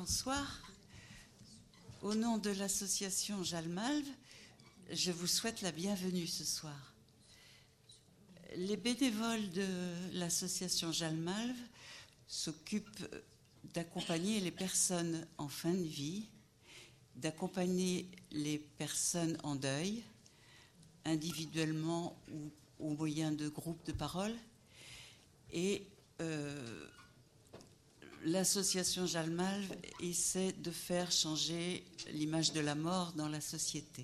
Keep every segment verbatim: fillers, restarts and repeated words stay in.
bonsoir. Au nom de l'association Jalmalve, je vous souhaite la bienvenue ce soir. Les bénévoles de l'association Jalmalve s'occupent d'accompagner les personnes en fin de vie, d'accompagner les personnes en deuil, individuellement ou au moyen de groupes de parole. Et euh, l'association Jalmalve essaie de faire changer l'image de la mort dans la société.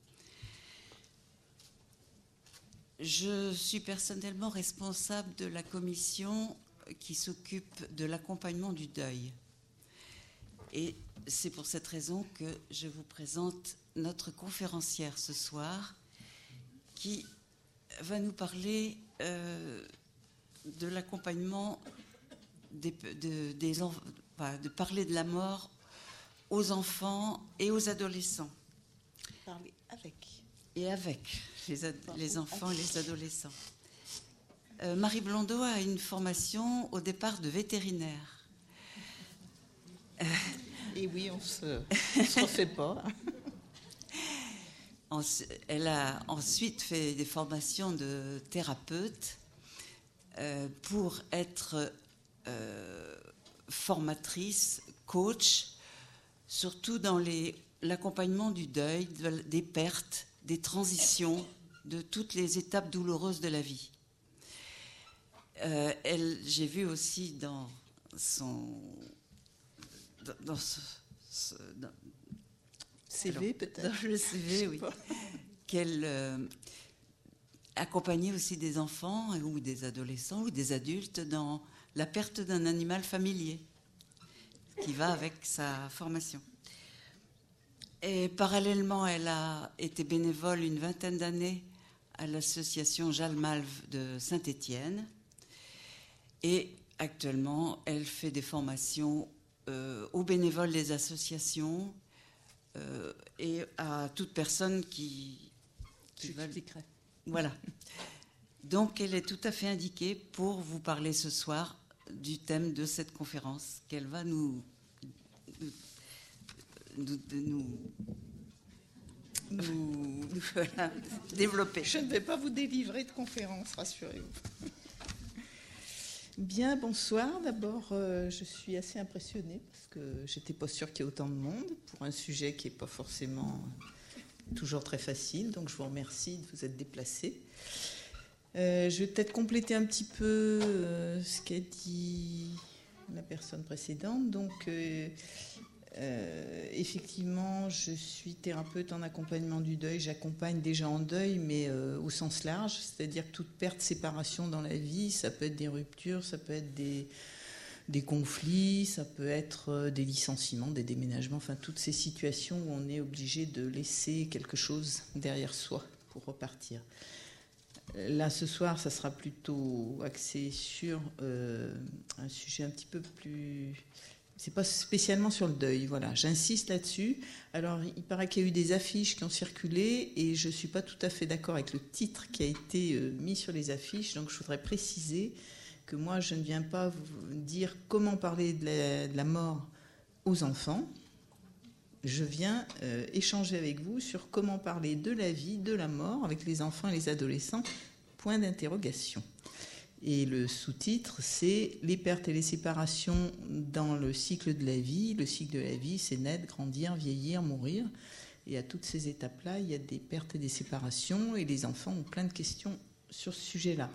Je suis personnellement responsable de la commission qui s'occupe de l'accompagnement du deuil. Et c'est pour cette raison que je vous présente notre conférencière ce soir qui va nous parler euh, de l'accompagnement des, de, des, enfin, de parler de la mort aux enfants et aux adolescents. Parler avec. Et avec les, ad, les enfants et les adolescents. Euh, Marie Blondeau a une formation au départ de vétérinaire. Euh, et oui, on se, on se refait pas. Elle a ensuite fait des formations de thérapeute euh, pour être euh, formatrice, coach, surtout dans les, l'accompagnement du deuil, des pertes, des transitions, de toutes les étapes douloureuses de la vie. Euh, elle, j'ai vu aussi dans son... Dans, dans ce, ce, dans, C V alors, peut-être. Dans le C V, oui. Qu'elle euh, accompagnait aussi des enfants ou des adolescents ou des adultes dans la perte d'un animal familier, qui va avec sa formation. Et parallèlement, elle a été bénévole une vingtaine d'années à l'association Jalmalve de Saint-Étienne. Et actuellement, elle fait des formations euh, aux bénévoles des associations euh, et à toute personne qui... qui Je t'expliquerai. Voilà. Donc, elle est tout à fait indiquée pour vous parler ce soir du thème de cette conférence qu'elle va nous... nous, nous, nous voilà, développer. Je ne vais pas vous délivrer de conférence, rassurez-vous. Bien, bonsoir. D'abord, euh, je suis assez impressionnée parce que j'étais pas sûre qu'il y ait autant de monde pour un sujet qui n'est pas forcément toujours très facile. Donc, je vous remercie de vous être déplacés. Euh, je vais peut-être compléter un petit peu euh, ce qu'a dit la personne précédente. Donc, euh, Euh, effectivement, je suis thérapeute en accompagnement du deuil. J'accompagne des gens en deuil, mais euh, au sens large, c'est-à-dire que toute perte, séparation dans la vie, ça peut être des ruptures, ça peut être des, des conflits, ça peut être euh, des licenciements, des déménagements, enfin toutes ces situations où on est obligé de laisser quelque chose derrière soi pour repartir. Là, ce soir, ça sera plutôt axé sur euh, un sujet un petit peu plus... C'est pas spécialement sur le deuil, voilà. J'insiste là-dessus. Alors, il paraît qu'il y a eu des affiches qui ont circulé et je suis pas tout à fait d'accord avec le titre qui a été mis sur les affiches. Donc, je voudrais préciser que moi, je ne viens pas vous dire comment parler de la, de la mort aux enfants. Je viens euh, échanger avec vous sur comment parler de la vie, de la mort avec les enfants et les adolescents. Point d'interrogation. Et le sous-titre, c'est « Les pertes et les séparations dans le cycle de la vie ». Le cycle de la vie, c'est naître, grandir, vieillir, mourir. Et à toutes ces étapes-là, il y a des pertes et des séparations. Et les enfants ont plein de questions sur ce sujet-là.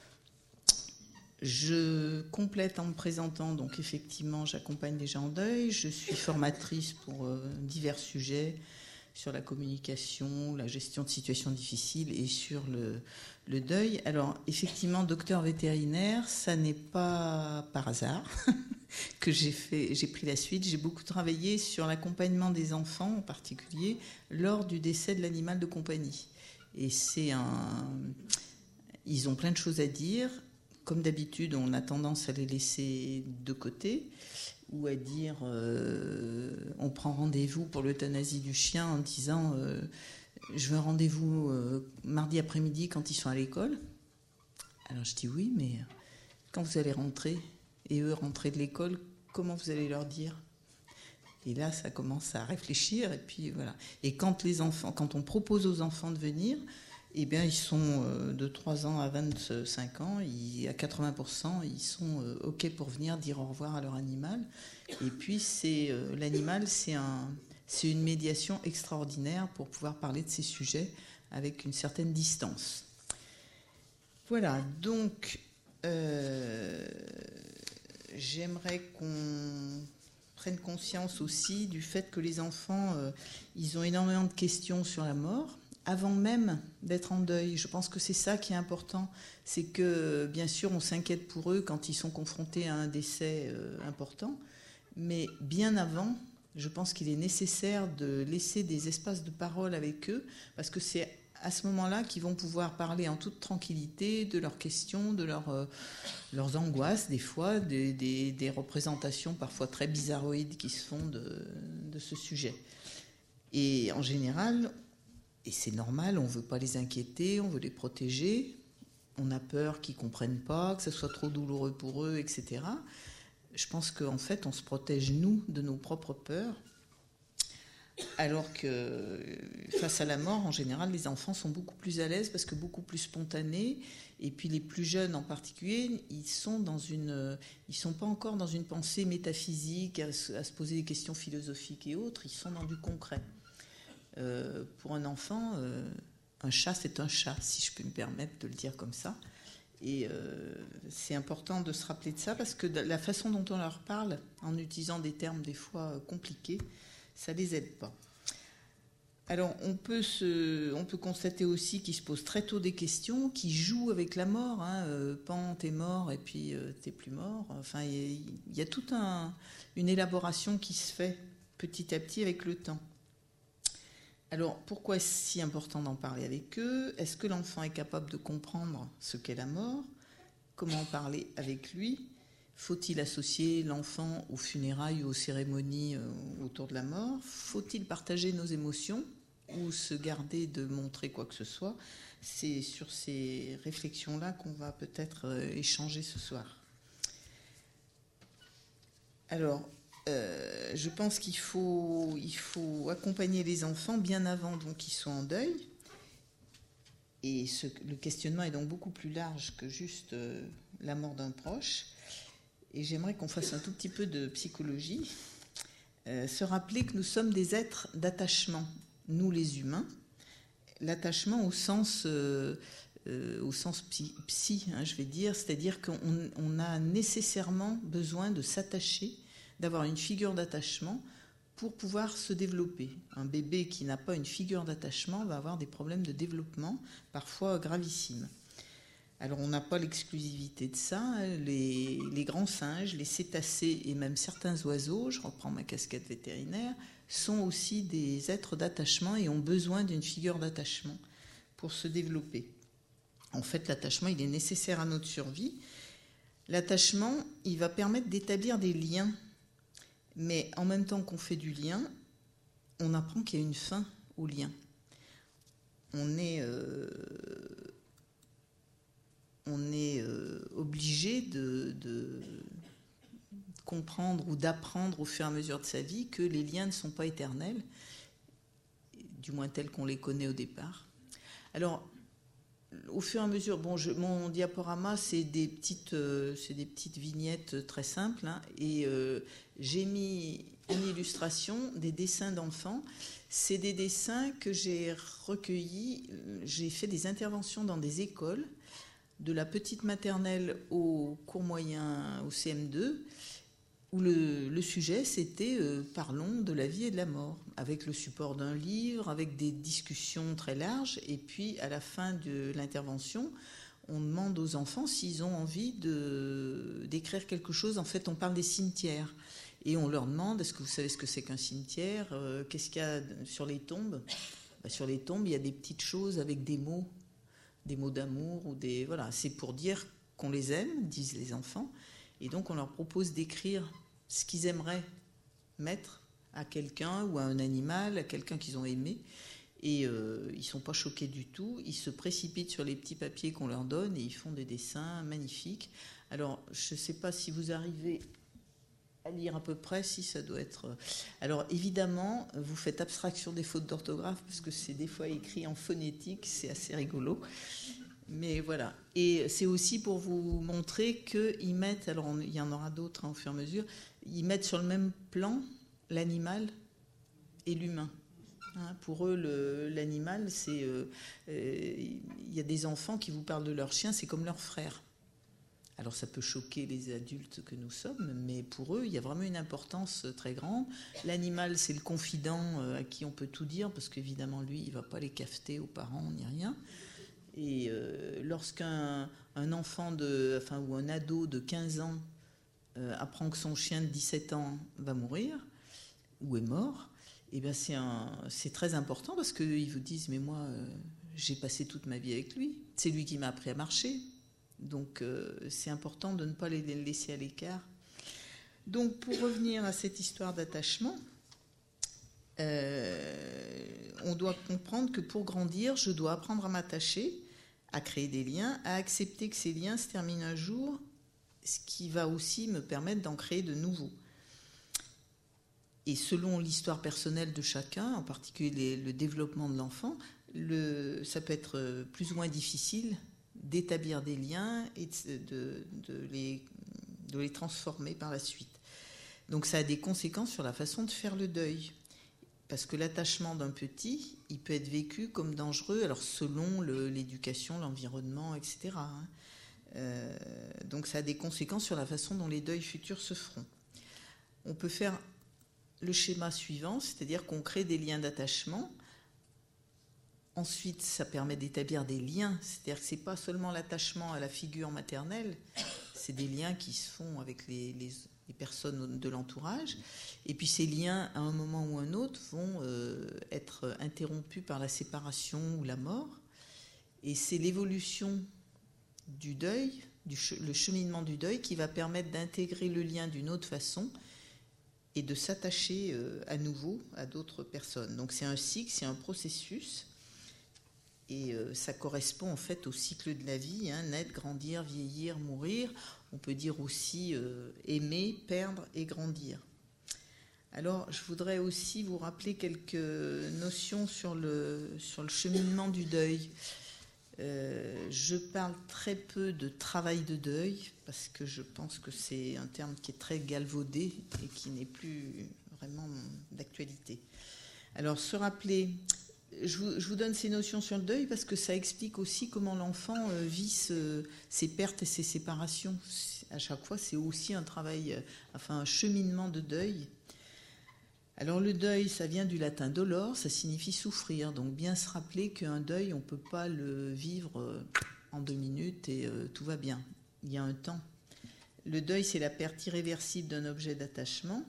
Je complète en me présentant. Donc, effectivement, j'accompagne des gens en deuil. Je suis formatrice pour euh, divers sujets sur la communication, la gestion de situations difficiles et sur le, le deuil. Alors, effectivement, docteur vétérinaire, ça n'est pas par hasard que j'ai fait, j'ai pris la suite. J'ai beaucoup travaillé sur l'accompagnement des enfants, en particulier, lors du décès de l'animal de compagnie. Et c'est un... Ils ont plein de choses à dire. Comme d'habitude, on a tendance à les laisser de côté, ou à dire euh, on prend rendez-vous pour l'euthanasie du chien en disant euh, je veux un rendez-vous euh, mardi après-midi quand ils sont à l'école. Alors je dis oui, mais quand vous allez rentrer et eux rentrer de l'école, comment vous allez leur dire? Et là, ça commence à réfléchir. Et puis voilà. Et quand les enfants, quand on propose aux enfants de venir, eh bien, ils sont de trois ans à vingt-cinq ans, ils, à quatre-vingts pour cent, ils sont OK pour venir dire au revoir à leur animal. Et puis, c'est, euh, l'animal, c'est, un, c'est une médiation extraordinaire pour pouvoir parler de ces sujets avec une certaine distance. Voilà, donc, euh, j'aimerais qu'on prenne conscience aussi du fait que les enfants, euh, ils ont énormément de questions sur la mort, avant même d'être en deuil. Je pense que c'est ça qui est important. C'est que, bien sûr, on s'inquiète pour eux quand ils sont confrontés à un décès euh, important, mais bien avant, je pense qu'il est nécessaire de laisser des espaces de parole avec eux, parce que c'est à ce moment-là qu'ils vont pouvoir parler en toute tranquillité de leurs questions, de leur, euh, leurs angoisses, des fois, des, des, des représentations parfois très bizarroïdes qui se font de, de ce sujet. Et en général, et c'est normal, on ne veut pas les inquiéter, on veut les protéger, on a peur qu'ils ne comprennent pas, que ce soit trop douloureux pour eux, et cetera. Je pense qu'en fait, on se protège, nous, de nos propres peurs, alors que face à la mort, en général, les enfants sont beaucoup plus à l'aise parce que beaucoup plus spontanés, et puis les plus jeunes en particulier, ils sont dans une, ils sont pas encore dans une pensée métaphysique, à se, à se poser des questions philosophiques et autres, ils sont dans du concret. Euh, pour un enfant, euh, un chat, c'est un chat, si je peux me permettre de le dire comme ça. Et euh, c'est important de se rappeler de ça, parce que la façon dont on leur parle, en utilisant des termes des fois compliqués, ça ne les aide pas. Alors, on peut, se, on peut constater aussi qu'ils se posent très tôt des questions, qu'ils jouent avec la mort. Hein, euh, Pan, t'es mort, et puis euh, t'es plus mort. Enfin, il y, y a toute un, une élaboration qui se fait petit à petit avec le temps. Alors, pourquoi est-ce si important d'en parler avec eux ? Est-ce que l'enfant est capable de comprendre ce qu'est la mort ? Comment parler avec lui ? Faut-il associer l'enfant aux funérailles ou aux cérémonies autour de la mort ? Faut-il partager nos émotions ou se garder de montrer quoi que ce soit ? C'est sur ces réflexions-là qu'on va peut-être échanger ce soir. Alors, Euh, je pense qu'il faut, il faut accompagner les enfants bien avant donc qu'ils soient en deuil. Et ce, le questionnement est donc beaucoup plus large que juste euh, la mort d'un proche. Et j'aimerais qu'on fasse un tout petit peu de psychologie. Euh, se rappeler que nous sommes des êtres d'attachement, nous les humains. L'attachement au sens, euh, euh, au sens psy, psy hein, je vais dire, c'est-à-dire qu'on on a nécessairement besoin de s'attacher, d'avoir une figure d'attachement pour pouvoir se développer. Un bébé qui n'a pas une figure d'attachement va avoir des problèmes de développement, parfois gravissimes. Alors on n'a pas l'exclusivité de ça. Les, les grands singes, les cétacés et même certains oiseaux, je reprends ma casquette vétérinaire, sont aussi des êtres d'attachement et ont besoin d'une figure d'attachement pour se développer. En fait, l'attachement, il est nécessaire à notre survie. L'attachement, il va permettre d'établir des liens. Mais en même temps qu'on fait du lien, on apprend qu'il y a une fin au lien. On est, euh, on est euh, obligé de, de comprendre ou d'apprendre au fur et à mesure de sa vie que les liens ne sont pas éternels, du moins tels qu'on les connaît au départ. Alors, au fur et à mesure, bon, je, mon diaporama, c'est des petites, euh, c'est des petites vignettes très simples, hein, et euh, j'ai mis en illustration des dessins d'enfants. C'est des dessins que j'ai recueillis. J'ai fait des interventions dans des écoles, de la petite maternelle au cours moyen, au C M deux, où le, le sujet, c'était euh, « Parlons de la vie et de la mort », avec le support d'un livre, avec des discussions très larges. Et puis, à la fin de l'intervention, on demande aux enfants s'ils ont envie de, d'écrire quelque chose. En fait, on parle des cimetières. Et on leur demande, est-ce que vous savez ce que c'est qu'un cimetière ? euh, Qu'est-ce qu'il y a sur les tombes ? Ben, sur les tombes, il y a des petites choses avec des mots, des mots d'amour. Ou des voilà, c'est pour dire qu'on les aime, disent les enfants. Et donc, on leur propose d'écrire ce qu'ils aimeraient mettre à quelqu'un ou à un animal, à quelqu'un qu'ils ont aimé. Et euh, ils ne sont pas choqués du tout. Ils se précipitent sur les petits papiers qu'on leur donne et ils font des dessins magnifiques. Alors, je ne sais pas si vous arrivez à lire à peu près, si ça doit être... Alors évidemment, vous faites abstraction des fautes d'orthographe, parce que c'est des fois écrit en phonétique, c'est assez rigolo. Mais voilà. Et c'est aussi pour vous montrer qu'ils mettent, alors on, il y en aura d'autres hein, au fur et à mesure, ils mettent sur le même plan l'animal et l'humain. Hein, pour eux, le, l'animal, c'est... Euh, euh, il y a des enfants qui vous parlent de leur chien, c'est comme leur frère. Alors ça peut choquer les adultes que nous sommes, mais pour eux, il y a vraiment une importance très grande. L'animal, c'est le confident à qui on peut tout dire, parce qu'évidemment, lui, il ne va pas les cafeter aux parents ni rien. Et euh, lorsqu'un un enfant de, enfin, ou un ado de quinze ans euh, apprend que son chien de dix-sept ans va mourir, ou est mort, eh bien c'est, un, c'est très important, parce qu'ils vous disent « mais moi, euh, j'ai passé toute ma vie avec lui, c'est lui qui m'a appris à marcher ». Donc, euh, c'est important de ne pas les laisser à l'écart. Donc, pour revenir à cette histoire d'attachement, euh, on doit comprendre que pour grandir, je dois apprendre à m'attacher, à créer des liens, à accepter que ces liens se terminent un jour, ce qui va aussi me permettre d'en créer de nouveaux. Et selon l'histoire personnelle de chacun, en particulier le développement de l'enfant, le, ça peut être plus ou moins difficile d'établir des liens et de, de, de, les, de les transformer par la suite. Donc ça a des conséquences sur la façon de faire le deuil. Parce que l'attachement d'un petit, il peut être vécu comme dangereux, alors selon le, l'éducation, l'environnement, et cetera. Euh, donc ça a des conséquences sur la façon dont les deuils futurs se feront. On peut faire le schéma suivant, c'est-à-dire qu'on crée des liens d'attachement. Ensuite, ça permet d'établir des liens, c'est-à-dire que ce n'est pas seulement l'attachement à la figure maternelle, c'est des liens qui se font avec les, les, les personnes de l'entourage. Et puis ces liens, à un moment ou un autre, vont euh, être interrompus par la séparation ou la mort. Et c'est l'évolution du deuil, du che- le cheminement du deuil, qui va permettre d'intégrer le lien d'une autre façon et de s'attacher euh, à nouveau à d'autres personnes. Donc c'est un cycle, c'est un processus. Et euh, ça correspond en fait au cycle de la vie, hein, naître, grandir, vieillir, mourir. On peut dire aussi euh, aimer, perdre et grandir. Alors, je voudrais aussi vous rappeler quelques notions sur le, sur le cheminement du deuil. Euh, je parle très peu de travail de deuil, parce que je pense que c'est un terme qui est très galvaudé et qui n'est plus vraiment d'actualité. Alors, se rappeler... Je vous, je vous donne ces notions sur le deuil parce que ça explique aussi comment l'enfant euh, vit ce, ses pertes et ses séparations. À chaque fois, c'est aussi un travail, euh, enfin un cheminement de deuil. Alors le deuil, ça vient du latin dolor, ça signifie souffrir. Donc bien se rappeler qu'un deuil, on ne peut pas le vivre euh, en deux minutes et euh, tout va bien. Il y a un temps. Le deuil, c'est la perte irréversible d'un objet d'attachement.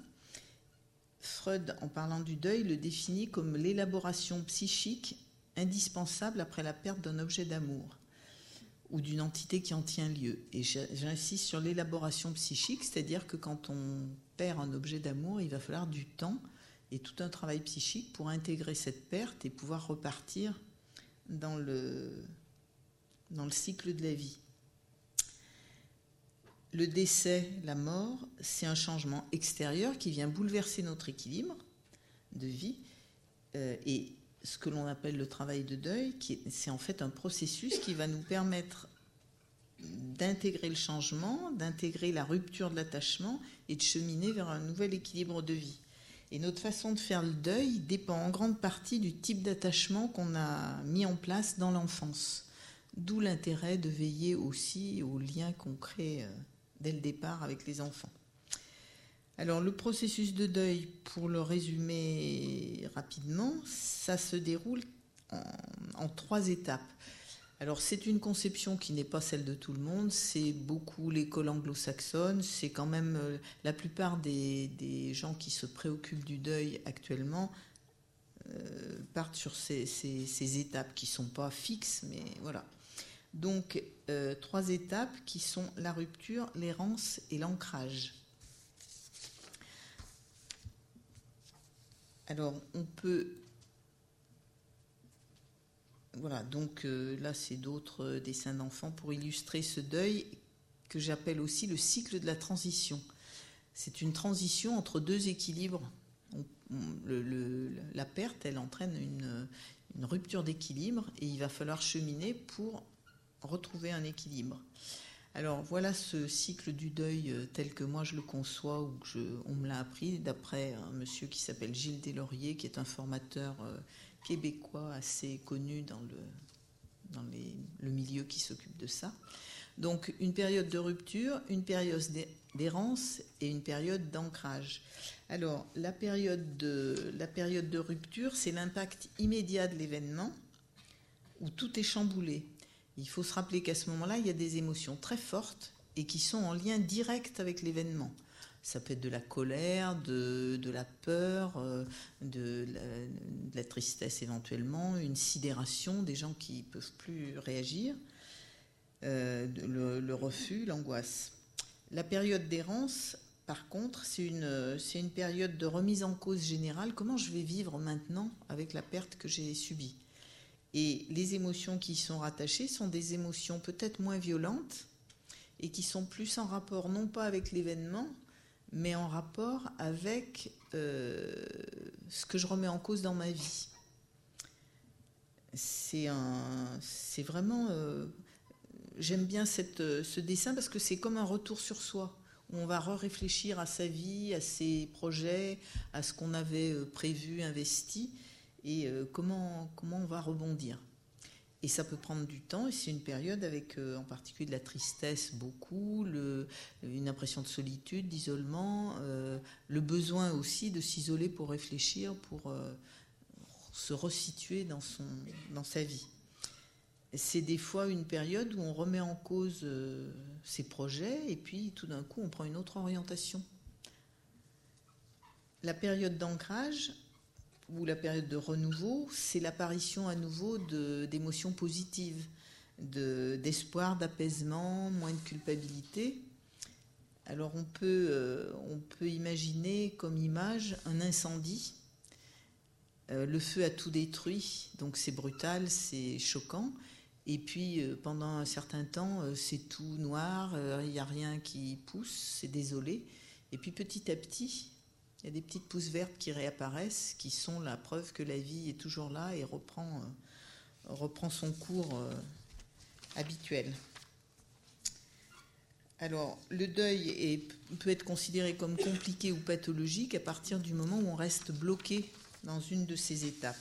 Freud, en parlant du deuil, le définit comme l'élaboration psychique indispensable après la perte d'un objet d'amour ou d'une entité qui en tient lieu. Et j'insiste sur l'élaboration psychique, c'est-à-dire que quand on perd un objet d'amour, il va falloir du temps et tout un travail psychique pour intégrer cette perte et pouvoir repartir dans le, dans le cycle de la vie. Le décès, la mort, c'est un changement extérieur qui vient bouleverser notre équilibre de vie. Euh, et ce que l'on appelle le travail de deuil, qui est, c'est en fait un processus qui va nous permettre d'intégrer le changement, d'intégrer la rupture de l'attachement et de cheminer vers un nouvel équilibre de vie. Et notre façon de faire le deuil dépend en grande partie du type d'attachement qu'on a mis en place dans l'enfance. D'où l'intérêt de veiller aussi aux liens qu'on crée dès le départ avec les enfants. Alors le processus de deuil, pour le résumer rapidement, ça se déroule en, en trois étapes. Alors c'est une conception qui n'est pas celle de tout le monde, c'est beaucoup l'école anglo-saxonne, c'est quand même euh, la plupart des, des gens qui se préoccupent du deuil actuellement euh, partent sur ces, ces, ces étapes qui ne sont pas fixes, mais voilà. Donc euh, trois étapes qui sont la rupture, l'errance et l'ancrage. Alors on peut... Voilà, donc euh, là, c'est d'autres euh, dessins d'enfants pour illustrer ce deuil que j'appelle aussi le cycle de la transition. C'est une transition entre deux équilibres. On, on, le, le, la perte, elle entraîne une, une rupture d'équilibre et il va falloir cheminer pour retrouver un équilibre. Alors voilà ce cycle du deuil tel que moi je le conçois ou que je, on me l'a appris d'après un monsieur qui s'appelle Gilles Deslauriers, qui est un formateur euh, québécois assez connu dans, le, dans les, le milieu qui s'occupe de ça. Donc une période de rupture, une période d'errance et une période d'ancrage. Alors la période de, la période de rupture, c'est l'impact immédiat de l'événement où tout est chamboulé. Il faut se rappeler qu'à ce moment-là, il y a des émotions très fortes et qui sont en lien direct avec l'événement. Ça peut être de la colère, de, de la peur, de la, de la tristesse éventuellement, une sidération, des gens qui ne peuvent plus réagir, euh, le, le refus, l'angoisse. La période d'errance, par contre, c'est une, c'est une période de remise en cause générale. Comment je vais vivre maintenant avec la perte que j'ai subie ? Et les émotions qui y sont rattachées sont des émotions peut-être moins violentes et qui sont plus en rapport non pas avec l'événement, mais en rapport avec euh, ce que je remets en cause dans ma vie. C'est, un, c'est vraiment... Euh, j'aime bien cette, ce dessin parce que c'est comme un retour sur soi, où on va réfléchir à sa vie, à ses projets, à ce qu'on avait prévu, investi, et euh, comment, comment on va rebondir. Et ça peut prendre du temps, et c'est une période avec euh, en particulier de la tristesse beaucoup, le, une impression de solitude, d'isolement, euh, le besoin aussi de s'isoler pour réfléchir, pour euh, se resituer dans, son, dans sa vie. C'est des fois une période où on remet en cause euh, ses projets, et puis tout d'un coup on prend une autre orientation. La période d'ancrage, ou la période de renouveau, c'est l'apparition à nouveau de, d'émotions positives, de, d'espoir, d'apaisement, moins de culpabilité. Alors on peut, euh, on peut imaginer comme image un incendie. Euh, le feu a tout détruit, donc c'est brutal, c'est choquant. Et puis euh, pendant un certain temps, euh, c'est tout noir, il euh, n'y a rien qui pousse, c'est désolé. Et puis petit à petit, il y a des petites pousses vertes qui réapparaissent, qui sont la preuve que la vie est toujours là et reprend, euh, reprend son cours euh, habituel. Alors, le deuil est, peut être considéré comme compliqué ou pathologique à partir du moment où on reste bloqué dans une de ces étapes.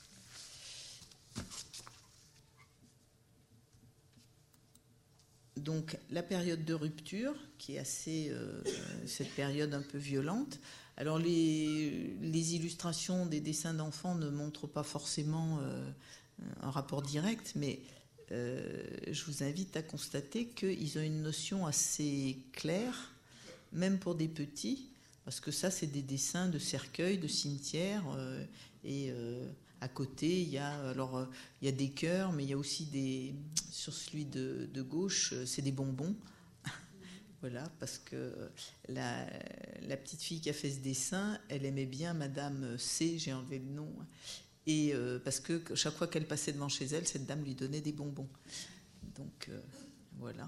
Donc, la période de rupture, qui est assez, euh, cette période un peu violente. Alors, les, les illustrations des dessins d'enfants ne montrent pas forcément euh, un rapport direct, mais euh, je vous invite à constater qu'ils ont une notion assez claire, même pour des petits, parce que ça, c'est des dessins de cercueils, de cimetières, euh, et euh, à côté, il y a, alors, euh, il y a des cœurs, mais il y a aussi des, sur celui de, de gauche, c'est des bonbons. Voilà, parce que la, la petite fille qui a fait ce dessin, elle aimait bien Madame C, j'ai enlevé le nom, et euh, parce que chaque fois qu'elle passait devant chez elle, cette dame lui donnait des bonbons. Donc euh, voilà.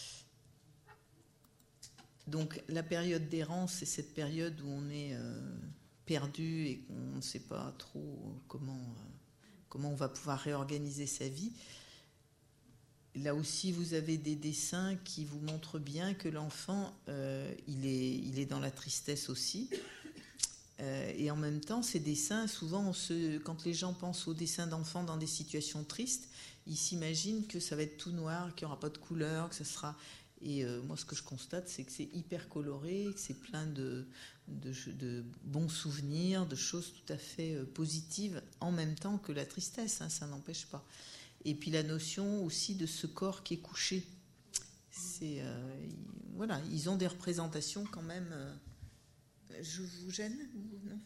Donc la période d'errance, c'est cette période où on est euh, perdu et qu'on ne sait pas trop comment, euh, comment on va pouvoir réorganiser sa vie. Là aussi, vous avez des dessins qui vous montrent bien que l'enfant, euh, il est, il est dans la tristesse aussi. Euh, et en même temps, ces dessins, souvent, on se, quand les gens pensent aux dessins d'enfants dans des situations tristes, ils s'imaginent que ça va être tout noir, qu'il n'y aura pas de couleur, que ça sera... Et euh, moi, ce que je constate, c'est que c'est hyper coloré, que c'est plein de, de, de bons souvenirs, de choses tout à fait euh, positives, en même temps que la tristesse, hein, ça n'empêche pas. Et puis la notion aussi de ce corps qui est couché. C'est, euh, voilà, ils ont des représentations quand même. Euh, je vous gêne ou non ?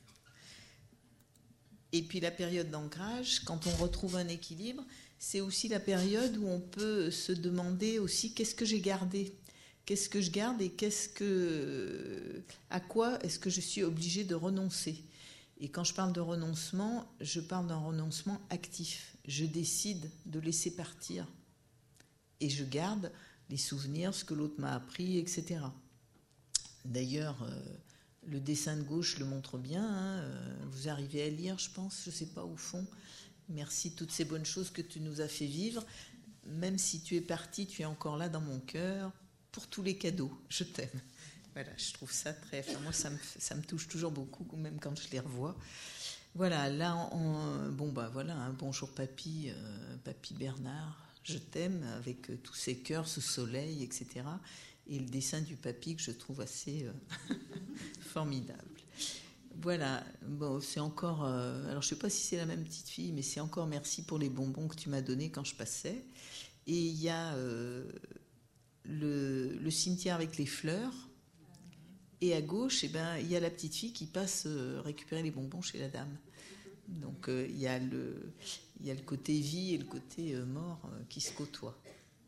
Et puis la période d'ancrage, quand on retrouve un équilibre, c'est aussi la période où on peut se demander aussi qu'est-ce que j'ai gardé ? Qu'est-ce que je garde et qu'est-ce que, à quoi est-ce que je suis obligée de renoncer ? Et quand je parle de renoncement, je parle d'un renoncement actif. Je décide de laisser partir. Et je garde les souvenirs, ce que l'autre m'a appris, et cetera. D'ailleurs, euh, le dessin de gauche le montre bien. Hein, euh, vous arrivez à lire, je pense, je ne sais pas, au fond. Merci de toutes ces bonnes choses que tu nous as fait vivre. Même si tu es parti, tu es encore là dans mon cœur pour tous les cadeaux. Je t'aime. Voilà, je trouve ça très... Enfin, moi, ça me, ça me touche toujours beaucoup, même quand je les revois. Voilà, là, on, bon, bah voilà, hein, bonjour papy, euh, papy Bernard, je t'aime, avec euh, tous ces cœurs, ce soleil, et cetera. Et le dessin du papy que je trouve assez euh, formidable. Voilà, bon, c'est encore... Euh, alors, je ne sais pas si c'est la même petite fille, mais c'est encore merci pour les bonbons que tu m'as donnés quand je passais. Et il y a euh, le, le cimetière avec les fleurs. Et à gauche, eh ben, il y a la petite fille qui passe euh, récupérer les bonbons chez la dame. Donc, euh, il y a le, il y a le côté vie et le côté euh, mort euh, qui se côtoient.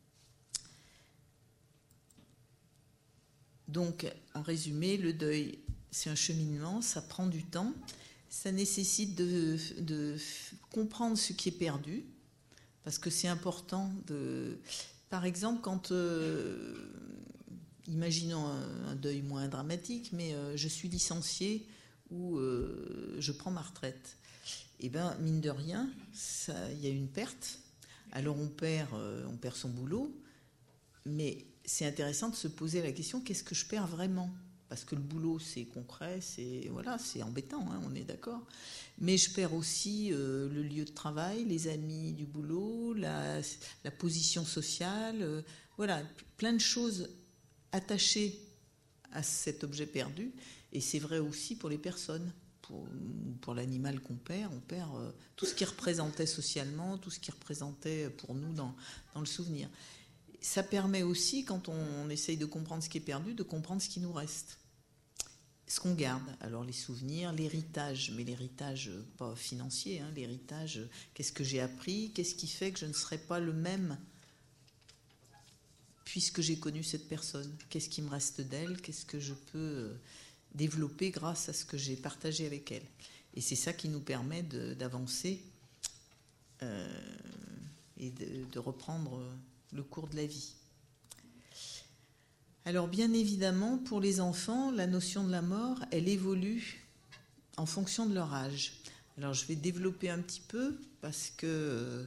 Donc, en résumé, le deuil, c'est un cheminement, ça prend du temps, ça nécessite de, de comprendre ce qui est perdu, parce que c'est important de... Par exemple, quand... Euh, imaginons un, un deuil moins dramatique, mais euh, je suis licenciée ou euh, je prends ma retraite. Et bien, mine de rien, il y a une perte. Alors, on perd, euh, on perd son boulot, mais c'est intéressant de se poser la question, qu'est-ce que je perds vraiment ? Parce que le boulot, c'est concret, c'est, voilà, c'est embêtant, hein, on est d'accord. Mais je perds aussi euh, le lieu de travail, les amis du boulot, la, la position sociale, euh, voilà, plein de choses attachées à cet objet perdu. Et c'est vrai aussi pour les personnes. Pour, pour l'animal qu'on perd, on perd euh, tout ce qui représentait socialement, tout ce qui représentait pour nous dans, dans le souvenir. Ça permet aussi, quand on, on essaye de comprendre ce qui est perdu, de comprendre ce qui nous reste. Ce qu'on garde, alors les souvenirs, l'héritage, mais l'héritage pas financier, hein, l'héritage, qu'est-ce que j'ai appris, qu'est-ce qui fait que je ne serai pas le même puisque j'ai connu cette personne, qu'est-ce qui me reste d'elle, qu'est-ce que je peux développer grâce à ce que j'ai partagé avec elle. Et c'est ça qui nous permet de, d'avancer euh, et de, de reprendre le cours de la vie. Alors bien évidemment, pour les enfants, la notion de la mort, elle évolue en fonction de leur âge. Alors je vais développer un petit peu parce que euh,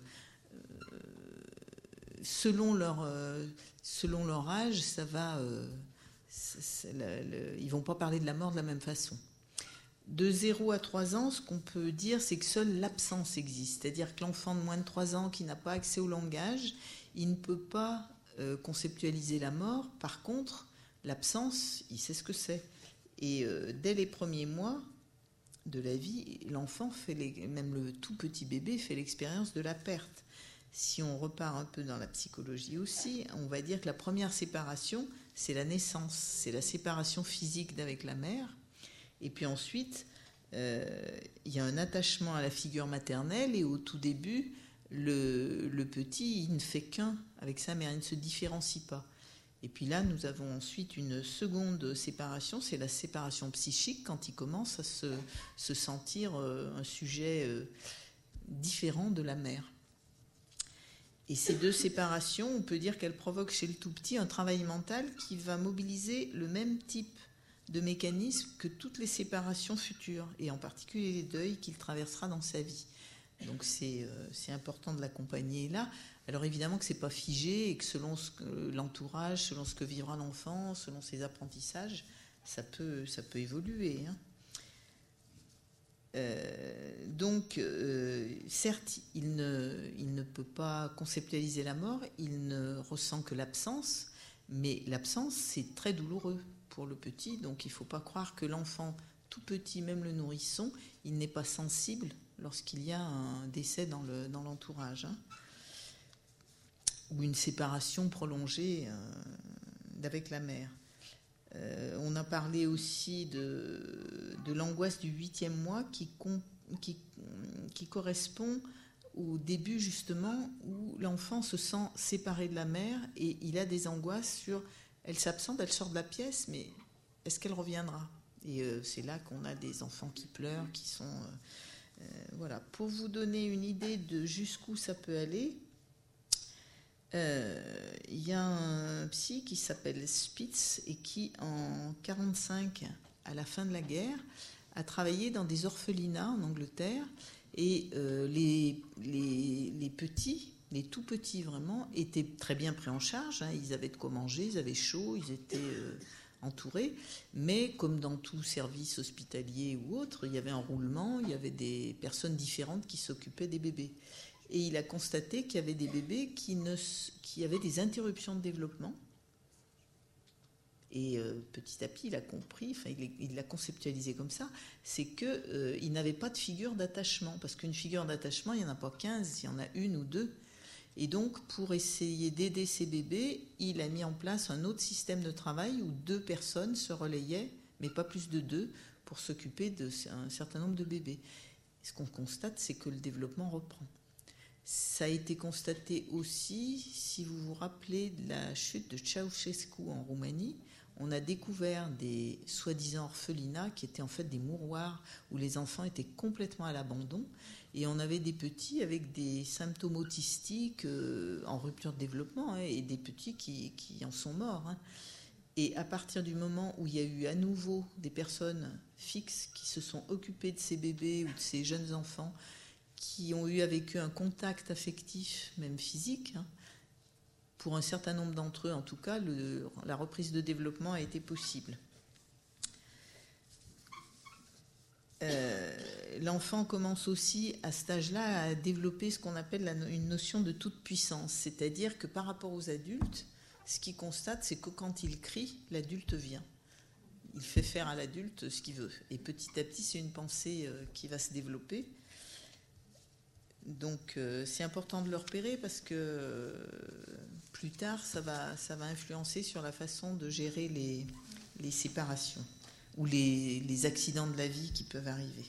selon, leur, euh, selon leur âge, ça va, euh, c'est, c'est le, le, ils ne vont pas parler de la mort de la même façon. De zéro à trois ans, ce qu'on peut dire, c'est que seule l'absence existe. C'est-à-dire que l'enfant de moins de trois ans qui n'a pas accès au langage, il ne peut pas euh, conceptualiser la mort. Par contre, l'absence, il sait ce que c'est. Et euh, dès les premiers mois de la vie, l'enfant, fait les, même le tout petit bébé, fait l'expérience de la perte. Si on repart un peu dans la psychologie aussi, on va dire que la première séparation, c'est la naissance. C'est la séparation physique d'avec la mère. Et puis ensuite, euh, il y a un attachement à la figure maternelle et au tout début, le, le petit, il ne fait qu'un avec sa mère, il ne se différencie pas. Et puis là, nous avons ensuite une seconde séparation, c'est la séparation psychique, quand il commence à se, se sentir euh, un sujet euh, différent de la mère. Et ces deux séparations, on peut dire qu'elles provoquent chez le tout petit un travail mental qui va mobiliser le même type de mécanismes que toutes les séparations futures, et en particulier les deuils qu'il traversera dans sa vie. Donc c'est, euh, c'est important de l'accompagner là. Alors évidemment que ce n'est pas figé et que selon ce que, l'entourage, selon ce que vivra l'enfant, selon ses apprentissages, ça peut, ça peut évoluer. Hein. Euh, donc, euh, certes, il ne, il ne peut pas conceptualiser la mort, il ne ressent que l'absence, mais l'absence, c'est très douloureux pour le petit, donc il ne faut pas croire que l'enfant tout petit, même le nourrisson, il n'est pas sensible lorsqu'il y a un décès dans, le, dans l'entourage, hein, ou une séparation prolongée euh, d'avec la mère. Euh, on a parlé aussi de, de l'angoisse du huitième mois qui, qui, qui correspond au début justement où l'enfant se sent séparé de la mère et il a des angoisses sur... Elle s'absente, elle sort de la pièce, mais est-ce qu'elle reviendra ? Et euh, c'est là qu'on a des enfants qui pleurent, qui sont... Euh, euh, voilà. Pour vous donner une idée de jusqu'où ça peut aller, Euh, il y a un psy qui s'appelle Spitz et qui, en quarante-cinq, à la fin de la guerre, a travaillé dans des orphelinats en Angleterre. Et euh, les, les, les petits, les tout petits vraiment, étaient très bien pris en charge. Hein. Ils avaient de quoi manger, ils avaient chaud, ils étaient euh, entourés. Mais comme dans tout service hospitalier ou autre, il y avait un roulement, il y avait des personnes différentes qui s'occupaient des bébés. Et il a constaté qu'il y avait des bébés qui, ne, qui avaient des interruptions de développement. Et euh, petit à petit, il a compris, enfin, il, il l'a conceptualisé comme ça, c'est qu'il euh, n'avait pas de figure d'attachement. Parce qu'une figure d'attachement, il n'y en a pas quinze, il y en a une ou deux. Et donc, pour essayer d'aider ces bébés, il a mis en place un autre système de travail où deux personnes se relayaient, mais pas plus de deux, pour s'occuper d'un certain nombre de bébés. Et ce qu'on constate, c'est que le développement reprend. Ça a été constaté aussi, si vous vous rappelez de la chute de Ceausescu en Roumanie, on a découvert des soi-disant orphelinats qui étaient en fait des mouroirs où les enfants étaient complètement à l'abandon et on avait des petits avec des symptômes autistiques euh, en rupture de développement hein, et des petits qui, qui en sont morts. Hein. Et à partir du moment où il y a eu à nouveau des personnes fixes qui se sont occupées de ces bébés ou de ces jeunes enfants, qui ont eu avec eux un contact affectif, même physique, hein, pour un certain nombre d'entre eux, en tout cas, le, la reprise de développement a été possible. Euh, l'enfant commence aussi, à cet âge-là, à développer ce qu'on appelle la, une notion de toute puissance. C'est-à-dire que par rapport aux adultes, ce qu'il constate, c'est que quand il crie, l'adulte vient. Il fait faire à l'adulte ce qu'il veut. Et petit à petit, c'est une pensée euh, qui va se développer. Donc euh, c'est important de le repérer parce que euh, plus tard ça va, ça va influencer sur la façon de gérer les, les séparations ou les, les accidents de la vie qui peuvent arriver.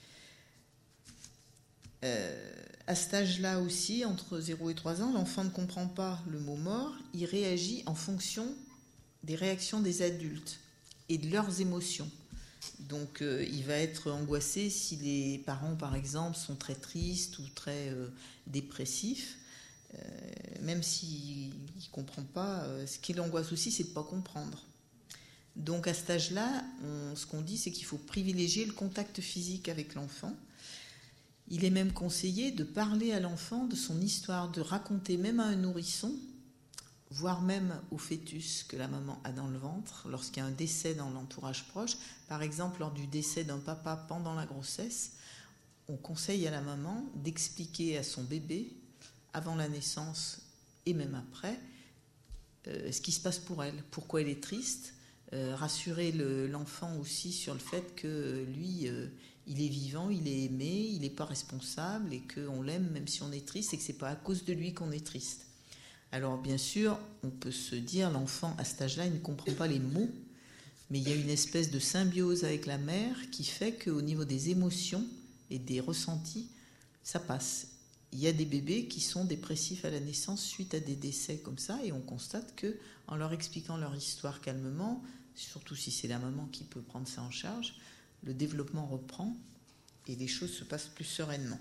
Euh, à cet âge-là aussi, entre zéro et trois ans, l'enfant ne comprend pas le mot mort, il réagit en fonction des réactions des adultes et de leurs émotions. Donc euh, il va être angoissé si les parents, par exemple, sont très tristes ou très euh, dépressifs, euh, même s'il ne comprend pas. Euh, ce qui l'angoisse aussi, c'est de ne pas comprendre. Donc à cet âge-là, on, ce qu'on dit, c'est qu'il faut privilégier le contact physique avec l'enfant. Il est même conseillé de parler à l'enfant de son histoire, de raconter même à un nourrisson, voire même au fœtus que la maman a dans le ventre, lorsqu'il y a un décès dans l'entourage proche. Par exemple, lors du décès d'un papa pendant la grossesse, on conseille à la maman d'expliquer à son bébé, avant la naissance et même après, euh, ce qui se passe pour elle, pourquoi elle est triste, euh, rassurer le, l'enfant aussi sur le fait que lui, euh, il est vivant, il est aimé, il n'est pas responsable et qu'on l'aime même si on est triste et que ce n'est pas à cause de lui qu'on est triste. Alors bien sûr, on peut se dire, l'enfant à cet âge-là, il ne comprend pas les mots, mais il y a une espèce de symbiose avec la mère qui fait qu'au niveau des émotions et des ressentis, ça passe. Il y a des bébés qui sont dépressifs à la naissance suite à des décès comme ça, et on constate que, en leur expliquant leur histoire calmement, surtout si c'est la maman qui peut prendre ça en charge, le développement reprend et les choses se passent plus sereinement.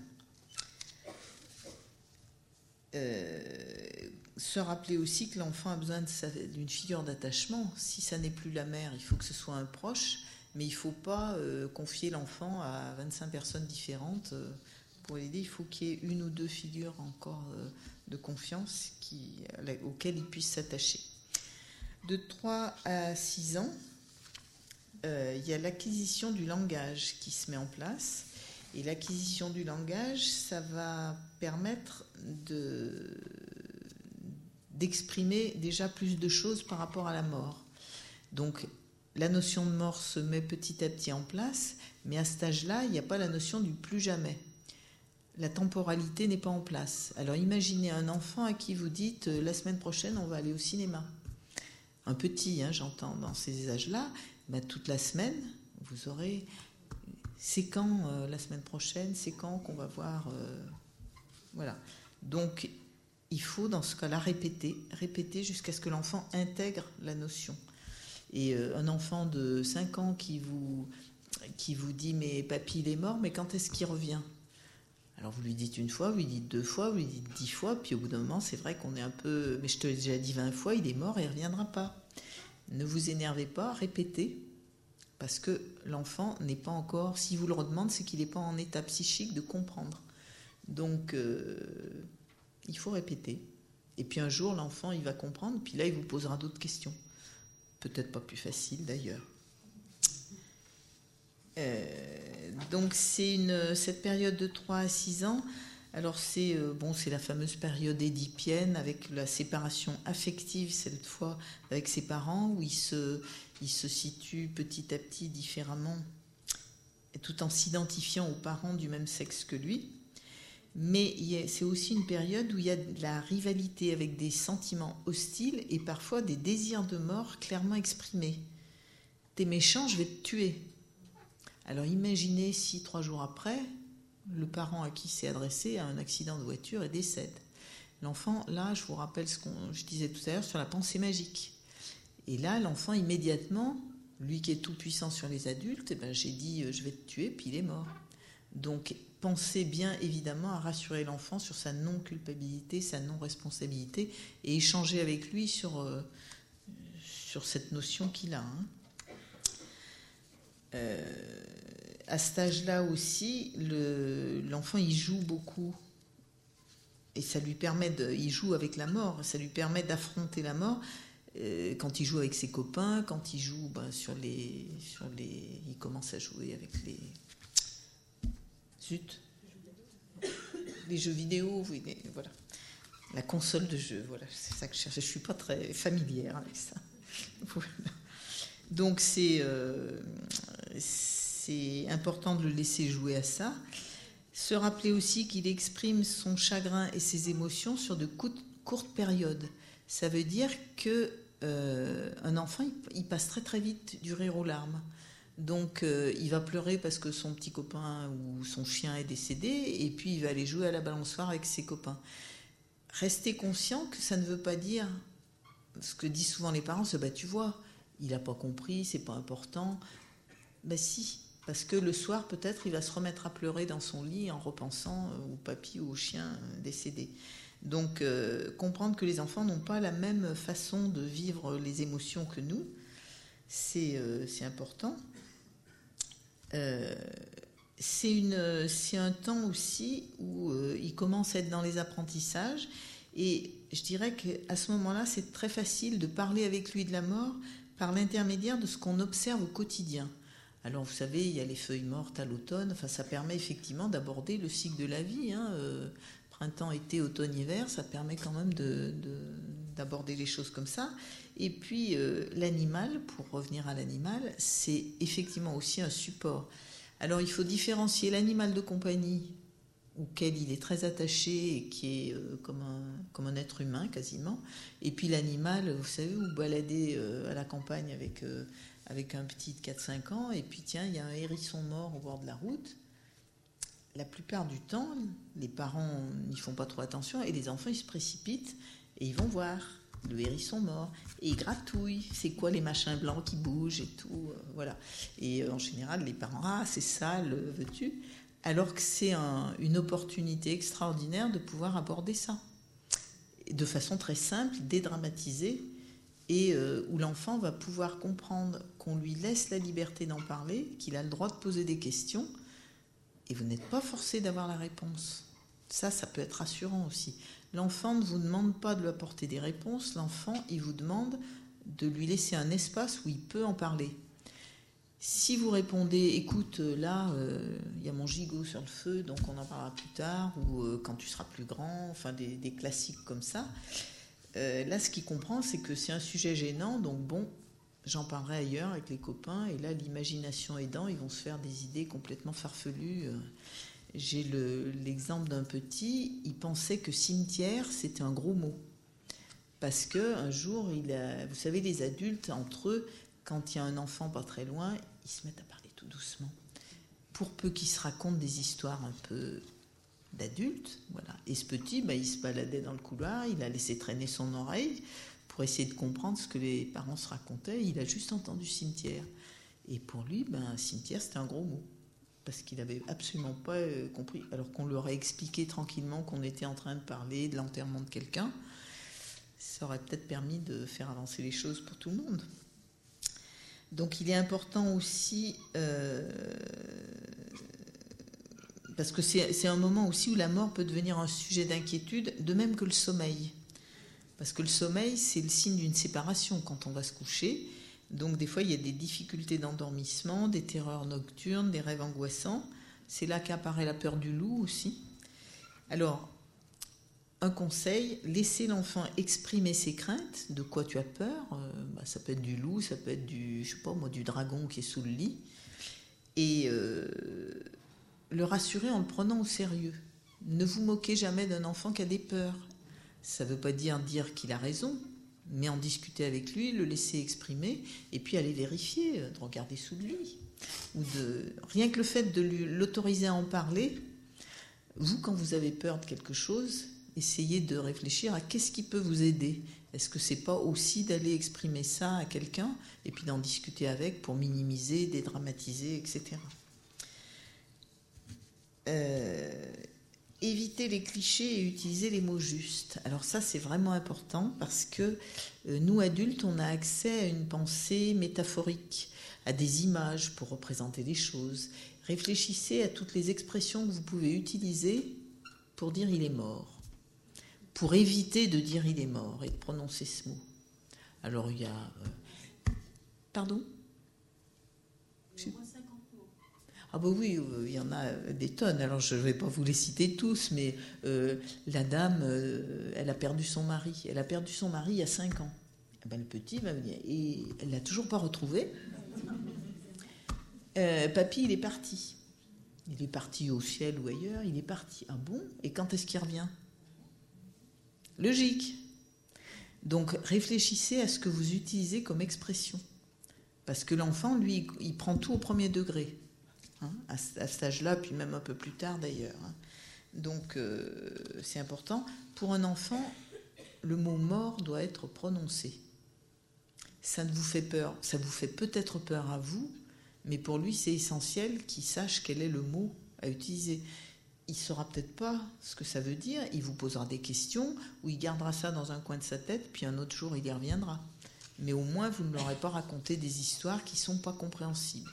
Euh, se rappeler aussi que l'enfant a besoin de sa, d'une figure d'attachement. Si ça n'est plus la mère, il faut que ce soit un proche, mais il ne faut pas euh, confier l'enfant à vingt-cinq personnes différentes euh, pour l'aider. Il faut qu'il y ait une ou deux figures encore euh, de confiance qui, auxquelles il puisse s'attacher. De trois à six ans, euh, il y a l'acquisition du langage qui se met en place. Et l'acquisition du langage, ça va permettre de, d'exprimer déjà plus de choses par rapport à la mort. Donc, la notion de mort se met petit à petit en place, mais à cet âge-là, il n'y a pas la notion du plus jamais. La temporalité n'est pas en place. Alors, imaginez un enfant à qui vous dites « la semaine prochaine, on va aller au cinéma ». Un petit, hein, j'entends, dans ces âges-là, ben, toute la semaine, vous aurez... C'est quand euh, la semaine prochaine, c'est quand qu'on va voir... Euh, voilà. Donc, il faut dans ce cas-là répéter, répéter jusqu'à ce que l'enfant intègre la notion. Et euh, un enfant de cinq ans qui vous, qui vous dit « mais papy, il est mort, mais quand est-ce qu'il revient ?» Alors vous lui dites une fois, vous lui dites deux fois, vous lui dites dix fois, puis au bout d'un moment, c'est vrai qu'on est un peu... Mais je te l'ai déjà dit vingt fois, il est mort et il ne reviendra pas. Ne vous énervez pas, répétez, parce que l'enfant n'est pas encore... Si vous le redemandez, c'est qu'il n'est pas en état psychique de comprendre. Donc, euh, il faut répéter. Et puis un jour, l'enfant, il va comprendre, puis là, il vous posera d'autres questions. Peut-être pas plus faciles, d'ailleurs. Euh, donc, c'est une, cette période de trois à six ans. Alors, c'est, euh, bon, c'est la fameuse période édipienne, avec la séparation affective, cette fois, avec ses parents, où il se, il se situe petit à petit différemment, tout en s'identifiant aux parents du même sexe que lui. Mais c'est aussi une période où il y a de la rivalité avec des sentiments hostiles et parfois des désirs de mort clairement exprimés. T'es méchant, je vais te tuer. Alors imaginez si trois jours après, le parent à qui c'est adressé a un accident de voiture et décède. L'enfant, là, je vous rappelle ce que je disais tout à l'heure sur la pensée magique. Et là, l'enfant, immédiatement, lui qui est tout puissant sur les adultes, eh ben, j'ai dit je vais te tuer, puis il est mort. Donc, pensez bien évidemment à rassurer l'enfant sur sa non-culpabilité, sa non-responsabilité, et échanger avec lui sur, euh, sur cette notion qu'il a. Hein. Euh, à cet âge-là aussi, le, l'enfant il joue beaucoup, et ça lui permet de, il joue avec la mort, ça lui permet d'affronter la mort. Euh, quand il joue avec ses copains, quand il joue ben, sur les, sur les, il commence à jouer avec les Zut. Les jeux vidéo, voilà. La console de jeu, voilà, c'est ça que je cherchais. Je ne suis pas très familière avec ça. Voilà. Donc, c'est, euh, c'est important de le laisser jouer à ça. Se rappeler aussi qu'il exprime son chagrin et ses émotions sur de courtes périodes. Ça veut dire que euh, un enfant, il, il passe très très vite du rire aux larmes. Donc, euh, il va pleurer parce que son petit copain ou son chien est décédé, et puis il va aller jouer à la balançoire avec ses copains. Restez conscient que ça ne veut pas dire, ce que disent souvent les parents, c'est bah, tu vois, il n'a pas compris, c'est pas important. Ben si, parce que le soir, peut-être, il va se remettre à pleurer dans son lit en repensant au papy ou au chien décédé. Donc, euh, comprendre que les enfants n'ont pas la même façon de vivre les émotions que nous, c'est, euh, c'est important. Euh, c'est, une, c'est un temps aussi où euh, il commence à être dans les apprentissages, et je dirais qu'à ce moment-là, c'est très facile de parler avec lui de la mort par l'intermédiaire de ce qu'on observe au quotidien. Alors vous savez, il y a les feuilles mortes à l'automne, enfin, ça permet effectivement d'aborder le cycle de la vie, hein, euh, printemps, été, automne, hiver, ça permet quand même de, de, d'aborder les choses comme ça. Et puis euh, l'animal, pour revenir à l'animal, c'est effectivement aussi un support. Alors il faut différencier l'animal de compagnie, auquel il est très attaché et qui est euh, comme, un, comme un être humain quasiment, et puis l'animal, vous savez, vous baladez euh, à la campagne avec, euh, avec un petit de quatre cinq ans, et puis tiens, il y a un hérisson mort au bord de la route. La plupart du temps, les parents n'y font pas trop attention, et les enfants ils se précipitent et ils vont voir le hérisson mort, et ils gratouillent, c'est quoi les machins blancs qui bougent et tout, euh, voilà. Et euh, en général, les parents, ah c'est sale, veux-tu ? Alors que c'est un, une opportunité extraordinaire de pouvoir aborder ça, de façon très simple, dédramatisée, et euh, où l'enfant va pouvoir comprendre qu'on lui laisse la liberté d'en parler, qu'il a le droit de poser des questions, et vous n'êtes pas forcé d'avoir la réponse. Ça, ça peut être rassurant aussi. L'enfant ne vous demande pas de lui apporter des réponses, l'enfant, il vous demande de lui laisser un espace où il peut en parler. Si vous répondez, écoute, là, il euh, y a mon gigot sur le feu, donc on en parlera plus tard, ou euh, quand tu seras plus grand, enfin des, des classiques comme ça, euh, là, ce qu'il comprend, c'est que c'est un sujet gênant, donc bon, j'en parlerai ailleurs avec les copains, et là, l'imagination aidant, ils vont se faire des idées complètement farfelues. J'ai le, l'exemple d'un petit, il pensait que cimetière, c'était un gros mot. Parce qu'un jour, il a, vous savez, les adultes, entre eux, quand il y a un enfant pas très loin, ils se mettent à parler tout doucement. Pour peu qu'ils se racontent des histoires un peu d'adultes, voilà. Et ce petit, ben, il se baladait dans le couloir, il a laissé traîner son oreille pour essayer de comprendre ce que les parents se racontaient. Il a juste entendu cimetière. Et pour lui, ben, cimetière, c'était un gros mot. parce qu'il n'avait absolument pas euh, compris, alors qu'on leur a expliqué tranquillement qu'on était en train de parler de l'enterrement de quelqu'un. Ça aurait peut-être permis de faire avancer les choses pour tout le monde. Donc il est important aussi, euh, parce que c'est, c'est un moment aussi où la mort peut devenir un sujet d'inquiétude, de même que le sommeil. Parce que le sommeil, c'est le signe d'une séparation quand on va se coucher. Donc des fois, il y a des difficultés d'endormissement, des terreurs nocturnes, des rêves angoissants. C'est là qu'apparaît la peur du loup aussi. Alors, un conseil, laissez l'enfant exprimer ses craintes. De quoi tu as peur ? euh, bah, Ça peut être du loup, ça peut être du, je sais pas moi, du dragon qui est sous le lit. Et euh, le rassurer en le prenant au sérieux. Ne vous moquez jamais d'un enfant qui a des peurs. Ça ne veut pas dire dire qu'il a raison, mais en discuter avec lui, le laisser exprimer, et puis aller vérifier, de regarder sous le lit. Ou de, rien que le fait de lui, l'autoriser à en parler, vous, quand vous avez peur de quelque chose, essayez de réfléchir à qu'est-ce qui peut vous aider. Est-ce que c'est pas aussi d'aller exprimer ça à quelqu'un et puis d'en discuter avec pour minimiser, dédramatiser, et cetera. Euh, éviter les clichés et utiliser les mots justes. Alors ça, c'est vraiment important parce que euh, nous, adultes, on a accès à une pensée métaphorique, à des images pour représenter les choses. Réfléchissez à toutes les expressions que vous pouvez utiliser pour dire « il est mort ». Pour éviter de dire « il est mort » et de prononcer ce mot. Alors il y a... Euh... Pardon ? Je... Ah bah oui, il y en a des tonnes. Alors je ne vais pas vous les citer tous, mais euh, la dame, euh, elle a perdu son mari. Elle a perdu son mari il y a cinq ans. Et ben, le petit va venir et elle l'a toujours pas retrouvé. Euh, papy, il est parti. Il est parti au ciel ou ailleurs. Il est parti. Ah bon ? Et quand est-ce qu'il revient ? Logique. Donc réfléchissez à ce que vous utilisez comme expression. Parce que l'enfant, lui, il prend tout au premier degré. Hein, à, à cet âge-là, puis même un peu plus tard d'ailleurs. Hein. Donc euh, c'est important. Pour un enfant, le mot mort doit être prononcé. Ça ne vous fait peur, ça vous fait peut-être peur à vous, mais pour lui c'est essentiel qu'il sache quel est le mot à utiliser. Il ne saura peut-être pas ce que ça veut dire, il vous posera des questions, ou il gardera ça dans un coin de sa tête, puis un autre jour il y reviendra. Mais au moins vous ne l'aurez pas raconté des histoires qui ne sont pas compréhensibles.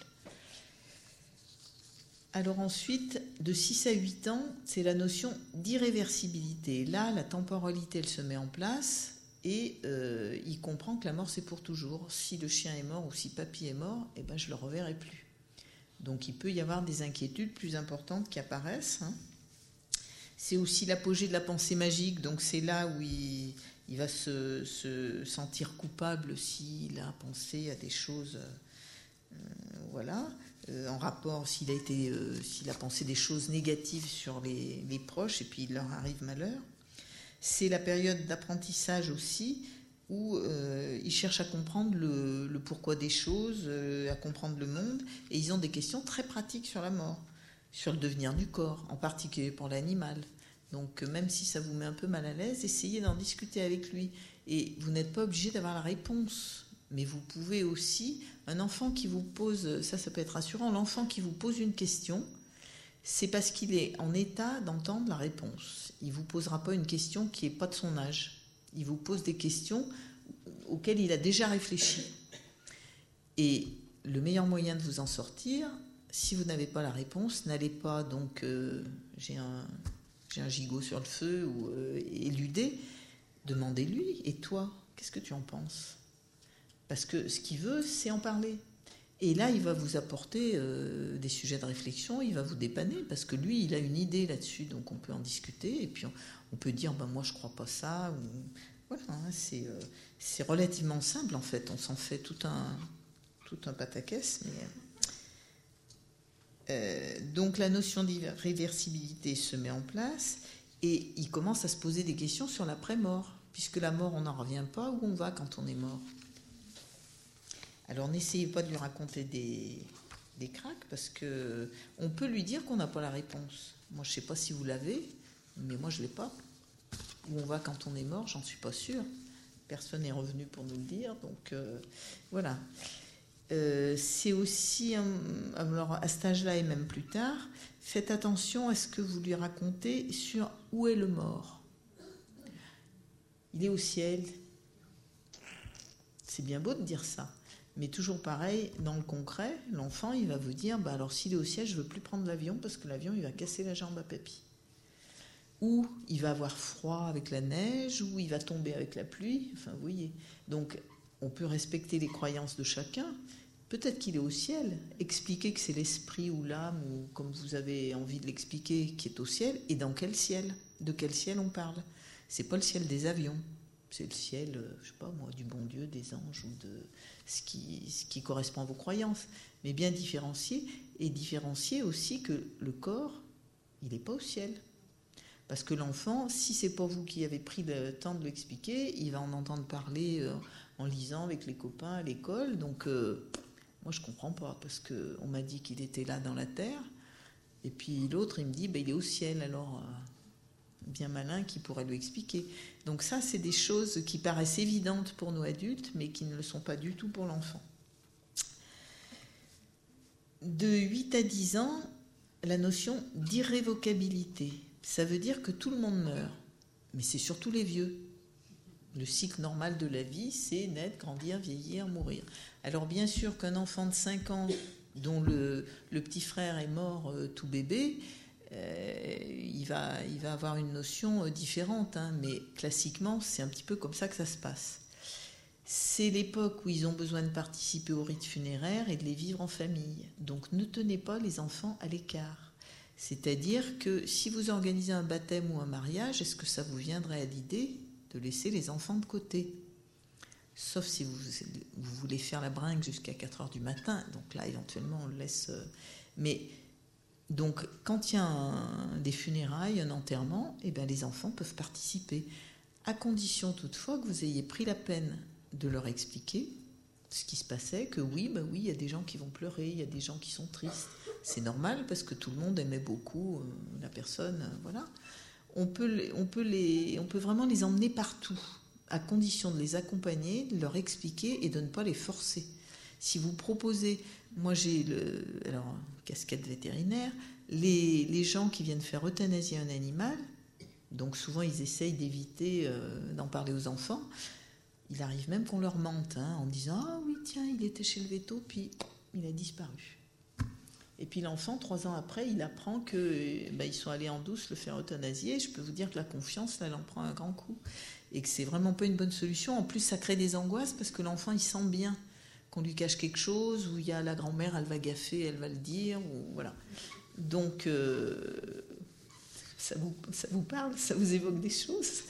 Alors ensuite, de six à huit ans, c'est la notion d'irréversibilité. Là, la temporalité, elle se met en place et euh, il comprend que la mort, c'est pour toujours. Si le chien est mort ou si papy est mort, eh ben, je ne le reverrai plus. Donc il peut y avoir des inquiétudes plus importantes qui apparaissent. Hein. C'est aussi l'apogée de la pensée magique, donc c'est là où il, il va se, se sentir coupable s'il a pensé à des choses... Euh, voilà... en rapport, s'il a, été, euh, s'il a pensé des choses négatives sur les, les proches et puis il leur arrive malheur. C'est la période d'apprentissage aussi où euh, ils cherchent à comprendre le, le pourquoi des choses, euh, à comprendre le monde, et ils ont des questions très pratiques sur la mort, sur le devenir du corps, en particulier pour l'animal. Donc même si ça vous met un peu mal à l'aise, essayez d'en discuter avec lui. Et vous n'êtes pas obligé d'avoir la réponse. Mais vous pouvez aussi, un enfant qui vous pose, ça, ça peut être rassurant, l'enfant qui vous pose une question, c'est parce qu'il est en état d'entendre la réponse. Il ne vous posera pas une question qui n'est pas de son âge. Il vous pose des questions auxquelles il a déjà réfléchi. Et le meilleur moyen de vous en sortir, si vous n'avez pas la réponse, n'allez pas, donc, euh, j'ai, un, j'ai un gigot sur le feu, ou euh, éluder, demandez-lui, et toi, qu'est-ce que tu en penses ? Parce que ce qu'il veut, c'est en parler. Et là, il va vous apporter euh, des sujets de réflexion, il va vous dépanner, parce que lui, il a une idée là-dessus, donc on peut en discuter, et puis on, on peut dire, ben, moi, je ne crois pas ça. Ou, voilà, hein, c'est, euh, c'est relativement simple, en fait. On s'en fait tout un, tout un pataquès. Mais, euh, donc, la notion d'irréversibilité se met en place, et il commence à se poser des questions sur l'après-mort, puisque la mort, on n'en revient pas, où on va quand on est mort ? Alors n'essayez pas de lui raconter des, des cracks parce qu'on peut lui dire qu'on n'a pas la réponse. Moi je ne sais pas si vous l'avez, mais moi je ne l'ai pas. Où on va quand on est mort, j'en suis pas sûre. Personne n'est revenu pour nous le dire, donc euh, voilà. Euh, c'est aussi, alors à cet âge-là et même plus tard, faites attention à ce que vous lui racontez sur où est le mort. Il est au ciel. C'est bien beau de dire ça. Mais toujours pareil, dans le concret, l'enfant, il va vous dire, bah alors s'il est au ciel, je ne veux plus prendre l'avion parce que l'avion, il va casser la jambe à papy. Ou il va avoir froid avec la neige, ou il va tomber avec la pluie. Enfin, vous voyez. Donc, on peut respecter les croyances de chacun. Peut-être qu'il est au ciel. Expliquer que c'est l'esprit ou l'âme, ou comme vous avez envie de l'expliquer, qui est au ciel. Et dans quel ciel? De quel ciel on parle? C'est pas le ciel des avions. C'est le ciel, je sais pas moi, du bon Dieu, des anges, ou de ce qui, ce qui correspond à vos croyances. Mais bien différencier, et différencier aussi que le corps, il n'est pas au ciel. Parce que l'enfant, si c'est pas vous qui avez pris le temps de l'expliquer, il va en entendre parler euh, en lisant avec les copains à l'école. Donc, euh, moi, je comprends pas, parce qu'on m'a dit qu'il était là dans la terre. Et puis l'autre, il me dit, ben, il est au ciel. Alors, euh, bien malin qui pourrait lui expliquer. Donc ça, c'est des choses qui paraissent évidentes pour nous adultes, mais qui ne le sont pas du tout pour l'enfant. De huit à dix ans, la notion d'irrévocabilité. Ça veut dire que tout le monde meurt, mais c'est surtout les vieux. Le cycle normal de la vie, c'est naître, grandir, vieillir, mourir. Alors bien sûr qu'un enfant de cinq ans, dont le, le petit frère est mort euh, tout bébé, euh, il, va, il va avoir une notion euh, différente, hein, mais classiquement, c'est un petit peu comme ça que ça se passe. C'est l'époque où ils ont besoin de participer au rite funéraire et de les vivre en famille. Donc ne tenez pas les enfants à l'écart. C'est-à-dire que si vous organisez un baptême ou un mariage, est-ce que ça vous viendrait à l'idée de laisser les enfants de côté? Sauf si vous, vous voulez faire la bringue jusqu'à quatre heures du matin, donc là éventuellement on le laisse. Mais donc quand il y a un, des funérailles, un enterrement, eh bien, les enfants peuvent participer, à condition toutefois que vous ayez pris la peine de leur expliquer ce qui se passait, que oui, bah oui, il y a des gens qui vont pleurer, il y a des gens qui sont tristes. C'est normal parce que tout le monde aimait beaucoup euh, la personne. Euh, voilà. On peut, on, peut les, on peut vraiment les emmener partout, à condition de les accompagner, de leur expliquer et de ne pas les forcer. Si vous proposez, moi j'ai le, alors casquette vétérinaire, les, les gens qui viennent faire euthanasier un animal, donc souvent ils essayent d'éviter euh, d'en parler aux enfants. Il arrive même qu'on leur mente, hein, en disant « Ah oui, tiens, il était chez le véto, puis il a disparu. » Et puis l'enfant, trois ans après, il apprend qu'ils ben, sont allés en douce le faire euthanasier. Je peux vous dire que la confiance, là, elle en prend un grand coup. Et que c'est vraiment pas une bonne solution. En plus, ça crée des angoisses parce que l'enfant, il sent bien qu'on lui cache quelque chose, ou il y a la grand-mère, elle va gaffer, elle va le dire, ou voilà. Donc, euh, ça, vous, ça vous parle, ça vous évoque des choses.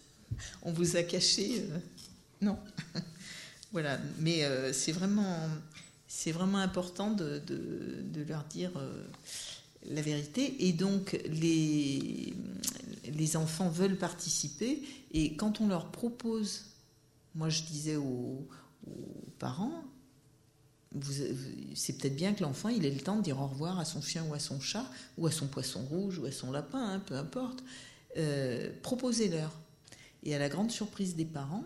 On vous a caché... Euh, non. Voilà, mais euh, c'est vraiment, c'est vraiment important de, de, de leur dire euh, la vérité. Et donc, les, les enfants veulent participer. Et quand on leur propose, moi je disais aux, aux parents, vous, c'est peut-être bien que l'enfant il ait le temps de dire au revoir à son chien ou à son chat, ou à son poisson rouge, ou à son lapin, hein, peu importe. Euh, proposez-leur. Et à la grande surprise des parents,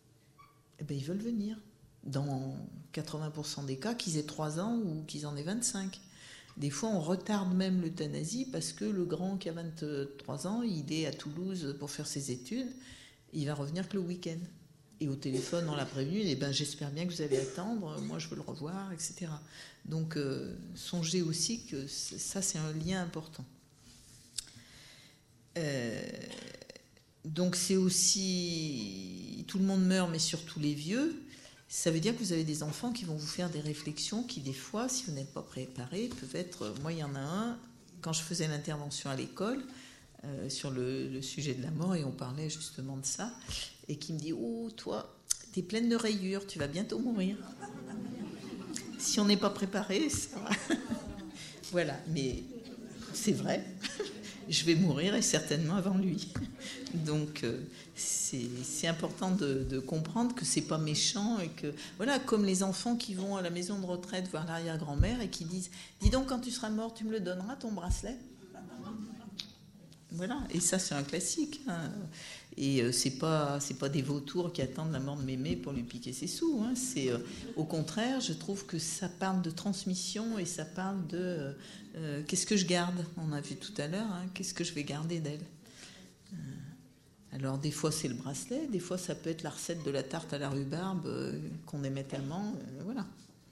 eh ben, ils veulent venir. Dans quatre-vingts pour cent des cas, qu'ils aient trois ans ou qu'ils en aient vingt-cinq. Des fois, on retarde même l'euthanasie parce que le grand qui a vingt-trois ans, il est à Toulouse pour faire ses études, il va revenir que le week-end. Et au téléphone, on l'a prévenu, eh ben, j'espère bien que vous allez attendre, moi je veux le revoir, et cetera. Donc, euh, songez aussi que ça, c'est un lien important. Euh... Donc c'est aussi, tout le monde meurt, mais surtout les vieux. Ça veut dire que vous avez des enfants qui vont vous faire des réflexions qui, des fois, si vous n'êtes pas préparés, peuvent être... Moi, il y en a un, quand je faisais l'intervention à l'école, euh, sur le, le sujet de la mort, et on parlait justement de ça, et qui me dit « Oh, toi, t'es pleine de rayures, tu vas bientôt mourir. » Si on n'est pas préparé, ça va. Voilà, mais c'est vrai. Je vais mourir et certainement avant lui. Donc euh, c'est, c'est important de, de comprendre que c'est pas méchant et que voilà, comme les enfants qui vont à la maison de retraite voir l'arrière-grand-mère et qui disent « Dis donc, quand tu seras mort, tu me le donneras ton bracelet ?» Voilà, et ça c'est un classique. Hein. Et euh, c'est pas c'est pas des vautours qui attendent la mort de mémé pour lui piquer ses sous. Hein. C'est euh, au contraire, je trouve que ça parle de transmission et ça parle de euh, euh, qu'est-ce que je garde. On a vu tout à l'heure, hein, qu'est-ce que je vais garder d'elle. Euh, alors des fois c'est le bracelet, des fois ça peut être la recette de la tarte à la rhubarbe euh, qu'on aimait tellement. Euh, voilà.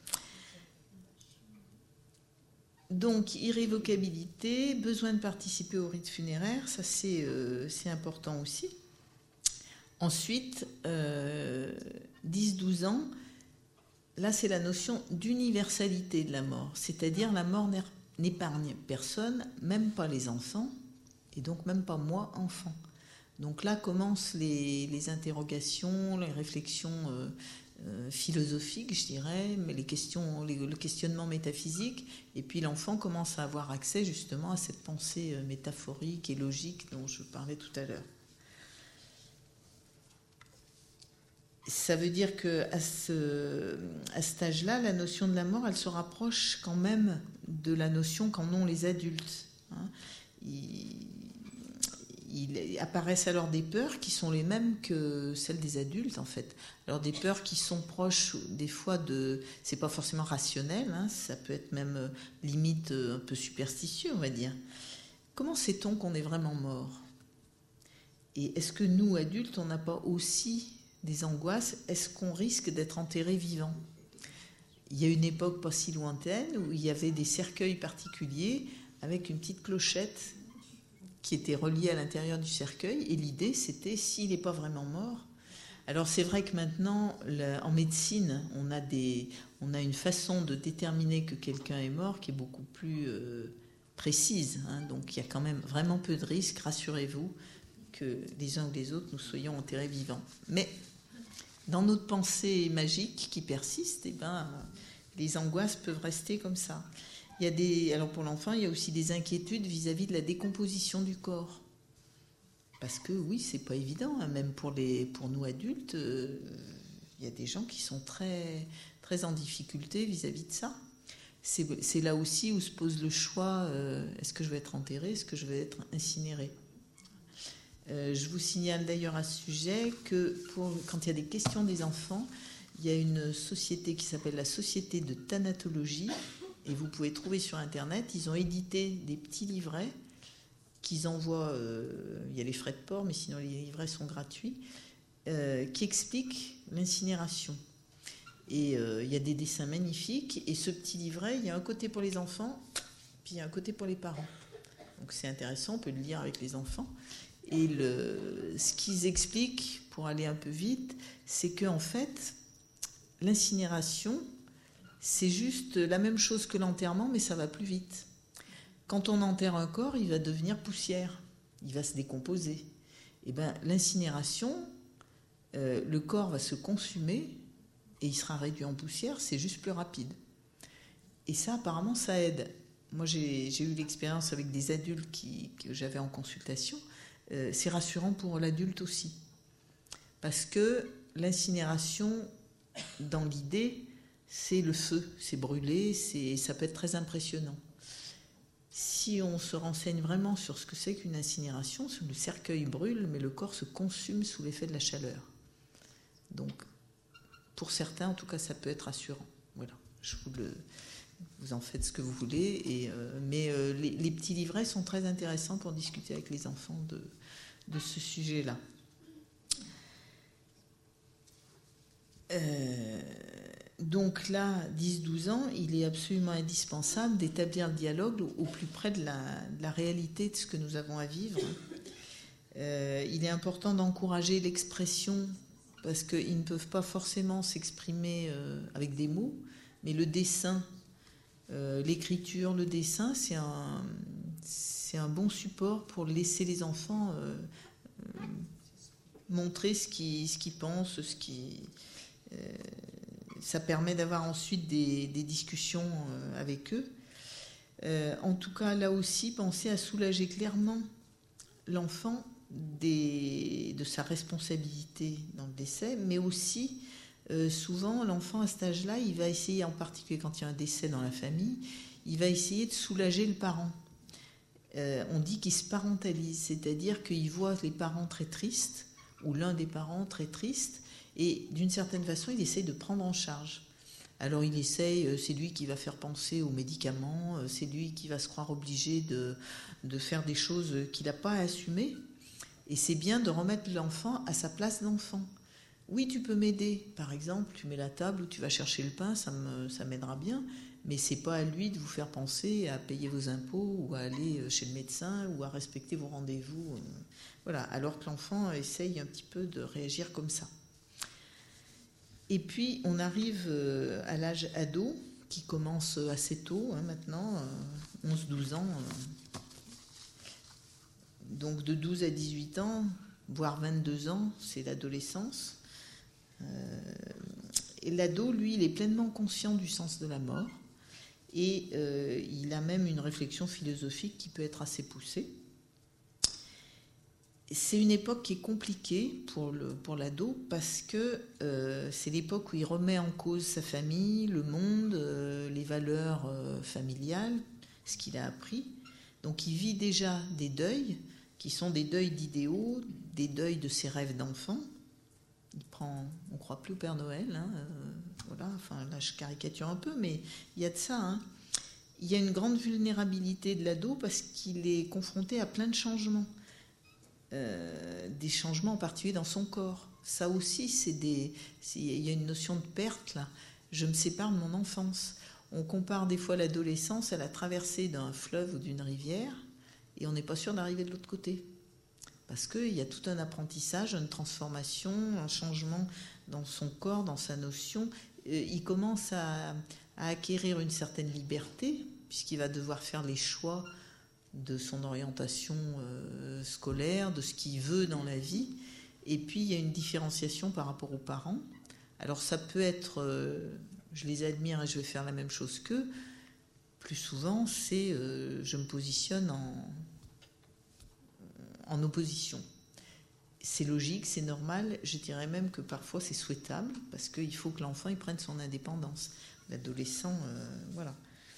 Donc, irrévocabilité, besoin de participer au rite funéraire, ça c'est, euh, c'est important aussi. Ensuite, euh, dix douze ans, là c'est la notion d'universalité de la mort, c'est-à-dire la mort n'épargne personne, même pas les enfants, et donc même pas moi, enfant. Donc là commencent les, les interrogations, les réflexions euh, euh, philosophiques, je dirais, mais les questions, les, le questionnement métaphysique, et puis l'enfant commence à avoir accès justement à cette pensée euh, métaphorique et logique dont je parlais tout à l'heure. Ça veut dire qu'à ce, à cet âge-là, la notion de la mort, elle se rapproche quand même de la notion qu'en ont les adultes. Hein. Il, il apparaissent alors des peurs qui sont les mêmes que celles des adultes, en fait. Alors des peurs qui sont proches, des fois, de... c'est pas forcément rationnel, hein, ça peut être même limite un peu superstitieux, on va dire. Comment sait-on qu'on est vraiment mort ? Et est-ce que nous, adultes, on n'a pas aussi des angoisses? Est-ce qu'on risque d'être enterré vivant? Il y a une époque pas si lointaine où il y avait des cercueils particuliers avec une petite clochette qui était reliée à l'intérieur du cercueil, et l'idée c'était s'il n'est pas vraiment mort. Alors c'est vrai que maintenant là, en médecine on a, des, on a une façon de déterminer que quelqu'un est mort qui est beaucoup plus euh, précise, hein, donc il y a quand même vraiment peu de risques, rassurez-vous, que les uns ou les autres nous soyons enterrés vivants. Mais dans notre pensée magique qui persiste, eh ben, les angoisses peuvent rester comme ça. Il y a des, alors pour l'enfant, il y a aussi des inquiétudes vis-à-vis de la décomposition du corps. Parce que oui, c'est pas évident, hein, même pour, les, pour nous adultes, euh, il y a des gens qui sont très, très en difficulté vis-à-vis de ça. C'est, c'est là aussi où se pose le choix, euh, est-ce que je vais être enterré, est-ce que je vais être incinéré ? Euh, je vous signale d'ailleurs à ce sujet que pour, quand il y a des questions des enfants, il y a une société qui s'appelle la Société de Thanatologie, et vous pouvez trouver sur Internet, ils ont édité des petits livrets qu'ils envoient, euh, il y a les frais de port, mais sinon les livrets sont gratuits, euh, qui expliquent l'incinération. Et euh, il y a des dessins magnifiques, et ce petit livret, il y a un côté pour les enfants, puis il y a un côté pour les parents. Donc c'est intéressant, on peut le lire avec les enfants. Et le, ce qu'ils expliquent, pour aller un peu vite, c'est qu'en fait, l'incinération, c'est juste la même chose que l'enterrement, mais ça va plus vite. Quand on enterre un corps, il va devenir poussière, il va se décomposer. Et ben, l'incinération, euh, le corps va se consumer et il sera réduit en poussière, c'est juste plus rapide. Et ça, apparemment, ça aide. Moi, j'ai, j'ai eu l'expérience avec des adultes qui, que j'avais en consultation. Euh, c'est rassurant pour l'adulte aussi. Parce que l'incinération, dans l'idée, c'est le feu, c'est brûler, c'est, ça peut être très impressionnant. Si on se renseigne vraiment sur ce que c'est qu'une incinération, le cercueil brûle, mais le corps se consume sous l'effet de la chaleur. Donc, pour certains, en tout cas, ça peut être rassurant. Voilà, je vous le... Vous en faites ce que vous voulez, et, euh, mais euh, les, les petits livrets sont très intéressants pour discuter avec les enfants de, de ce sujet-là. Euh, donc là, dix douze ans, il est absolument indispensable d'établir le dialogue au, au plus près de la, de la réalité de ce que nous avons à vivre. Euh, il est important d'encourager l'expression, parce qu'ils ne peuvent pas forcément s'exprimer euh, avec des mots, mais le dessin, Euh, l'écriture, le dessin, c'est un, c'est un bon support pour laisser les enfants euh, euh, montrer ce qu'ils, ce qu'ils pensent, ce qui, euh, ça permet d'avoir ensuite des, des discussions euh, avec eux. Euh, en tout cas, là aussi, pensez à soulager clairement l'enfant des, de sa responsabilité dans le décès, mais aussi Euh, souvent, l'enfant à cet âge-là, il va essayer, en particulier quand il y a un décès dans la famille, il va essayer de soulager le parent. euh, on dit qu'il se parentalise, c'est-à-dire qu'il voit les parents très tristes, ou l'un des parents très triste, et d'une certaine façon, il essaye de prendre en charge. Alors il essaye, c'est lui qui va faire penser aux médicaments, c'est lui qui va se croire obligé de, de faire des choses qu'il n'a pas à assumer. Et c'est bien de remettre l'enfant à sa place d'enfant. Oui, tu peux m'aider. Par exemple, tu mets la table ou tu vas chercher le pain, ça, me, ça m'aidera bien. Mais c'est pas à lui de vous faire penser à payer vos impôts ou à aller chez le médecin ou à respecter vos rendez-vous. Voilà. Alors que l'enfant essaye un petit peu de réagir comme ça. Et puis, on arrive à l'âge ado, qui commence assez tôt, hein, maintenant, onze douze ans. Donc, de douze à dix-huit ans, voire vingt-deux ans, c'est l'adolescence. Euh, et l'ado, lui, il est pleinement conscient du sens de la mort. Et euh, il a même une réflexion philosophique qui peut être assez poussée. C'est une époque qui est compliquée pour, le, pour l'ado parce que euh, c'est l'époque où il remet en cause sa famille, le monde, euh, les valeurs euh, familiales, ce qu'il a appris. Donc il vit déjà des deuils qui sont des deuils d'idéaux, des deuils de ses rêves d'enfant. Il prend, on ne croit plus au Père Noël, hein, euh, voilà, enfin là je caricature un peu, mais il y a de ça. Hein. Il y a une grande vulnérabilité de l'ado parce qu'il est confronté à plein de changements. Euh, des changements en particulier dans son corps. Ça aussi, c'est des, c'est, il y a une notion de perte là. Je me sépare de mon enfance. On compare des fois l'adolescence à la traversée d'un fleuve ou d'une rivière et on n'est pas sûr d'arriver de l'autre côté. Parce qu'il y a tout un apprentissage, une transformation, un changement dans son corps, dans sa notion. Euh, il commence à, à acquérir une certaine liberté puisqu'il va devoir faire les choix de son orientation euh, scolaire, de ce qu'il veut dans la vie. Et puis, il y a une différenciation par rapport aux parents. Alors, ça peut être, euh, je les admire et je vais faire la même chose qu'eux. Plus souvent, c'est, euh, je me positionne en, en opposition. C'est logique, c'est normal. Je dirais même que parfois, c'est souhaitable, parce qu'il faut que l'enfant il prenne son indépendance. L'adolescent, euh, voilà.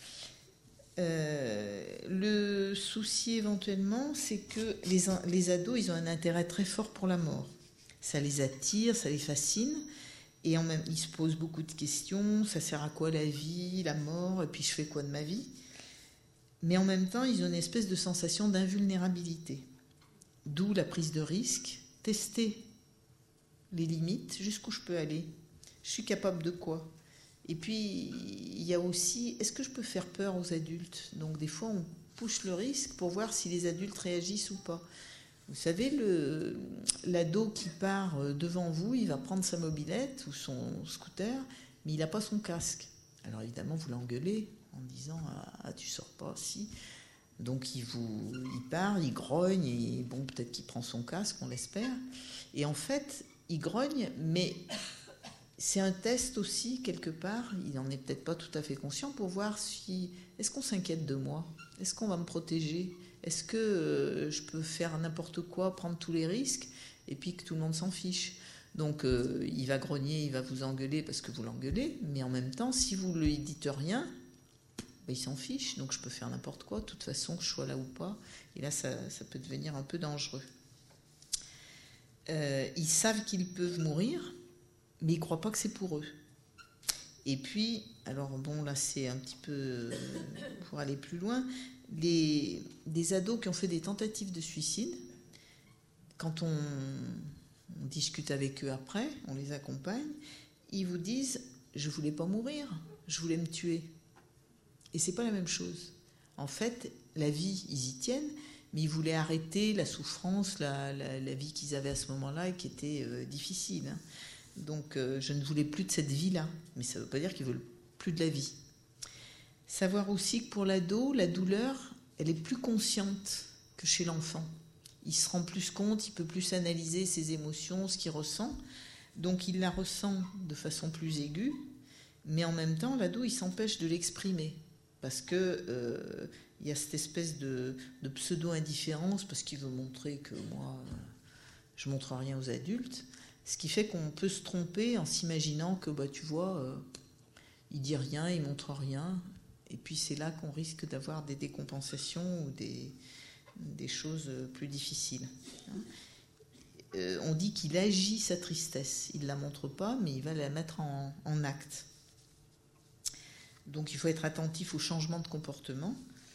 Euh, le souci éventuellement, c'est que les, les ados, ils ont un intérêt très fort pour la mort. Ça les attire, ça les fascine, et en même, ils se posent beaucoup de questions. Ça sert à quoi la vie, la mort, et puis je fais quoi de ma vie? Mais en même temps, ils ont une espèce de sensation d'invulnérabilité. D'où la prise de risque, tester les limites, jusqu'où je peux aller. Je suis capable de quoi? Et puis, il y a aussi, est-ce que je peux faire peur aux adultes? Donc, des fois, on pousse le risque pour voir si les adultes réagissent ou pas. Vous savez, le, l'ado qui part devant vous, il va prendre sa mobilette ou son scooter, mais il n'a pas son casque. Alors, évidemment, vous l'engueulez en disant « Ah, tu sors pas, si ». Donc, il, vous, il part, il grogne, et bon, peut-être qu'il prend son casque, on l'espère. Et en fait, il grogne, mais... c'est un test aussi, quelque part, il n'en est peut-être pas tout à fait conscient, pour voir si, est-ce qu'on s'inquiète de moi? Est-ce qu'on va me protéger? Est-ce que euh, je peux faire n'importe quoi, prendre tous les risques, et puis que tout le monde s'en fiche? Donc, euh, il va grogner, il va vous engueuler parce que vous l'engueulez, mais en même temps, si vous ne lui dites rien, ben, il s'en fiche, donc je peux faire n'importe quoi, de toute façon, que je sois là ou pas. Et là, ça, ça peut devenir un peu dangereux. Euh, ils savent qu'ils peuvent mourir, mais ils ne croient pas que c'est pour eux. Et puis, alors bon, là c'est un petit peu, pour aller plus loin, les, des ados qui ont fait des tentatives de suicide, quand on, on discute avec eux après, on les accompagne, ils vous disent « je ne voulais pas mourir, je voulais me tuer ». Et ce n'est pas la même chose. En fait, la vie, ils y tiennent, mais ils voulaient arrêter la souffrance, la, la, la vie qu'ils avaient à ce moment-là et qui était euh, difficile, hein. Donc, euh, je ne voulais plus de cette vie-là. Mais ça ne veut pas dire qu'ils ne veulent plus de la vie. Savoir aussi que pour l'ado, la douleur, elle est plus consciente que chez l'enfant. Il se rend plus compte, il peut plus analyser ses émotions, ce qu'il ressent. Donc, il la ressent de façon plus aiguë. Mais en même temps, l'ado, il s'empêche de l'exprimer. Parce qu'il euh, y a cette espèce de, de pseudo-indifférence, parce qu'il veut montrer que moi, je ne montre rien aux adultes. Ce qui fait qu'on peut se tromper en s'imaginant que, bah, tu vois, euh, il dit rien, il montre rien. Et puis c'est là qu'on risque d'avoir des décompensations ou des, des choses plus difficiles. Euh, on dit qu'il agit sa tristesse. Il ne la montre pas, mais il va la mettre en, en acte. Donc il faut être attentif au changement de comportement.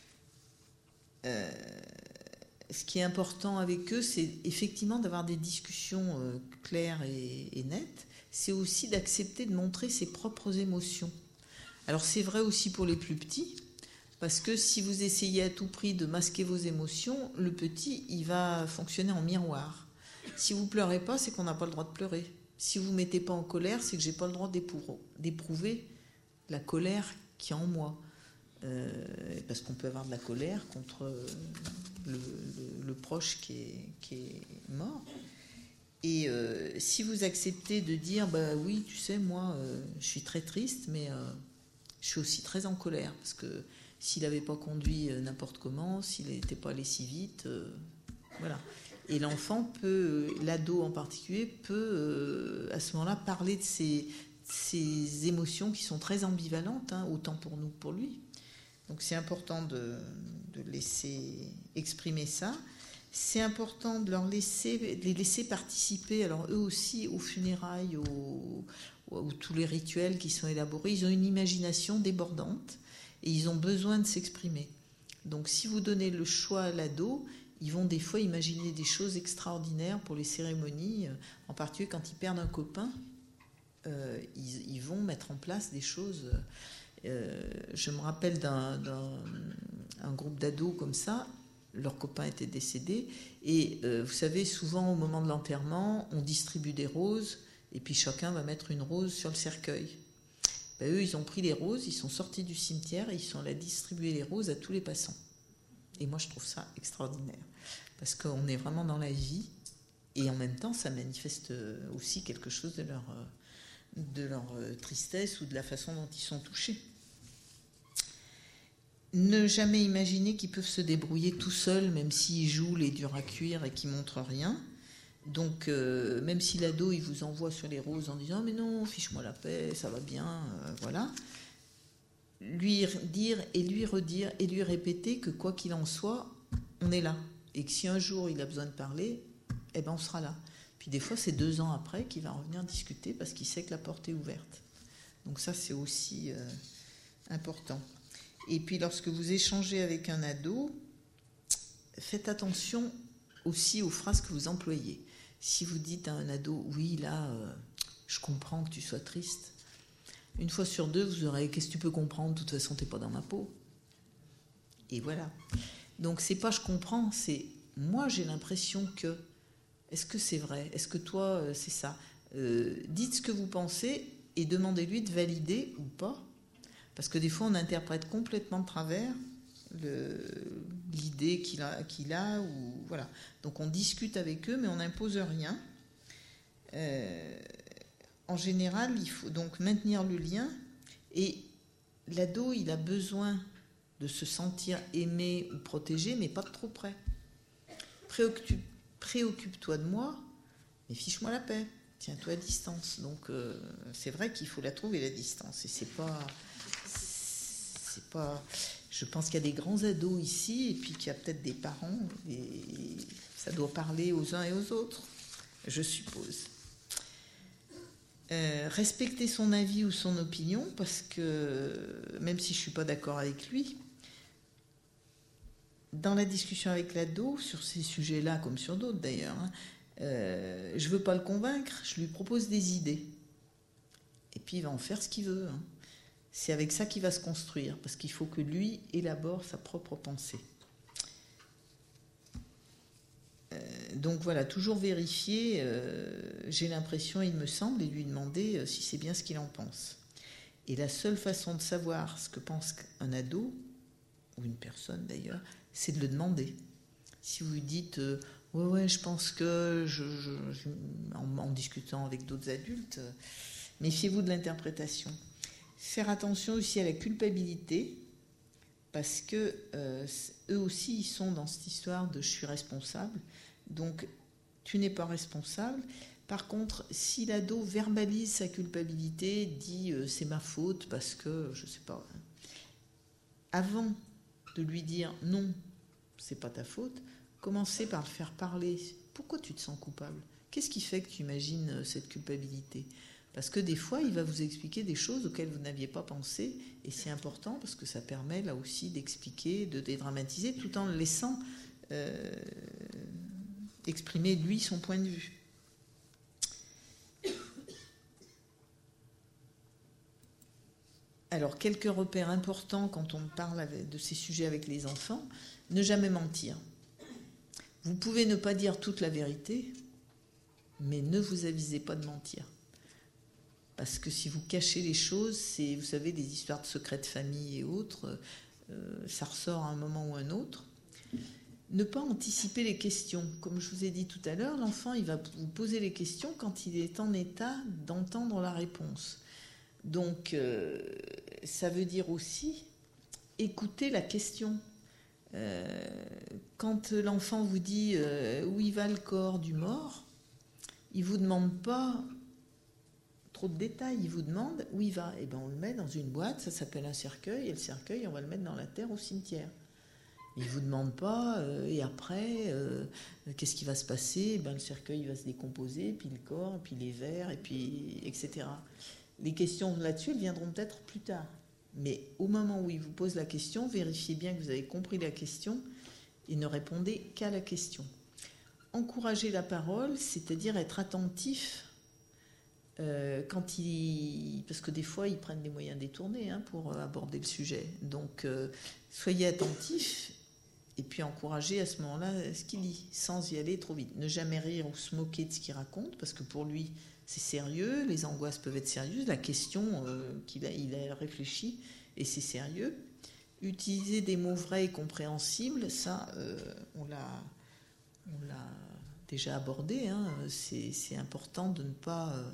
Euh, ce qui est important avec eux, c'est effectivement d'avoir des discussions euh, claires et, et nettes. C'est aussi d'accepter de montrer ses propres émotions. Alors c'est vrai aussi pour les plus petits, parce que si vous essayez à tout prix de masquer vos émotions, le petit, il va fonctionner en miroir. Si vous pleurez pas, c'est qu'on n'a pas le droit de pleurer. Si vous ne mettez pas en colère, c'est que j'ai pas le droit d'éprouver la colère qui est en moi. Euh, parce qu'on peut avoir de la colère contre le, le, le proche qui est, qui est mort. Et euh, si vous acceptez de dire, bah oui, tu sais, moi, euh, je suis très triste, mais euh, je suis aussi très en colère, parce que s'il n'avait pas conduit euh, n'importe comment, s'il n'était pas allé si vite, euh, voilà. Et l'enfant peut, l'ado en particulier, peut euh, à ce moment-là parler de ses, ses émotions qui sont très ambivalentes, hein, autant pour nous que pour lui. Donc c'est important de, de laisser exprimer ça. C'est important de leur laisser, de les laisser participer, alors eux aussi, aux funérailles, aux, aux tous les rituels qui sont élaborés. Ils ont une imagination débordante et ils ont besoin de s'exprimer. Donc si vous donnez le choix à l'ado, ils vont des fois imaginer des choses extraordinaires pour les cérémonies, en particulier quand ils perdent un copain, euh, ils, ils vont mettre en place des choses. Euh, je me rappelle d'un, d'un un groupe d'ados comme ça, leur copain était décédé, et euh, vous savez, souvent au moment de l'enterrement, on distribue des roses, et puis chacun va mettre une rose sur le cercueil. Ben, eux, ils ont pris les roses, ils sont sortis du cimetière, et ils sont allés distribuer les roses à tous les passants. Et moi, je trouve ça extraordinaire, parce qu'on est vraiment dans la vie, et en même temps, ça manifeste aussi quelque chose de leur, de leur tristesse ou de la façon dont ils sont touchés. Ne jamais imaginer qu'ils peuvent se débrouiller tout seuls, même s'ils jouent les durs à cuire et qu'ils ne montrent rien. Donc, euh, même si l'ado, il vous envoie sur les roses en disant « mais non, fiche-moi la paix, ça va bien, euh, voilà », lui dire et lui redire et lui répéter que quoi qu'il en soit, on est là. Et que si un jour il a besoin de parler, eh ben on sera là. Puis des fois, c'est deux ans après qu'il va revenir discuter parce qu'il sait que la porte est ouverte. Donc ça, c'est aussi euh, important. Et puis, lorsque vous échangez avec un ado, faites attention aussi aux phrases que vous employez. Si vous dites à un ado « oui, là, euh, je comprends que tu sois triste », une fois sur deux, vous aurez « qu'est-ce que tu peux comprendre ? De toute façon, tu n'es pas dans ma peau. » Et voilà. Donc, c'est pas « je comprends », c'est « moi, j'ai l'impression que… » Est-ce que c'est vrai ? Est-ce que toi, c'est ça ? euh, Dites ce que vous pensez et demandez-lui de valider ou pas. Parce que des fois, on interprète complètement de travers le, l'idée qu'il a, qu'il a ou, voilà. Donc, on discute avec eux, mais on n'impose rien. Euh, en général, il faut donc maintenir le lien. Et l'ado, il a besoin de se sentir aimé ou protégé, mais pas de trop près. Préoccupe, préoccupe-toi de moi, mais fiche-moi la paix. Tiens-toi à distance. Donc, euh, c'est vrai qu'il faut la trouver, la distance. Et c'est pas... C'est pas... Je pense qu'il y a des grands ados ici, et puis qu'il y a peut-être des parents, et ça doit parler aux uns et aux autres, je suppose. Euh, respecter son avis ou son opinion, parce que même si je ne suis pas d'accord avec lui, dans la discussion avec l'ado, sur ces sujets-là, comme sur d'autres d'ailleurs, hein, euh, je ne veux pas le convaincre, je lui propose des idées. Et puis il va en faire ce qu'il veut. Hein. C'est avec ça qu'il va se construire, parce qu'il faut que lui élabore sa propre pensée. Euh, donc voilà, toujours vérifier, euh, j'ai l'impression, il me semble, et lui demander euh, si c'est bien ce qu'il en pense. Et la seule façon de savoir ce que pense un ado, ou une personne d'ailleurs, c'est de le demander. Si vous lui dites euh, « ouais, ouais, je pense que… Je, je, je, en, en discutant avec d'autres adultes, euh, méfiez-vous de l'interprétation. Faire attention aussi à la culpabilité, parce que euh, eux aussi, ils sont dans cette histoire de « je suis responsable ». Donc, tu n'es pas responsable. Par contre, si l'ado verbalise sa culpabilité, dit euh, « c'est ma faute parce que… » je ne sais pas… avant de lui dire non, c'est pas ta faute, commencez par le faire parler. Pourquoi tu te sens coupable ? Qu'est-ce qui fait que tu imagines cette culpabilité ? Parce que des fois, il va vous expliquer des choses auxquelles vous n'aviez pas pensé, et c'est important parce que ça permet là aussi d'expliquer, de dédramatiser, tout en le laissant euh, exprimer lui son point de vue. Alors, quelques repères importants quand on parle de ces sujets avec les enfants. Ne jamais mentir. Vous pouvez ne pas dire toute la vérité, mais ne vous avisez pas de mentir. Parce que si vous cachez les choses, c'est, vous savez, des histoires de secrets de famille et autres, euh, ça ressort à un moment ou à un autre. Ne pas anticiper les questions. Comme je vous ai dit tout à l'heure, l'enfant, il va vous poser les questions quand il est en état d'entendre la réponse. Donc, euh, ça veut dire aussi écouter la question. Euh, quand l'enfant vous dit euh, où il va le corps du mort, il ne vous demande pas trop de détails, il vous demande où il va. Et ben on le met dans une boîte, ça s'appelle un cercueil, et le cercueil, on va le mettre dans la terre au cimetière. Il ne vous demande pas, euh, et après, euh, qu'est-ce qui va se passer ? Et ben, le cercueil va se décomposer, puis le corps, puis les vers, et puis, et cetera. Les questions là-dessus, elles viendront peut-être plus tard. Mais au moment où il vous pose la question, vérifiez bien que vous avez compris la question et ne répondez qu'à la question. Encourager la parole, c'est-à-dire être attentif euh, quand il... Parce que des fois, ils prennent des moyens détournés hein, pour aborder le sujet. Donc, euh, soyez attentifs et puis encouragez à ce moment-là ce qu'il dit, sans y aller trop vite. Ne jamais rire ou se moquer de ce qu'il raconte, parce que pour lui... c'est sérieux, les angoisses peuvent être sérieuses, la question euh, qu'il a, il a réfléchi, et c'est sérieux. Utiliser des mots vrais et compréhensibles, ça, euh, on, l'a, on l'a déjà abordé, hein, c'est, c'est important de ne pas, euh,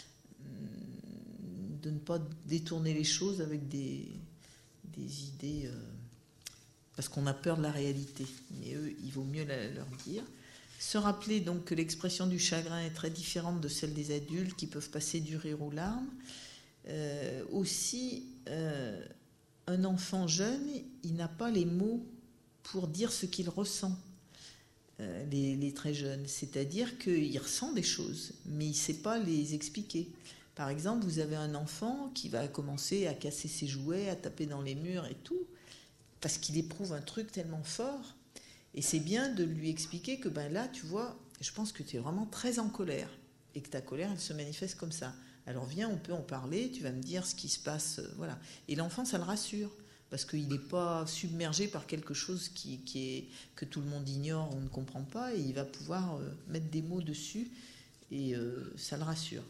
de ne pas détourner les choses avec des, des idées, euh, parce qu'on a peur de la réalité, mais eux, il vaut mieux la, leur dire. Se rappeler donc que l'expression du chagrin est très différente de celle des adultes qui peuvent passer du rire aux larmes. Euh, aussi, euh, un enfant jeune, il n'a pas les mots pour dire ce qu'il ressent, euh, les, les très jeunes. C'est-à-dire qu'il ressent des choses, mais il ne sait pas les expliquer. Par exemple, vous avez un enfant qui va commencer à casser ses jouets, à taper dans les murs et tout, parce qu'il éprouve un truc tellement fort. Et c'est bien de lui expliquer que ben là, tu vois, je pense que tu es vraiment très en colère et que ta colère, elle se manifeste comme ça. Alors viens, on peut en parler, tu vas me dire ce qui se passe, euh, voilà. Et l'enfant, ça le rassure, parce qu'il n'est pas submergé par quelque chose qui, qui est, que tout le monde ignore, on ne comprend pas, et il va pouvoir euh, mettre des mots dessus, et euh, ça le rassure.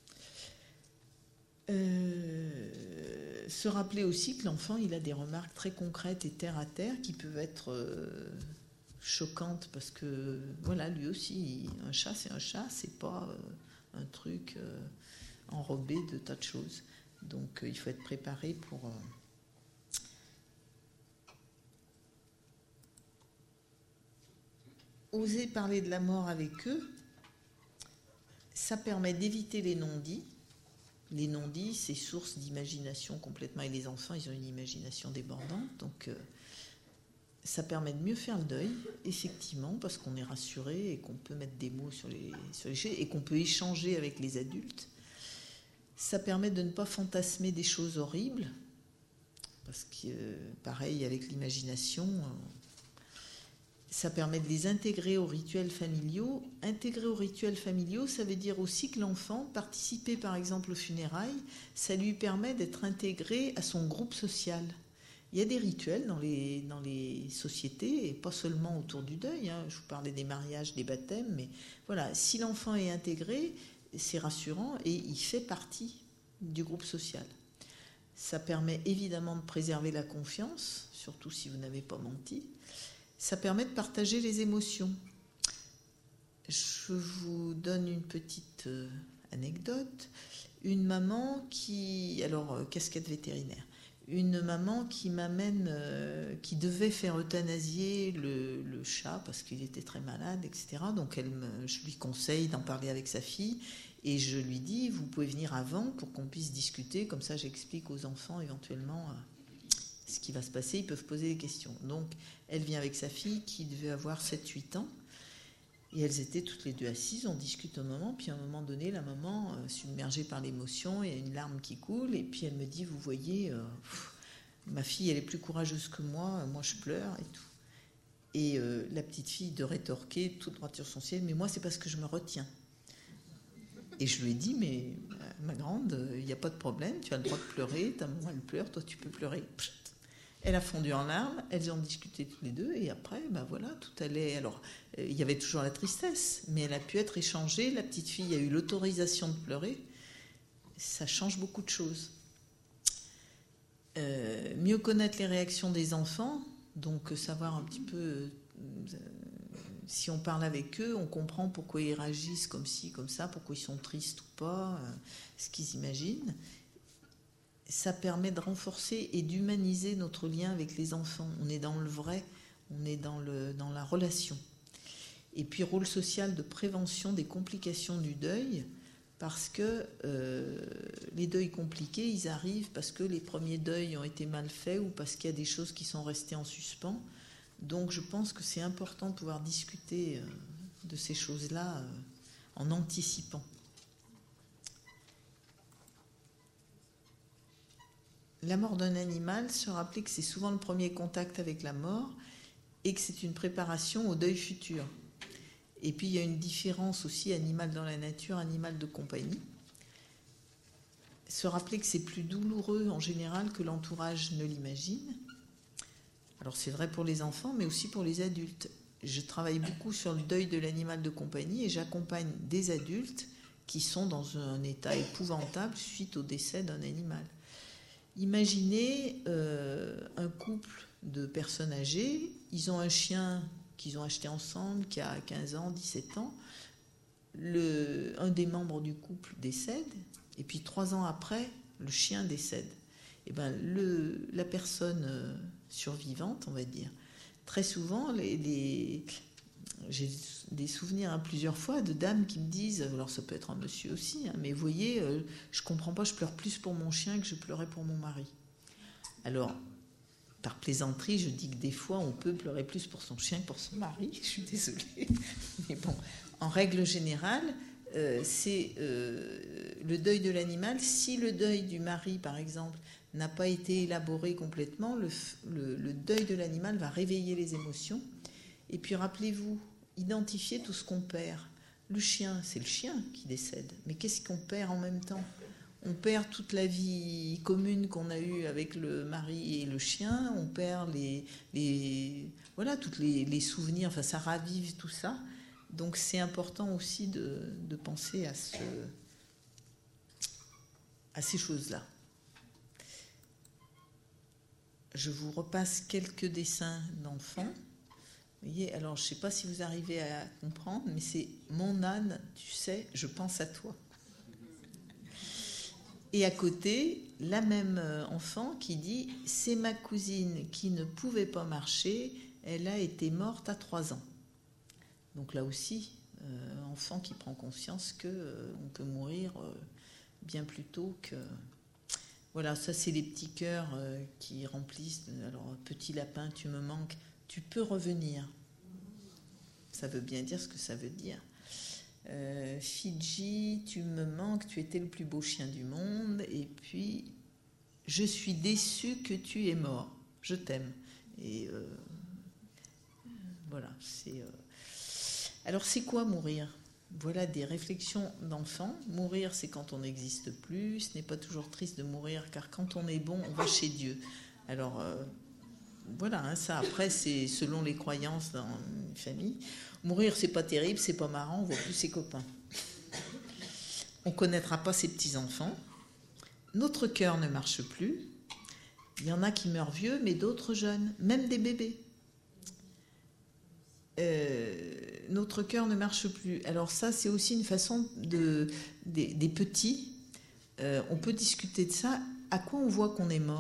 Euh, se rappeler aussi que l'enfant, il a des remarques très concrètes et terre à terre qui peuvent être... Euh, choquante parce que voilà, lui aussi, un chat c'est un chat, c'est pas euh, un truc euh, enrobé de tas de choses. Donc euh, il faut être préparé pour euh... oser parler de la mort avec eux. Ça permet d'éviter les non-dits. Les non-dits, c'est source d'imagination complètement, et les enfants, ils ont une imagination débordante, donc euh, ça permet de mieux faire le deuil, effectivement, parce qu'on est rassuré et qu'on peut mettre des mots sur les, sur les choses et qu'on peut échanger avec les adultes. Ça permet de ne pas fantasmer des choses horribles, parce que, pareil, avec l'imagination, ça permet de les intégrer aux rituels familiaux. Intégrer aux rituels familiaux, ça veut dire aussi que l'enfant, participer par exemple aux funérailles, ça lui permet d'être intégré à son groupe social. Il y a des rituels dans les, dans les sociétés, et pas seulement autour du deuil, hein. Je vous parlais des mariages, des baptêmes, mais voilà, si l'enfant est intégré, c'est rassurant et il fait partie du groupe social. Ça permet évidemment de préserver la confiance, surtout si vous n'avez pas menti. Ça permet de partager les émotions. Je vous donne une petite euh, anecdote. Une maman qui... Alors, euh, casquette vétérinaire. Une maman qui m'amène, euh, qui devait faire euthanasier le, le chat parce qu'il était très malade, et cetera. Donc elle me, je lui conseille d'en parler avec sa fille et je lui dis, vous pouvez venir avant pour qu'on puisse discuter, comme ça j'explique aux enfants éventuellement euh, ce qui va se passer, ils peuvent poser des questions. Donc, elle vient avec sa fille qui devait avoir sept huit ans. Et elles étaient toutes les deux assises, on discute un moment, puis à un moment donné, la maman, euh, submergée par l'émotion, il y a une larme qui coule, et puis elle me dit, vous voyez, euh, pff, ma fille, elle est plus courageuse que moi, moi je pleure et tout. Et euh, la petite fille de rétorquer, toute droite sur son ciel, mais moi c'est parce que je me retiens. Et je lui ai dit, mais ma grande, il n'y a pas de problème, tu as le droit de pleurer, ta maman elle pleure, toi tu peux pleurer. Pfft. Elle a fondu en larmes, elles ont discuté toutes les deux, et après, ben voilà, tout allait. Alors, euh, il y avait toujours la tristesse, mais elle a pu être échangée. La petite fille a eu l'autorisation de pleurer. Ça change beaucoup de choses. Euh, mieux connaître les réactions des enfants, donc savoir un petit peu, euh, si on parle avec eux, on comprend pourquoi ils réagissent comme ci, comme ça, pourquoi ils sont tristes ou pas, euh, ce qu'ils imaginent. Ça permet de renforcer et d'humaniser notre lien avec les enfants. On est dans le vrai, on est dans, le, dans la relation. Et puis, rôle social de prévention des complications du deuil, parce que euh, les deuils compliqués, ils arrivent parce que les premiers deuils ont été mal faits ou parce qu'il y a des choses qui sont restées en suspens. Donc, je pense que c'est important de pouvoir discuter euh, de ces choses-là euh, en anticipant. La mort d'un animal, se rappeler que c'est souvent le premier contact avec la mort et que c'est une préparation au deuil futur. Et puis il y a une différence aussi, animal dans la nature, animal de compagnie. Se rappeler que c'est plus douloureux en général que l'entourage ne l'imagine. Alors c'est vrai pour les enfants, mais aussi pour les adultes. Je travaille beaucoup sur le deuil de l'animal de compagnie et j'accompagne des adultes qui sont dans un état épouvantable suite au décès d'un animal. Imaginez euh, un couple de personnes âgées, ils ont un chien qu'ils ont acheté ensemble qui a quinze ans, dix-sept ans, le, un des membres du couple décède, et puis trois ans après, le chien décède. Et ben le, la personne survivante, on va dire, très souvent, les, les, j'ai des souvenirs hein, plusieurs fois de dames qui me disent, alors ça peut être un monsieur aussi, hein, mais vous voyez, euh, je comprends pas, je pleure plus pour mon chien que je pleurais pour mon mari. Alors, par plaisanterie, je dis que des fois, on peut pleurer plus pour son chien que pour son mari, je suis désolée. Mais bon, en règle générale, euh, c'est euh, le deuil de l'animal. Si le deuil du mari, par exemple, n'a pas été élaboré complètement, le, le, le deuil de l'animal va réveiller les émotions. Et puis rappelez-vous, identifiez tout ce qu'on perd. Le chien, c'est le chien qui décède. Mais qu'est-ce qu'on perd en même temps ? On perd toute la vie commune qu'on a eue avec le mari et le chien. On perd les, les voilà, tous les, les souvenirs. Enfin, ça ravive tout ça. Donc c'est important aussi de, de penser à, ce, à ces choses-là. Je vous repasse quelques dessins d'enfants. Vous voyez, alors je ne sais pas si vous arrivez à comprendre, mais c'est « Mon âne, tu sais, je pense à toi ». Et à côté, la même enfant qui dit « C'est ma cousine qui ne pouvait pas marcher, elle a été morte à trois ans ». Donc là aussi, euh, enfant qui prend conscience qu'on euh, peut mourir euh, bien plus tôt que... Voilà, ça c'est les petits cœurs euh, qui remplissent. Alors, petit lapin, tu me manques, tu peux revenir. Ça veut bien dire ce que ça veut dire. Euh, Fidji, tu me manques, tu étais le plus beau chien du monde. Et puis, je suis déçue que tu es mort. Je t'aime. Et euh, voilà, c'est... Euh... Alors, c'est quoi mourir ? Voilà des réflexions d'enfants. Mourir, c'est quand on n'existe plus. Ce n'est pas toujours triste de mourir, car quand on est bon, on va chez Dieu. Alors, euh, voilà, hein, ça, après, c'est selon les croyances dans une famille. Mourir, c'est pas terrible, c'est pas marrant, on voit plus ses copains. On connaîtra pas ses petits-enfants. Notre cœur ne marche plus. Il y en a qui meurent vieux, mais d'autres jeunes, même des bébés. Euh, notre cœur ne marche plus. Alors ça, c'est aussi une façon de, des, des petits. Euh, on peut discuter de ça. À quoi on voit qu'on est mort ?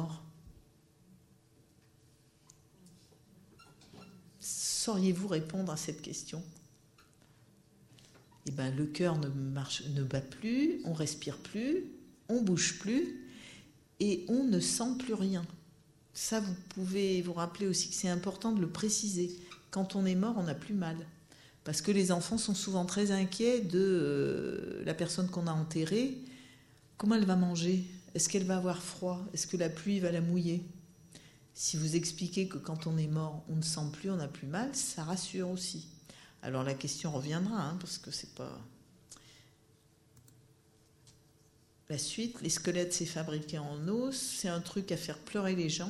Sauriez-vous répondre à cette question ? Eh ben, le cœur ne marche, ne bat plus, on respire plus, on bouge plus et on ne sent plus rien. ça, vous pouvez vous rappeler aussi que c'est important de le préciser. Quand on est mort, on n'a plus mal. Parce que les enfants sont souvent très inquiets de euh, la personne qu'on a enterrée. Comment elle va manger? Est-ce qu'elle va avoir froid? Est-ce que la pluie va la mouiller? Si vous expliquez que quand on est mort, on ne sent plus, on n'a plus mal, ça rassure aussi. Alors la question reviendra, hein, parce que c'est pas... La suite, les squelettes, c'est fabriqué en os, c'est un truc à faire pleurer les gens.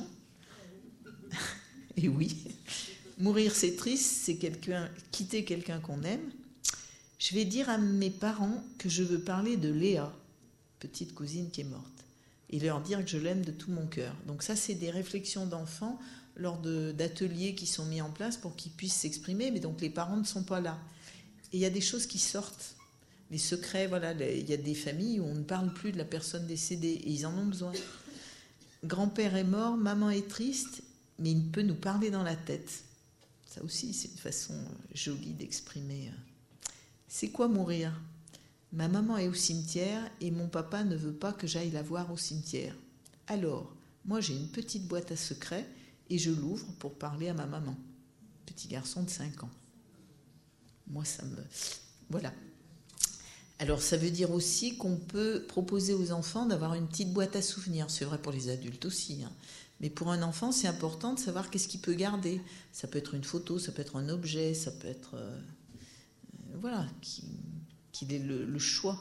Et oui, mourir c'est triste, c'est quelqu'un, quitter quelqu'un qu'on aime. Je vais dire à mes parents que je veux parler de Léa, petite cousine qui est morte, et leur dire que je l'aime de tout mon cœur. Donc ça, c'est des réflexions d'enfants lors de, d'ateliers qui sont mis en place pour qu'ils puissent s'exprimer, mais donc les parents ne sont pas là. Et il y a des choses qui sortent. Les secrets, voilà, il y a des familles où on ne parle plus de la personne décédée et ils en ont besoin. Grand-père est mort, maman est triste, mais il peut nous parler dans la tête. Ça aussi, c'est une façon jolie d'exprimer. C'est quoi mourir? Ma maman est au cimetière et mon papa ne veut pas que j'aille la voir au cimetière. Alors, moi j'ai une petite boîte à secrets et je l'ouvre pour parler à ma maman. Petit garçon de cinq ans. Moi, ça me... Voilà. Alors, ça veut dire aussi qu'on peut proposer aux enfants d'avoir une petite boîte à souvenirs. C'est vrai pour les adultes aussi. Hein. Mais pour un enfant, c'est important de savoir qu'est-ce qu'il peut garder. Ça peut être une photo, ça peut être un objet, ça peut être... Euh, voilà, qu'il ait le, le choix.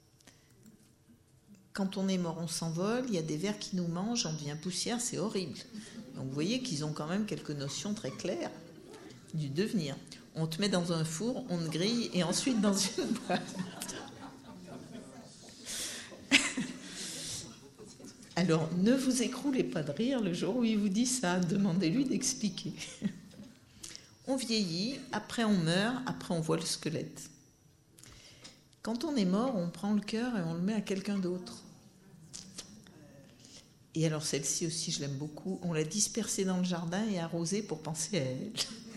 Quand on est mort, on s'envole. Il y a des vers qui nous mangent, on devient poussière, c'est horrible. Donc, vous voyez qu'ils ont quand même quelques notions très claires du devenir. On te met dans un four, on te grille, et ensuite dans une boîte. Alors, ne vous écroulez pas de rire le jour où il vous dit ça. Demandez-lui d'expliquer. On vieillit, après on meurt, après on voit le squelette. Quand on est mort, on prend le cœur et on le met à quelqu'un d'autre. Et alors celle-ci aussi, je l'aime beaucoup. On l'a dispersée dans le jardin et arrosée pour penser à elle.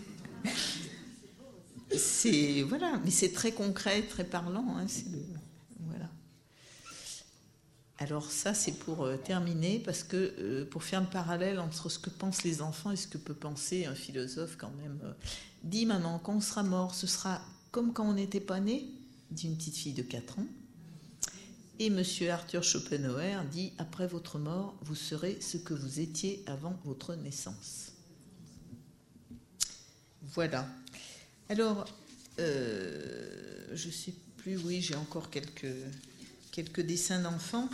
C'est, voilà, mais c'est très concret, très parlant. Hein, c'est le, voilà. Alors ça, c'est pour euh, terminer, parce que euh, pour faire le parallèle entre ce que pensent les enfants et ce que peut penser un philosophe quand même. Euh, dit maman, quand on sera mort, ce sera comme quand on n'était pas né, dit une petite fille de quatre ans. Et monsieur Arthur Schopenhauer dit, après votre mort, vous serez ce que vous étiez avant votre naissance. Voilà. Alors, euh, je ne sais plus, oui, j'ai encore quelques, quelques dessins d'enfants.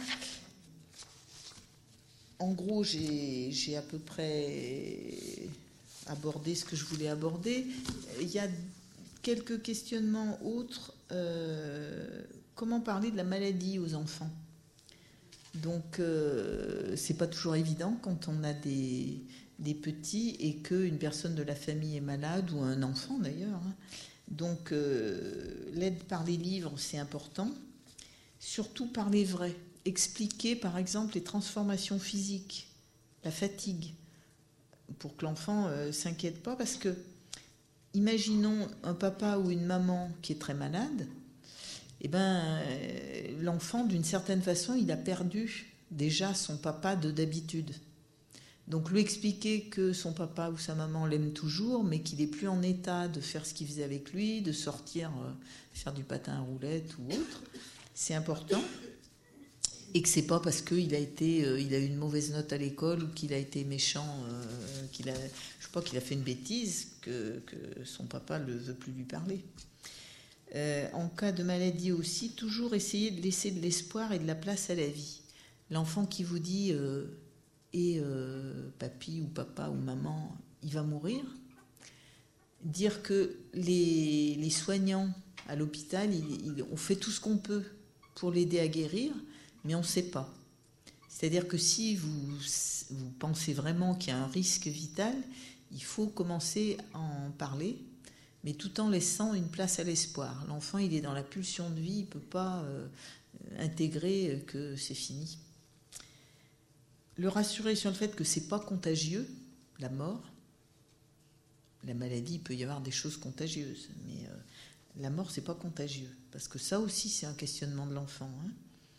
En gros, j'ai, j'ai à peu près abordé ce que je voulais aborder. Il y a quelques questionnements autres. Euh, comment parler de la maladie aux enfants? Donc, euh, c'est pas toujours évident quand on a des... des petits et qu'une personne de la famille est malade, ou un enfant d'ailleurs. Donc euh, l'aide par les livres, c'est important. Surtout par les vrais. Expliquer par exemple les transformations physiques, la fatigue, pour que l'enfant ne euh, s'inquiète pas. Parce que, imaginons un papa ou une maman qui est très malade, et ben, euh, l'enfant d'une certaine façon, il a perdu déjà son papa de d'habitude. Donc lui expliquer que son papa ou sa maman l'aime toujours, mais qu'il n'est plus en état de faire ce qu'il faisait avec lui, de sortir, euh, faire du patin à roulettes ou autre, c'est important. Et que c'est pas parce qu'il a été, euh, il a eu une mauvaise note à l'école ou qu'il a été méchant, euh, qu'il a, je sais pas, qu'il a fait une bêtise, que, que son papa ne veut plus lui parler. Euh, en cas de maladie aussi, toujours essayer de laisser de l'espoir et de la place à la vie. L'enfant qui vous dit euh, et euh, papy ou papa ou maman, il va mourir. Dire que les, les soignants à l'hôpital, ils, ils, on fait tout ce qu'on peut pour l'aider à guérir, mais on ne sait pas. C'est-à-dire que si vous, vous pensez vraiment qu'il y a un risque vital, il faut commencer à en parler, mais tout en laissant une place à l'espoir. L'enfant, il est dans la pulsion de vie, il ne peut pas euh, intégrer que c'est fini. Le rassurer sur le fait que ce n'est pas contagieux, la mort. La maladie, il peut y avoir des choses contagieuses, mais euh, la mort, ce n'est pas contagieux. Parce que ça aussi, c'est un questionnement de l'enfant. Hein.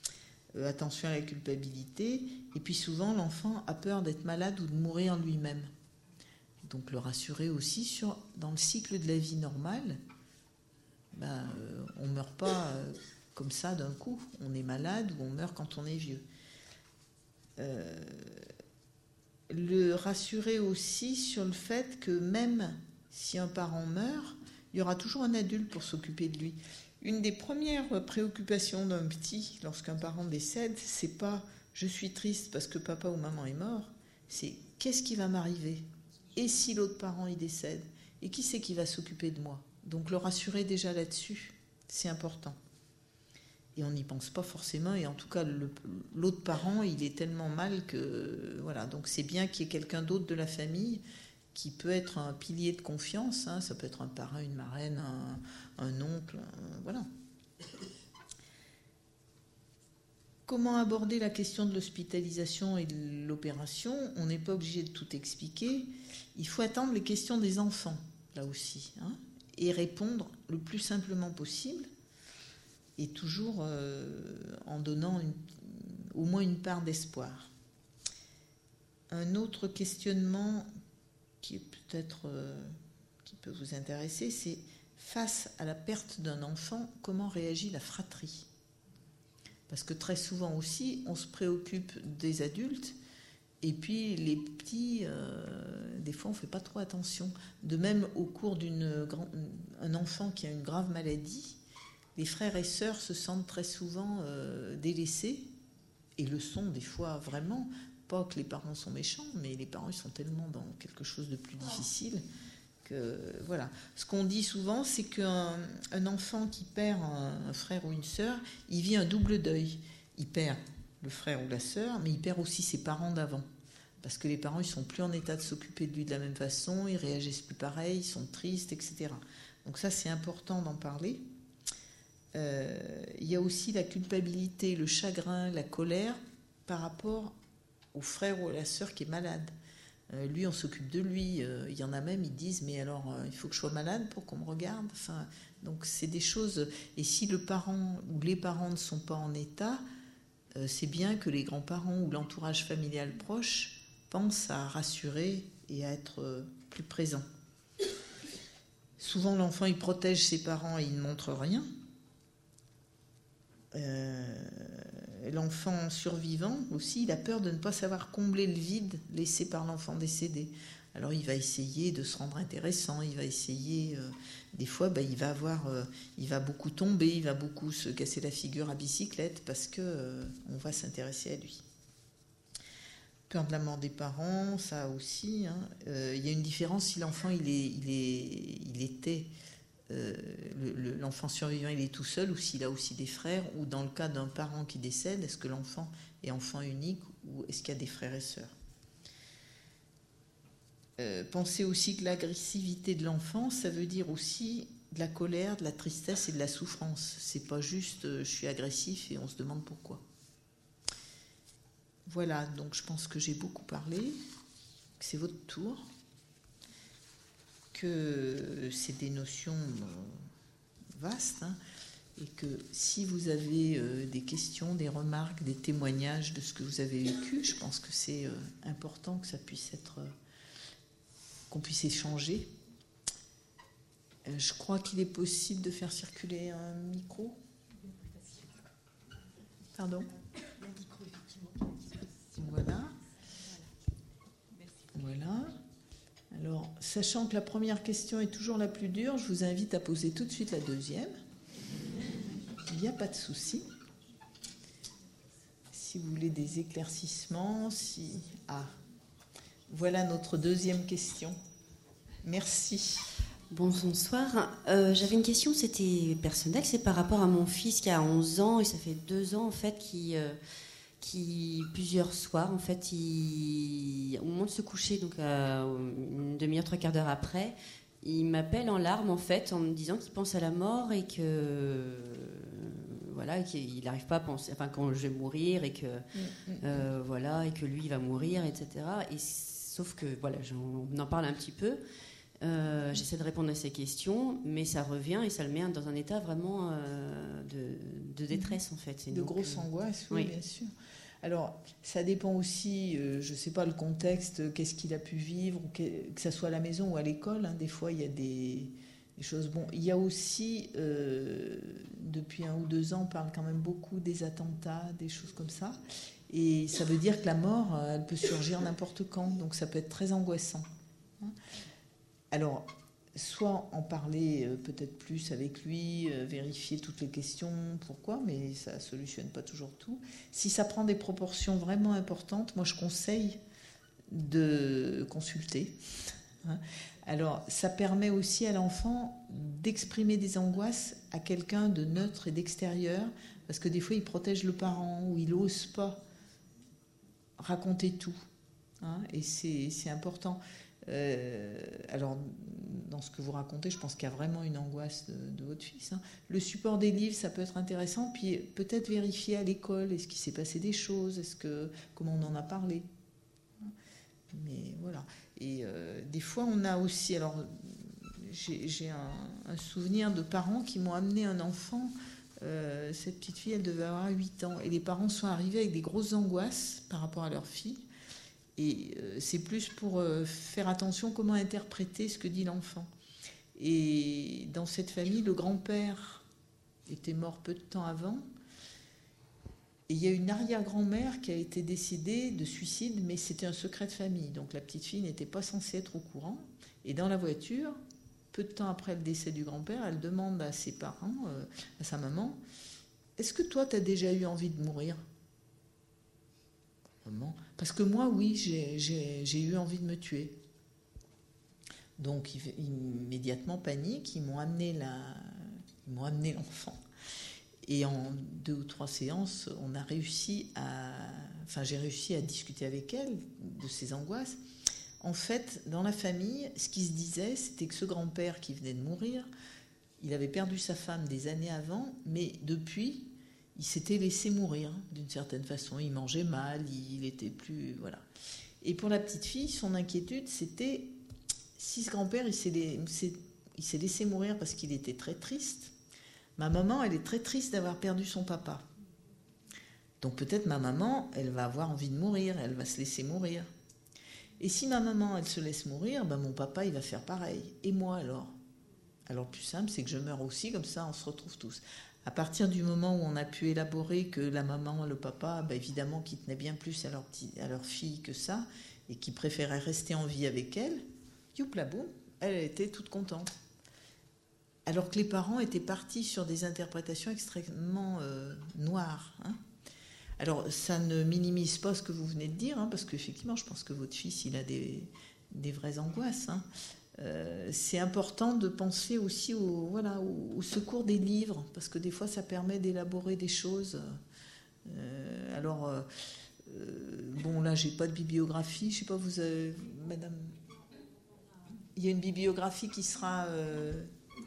Euh, attention à la culpabilité. Et puis souvent, l'enfant a peur d'être malade ou de mourir en lui-même. Donc le rassurer aussi sur, dans le cycle de la vie normale, ben, euh, on ne meurt pas euh, comme ça d'un coup. On est malade ou on meurt quand on est vieux. Euh, le rassurer aussi sur le fait que même si un parent meurt, il y aura toujours un adulte pour s'occuper de lui. Une des premières préoccupations d'un petit lorsqu'un parent décède, c'est pas « je suis triste parce que papa ou maman est mort », c'est « qu'est-ce qui va m'arriver ? Et si l'autre parent y décède ? Et qui c'est qui va s'occuper de moi ?» Donc le rassurer déjà là-dessus, c'est important. Et on n'y pense pas forcément, et en tout cas le, l'autre parent, il est tellement mal que... Voilà, donc c'est bien qu'il y ait quelqu'un d'autre de la famille qui peut être un pilier de confiance, hein, ça peut être un parrain, une marraine, un, un oncle, un, voilà. Comment aborder la question de l'hospitalisation et de l'opération ? On n'est pas obligé de tout expliquer. Il faut attendre les questions des enfants, là aussi, hein, et répondre le plus simplement possible, et toujours euh, en donnant une, au moins une part d'espoir. Un autre questionnement qui est peut-être euh, qui peut vous intéresser, c'est face à la perte d'un enfant, comment réagit la fratrie ? Parce que très souvent aussi, on se préoccupe des adultes, et puis les petits, euh, des fois, on ne fait pas trop attention. De même, au cours d'une grand... un enfant qui a une grave maladie, les frères et sœurs se sentent très souvent euh, délaissés, et le sont des fois vraiment. Pas que les parents sont méchants, mais les parents ils sont tellement dans quelque chose de plus difficile que voilà. Ce qu'on dit souvent, c'est qu'un un enfant qui perd un, un frère ou une sœur, il vit un double deuil. Il perd le frère ou la sœur, mais il perd aussi ses parents d'avant, parce que les parents ils sont plus en état de s'occuper de lui de la même façon, ils réagissent plus pareil, ils sont tristes, et cetera. Donc ça c'est important d'en parler. Euh, il y a aussi la culpabilité, le chagrin, la colère par rapport au frère ou à la sœur qui est malade. Euh, lui, on s'occupe de lui. Euh, il y en a même, ils disent, mais alors, euh, il faut que je sois malade pour qu'on me regarde. Enfin, donc, c'est des choses... Et si le parent ou les parents ne sont pas en état, euh, c'est bien que les grands-parents ou l'entourage familial proche pensent à rassurer et à être euh, plus présent. Souvent, l'enfant, il protège ses parents et il ne montre rien. Euh, l'enfant survivant aussi, il a peur de ne pas savoir combler le vide laissé par l'enfant décédé. Alors il va essayer de se rendre intéressant, il va essayer, euh, des fois ben, il va avoir, euh, il va beaucoup tomber, il va beaucoup se casser la figure à bicyclette parce que euh, on va s'intéresser à lui. Peur de la mort des parents, ça aussi. Hein. Euh, il y a une différence si l'enfant il est, il est, il était Euh, le, le, l'enfant survivant il est tout seul ou s'il a aussi des frères, ou dans le cas d'un parent qui décède, est-ce que l'enfant est enfant unique ou est-ce qu'il y a des frères et sœurs. Euh, pensez aussi que l'agressivité de l'enfant, ça veut dire aussi de la colère, de la tristesse et de la souffrance. C'est pas juste euh, je suis agressif et on se demande pourquoi. Voilà, donc je pense que j'ai beaucoup parlé, que c'est votre tour, que c'est des notions vastes, hein, et que si vous avez euh, des questions, des remarques, des témoignages de ce que vous avez vécu, je pense que c'est euh, important que ça puisse être, euh, qu'on puisse échanger. Euh, je crois qu'il est possible de faire circuler un micro. Pardon ? Voilà. Voilà. Alors, sachant que la première question est toujours la plus dure, je vous invite à poser tout de suite la deuxième. Il n'y a pas de souci. Si vous voulez des éclaircissements, si... Ah, voilà notre deuxième question. Merci. Bonsoir. Euh, j'avais une question, c'était personnel, c'est par rapport à mon fils qui a onze ans, et ça fait deux ans en fait, qui... Euh, qui plusieurs soirs en fait il, au moment de se coucher, donc à une demi-heure, trois quarts d'heure après, il m'appelle en larmes en fait en me disant qu'il pense à la mort et que voilà, qu'il n'arrive pas à penser, enfin quand je vais mourir et que euh, voilà, et que lui il va mourir, etc. Et sauf que voilà, on en parle un petit peu. Euh, j'essaie de répondre à ces questions, mais ça revient et ça le met dans un état vraiment euh, de, de détresse en fait. Et de donc, grosse euh, angoisse, oui, oui, bien sûr. Alors, ça dépend aussi, euh, je ne sais pas le contexte, qu'est-ce qu'il a pu vivre, que, que ce soit à la maison ou à l'école. Hein, des fois, il y a des, des choses. Bon, il y a aussi, euh, depuis un ou deux ans, on parle quand même beaucoup des attentats, des choses comme ça. Et ça veut dire que la mort, elle peut surgir n'importe quand. Donc, ça peut être très angoissant. Hein. Alors, soit en parler euh, peut-être plus avec lui, euh, vérifier toutes les questions, pourquoi, mais ça ne solutionne pas toujours tout. Si ça prend des proportions vraiment importantes, moi je conseille de consulter. Hein. Alors, ça permet aussi à l'enfant d'exprimer des angoisses à quelqu'un de neutre et d'extérieur, parce que des fois il protège le parent ou il n'ose pas raconter tout. Hein, et c'est, c'est important. Euh, alors, dans ce que vous racontez, je pense qu'il y a vraiment une angoisse de, de votre fils. Hein. Le support des livres, ça peut être intéressant. Puis peut-être vérifier à l'école, est-ce qu'il s'est passé des choses, est-ce que, comment on en a parlé. Mais voilà. Et euh, des fois, on a aussi... Alors, j'ai, j'ai un, un souvenir de parents qui m'ont amené un enfant. Euh, cette petite fille, elle devait avoir huit ans. Et les parents sont arrivés avec des grosses angoisses par rapport à leur fille. Et c'est plus pour faire attention comment interpréter ce que dit l'enfant. Et dans cette famille, le grand-père était mort peu de temps avant. Et il y a une arrière-grand-mère qui a été décédée de suicide, mais c'était un secret de famille. Donc la petite fille n'était pas censée être au courant. Et dans la voiture, peu de temps après le décès du grand-père, elle demande à ses parents, à sa maman, « Est-ce que toi, tu as déjà eu envie de mourir ?» Parce que moi, oui, j'ai, j'ai, j'ai eu envie de me tuer. Donc, immédiatement, panique, ils m'ont amené, la, ils m'ont amené l'enfant. Et en deux ou trois séances, on a réussi à... Enfin, j'ai réussi à discuter avec elle de ses angoisses. En fait, dans la famille, ce qui se disait, c'était que ce grand-père qui venait de mourir, il avait perdu sa femme des années avant, mais depuis... il s'était laissé mourir d'une certaine façon. Il mangeait mal, il était plus... Voilà. Et pour la petite fille, son inquiétude, c'était si ce grand-père, il s'est, il s'est laissé mourir parce qu'il était très triste, ma maman, elle est très triste d'avoir perdu son papa. Donc peut-être ma maman, elle va avoir envie de mourir, elle va se laisser mourir. Et si ma maman, elle se laisse mourir, ben mon papa, il va faire pareil. Et moi alors ? Alors le plus simple, c'est que je meurs aussi, comme ça on se retrouve tous. À partir du moment où on a pu élaborer que la maman, le papa, bah évidemment, qui tenaient bien plus à leur, petit, à leur fille que ça, et qui préféraient rester en vie avec elle, youpla boum, elle était toute contente. Alors que les parents étaient partis sur des interprétations extrêmement euh, noires. Hein. Alors, ça ne minimise pas ce que vous venez de dire, hein, parce qu'effectivement, je pense que votre fils, il a des, des vraies angoisses. Hein. Euh, c'est important de penser aussi au, voilà, au, au secours des livres, parce que des fois ça permet d'élaborer des choses. Euh, alors, euh, bon là j'ai pas de bibliographie, je sais pas, vous avez, madame, il y a une bibliographie qui sera, euh,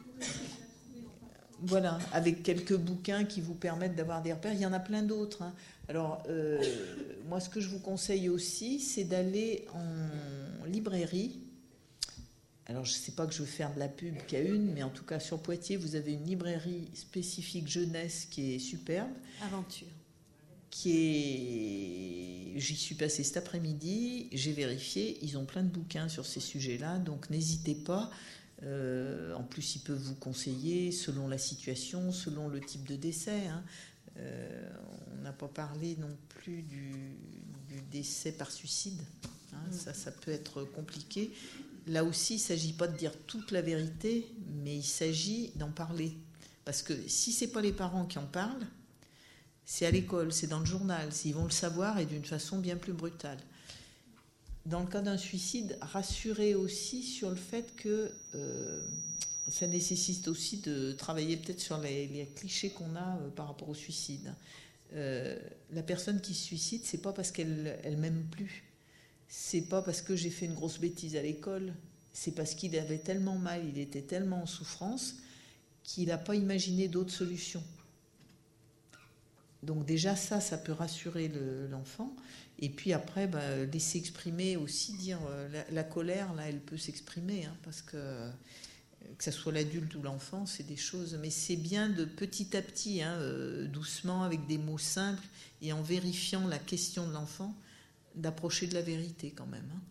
voilà, avec quelques bouquins qui vous permettent d'avoir des repères. Il y en a plein d'autres. Hein. Alors, euh, moi ce que je vous conseille aussi, c'est d'aller en librairie. Alors, je ne sais pas que je veux faire de la pub qu'il y a une, mais en tout cas, sur Poitiers, vous avez une librairie spécifique jeunesse qui est superbe. Aventure. Qui est... J'y suis passée cet après-midi, j'ai vérifié, ils ont plein de bouquins sur ces sujets-là, donc n'hésitez pas. Euh, en plus, ils peuvent vous conseiller selon la situation, selon le type de décès. Hein. Euh, on n'a pas parlé non plus du, du décès par suicide. Hein. Mmh. Ça, ça peut être compliqué. Là aussi, il ne s'agit pas de dire toute la vérité, mais il s'agit d'en parler. Parce que si ce n'est pas les parents qui en parlent, c'est à l'école, c'est dans le journal, ils vont le savoir et d'une façon bien plus brutale. Dans le cas d'un suicide, rassurez aussi sur le fait que euh, ça nécessite aussi de travailler peut-être sur les, les clichés qu'on a euh, par rapport au suicide. Euh, la personne qui se suicide, c'est pas parce qu'elle elle m'aime plus. C'est pas parce que j'ai fait une grosse bêtise à l'école, c'est parce qu'il avait tellement mal, il était tellement en souffrance qu'il n'a pas imaginé d'autres solutions. Donc déjà ça, ça peut rassurer le, l'enfant. Et puis après, bah, laisser exprimer aussi, dire euh, la, la colère, là, elle peut s'exprimer, hein, parce que que ce soit l'adulte ou l'enfant, c'est des choses. Mais c'est bien de petit à petit, hein, euh, doucement, avec des mots simples, et en vérifiant la question de l'enfant, d'approcher de la vérité quand même. Hein.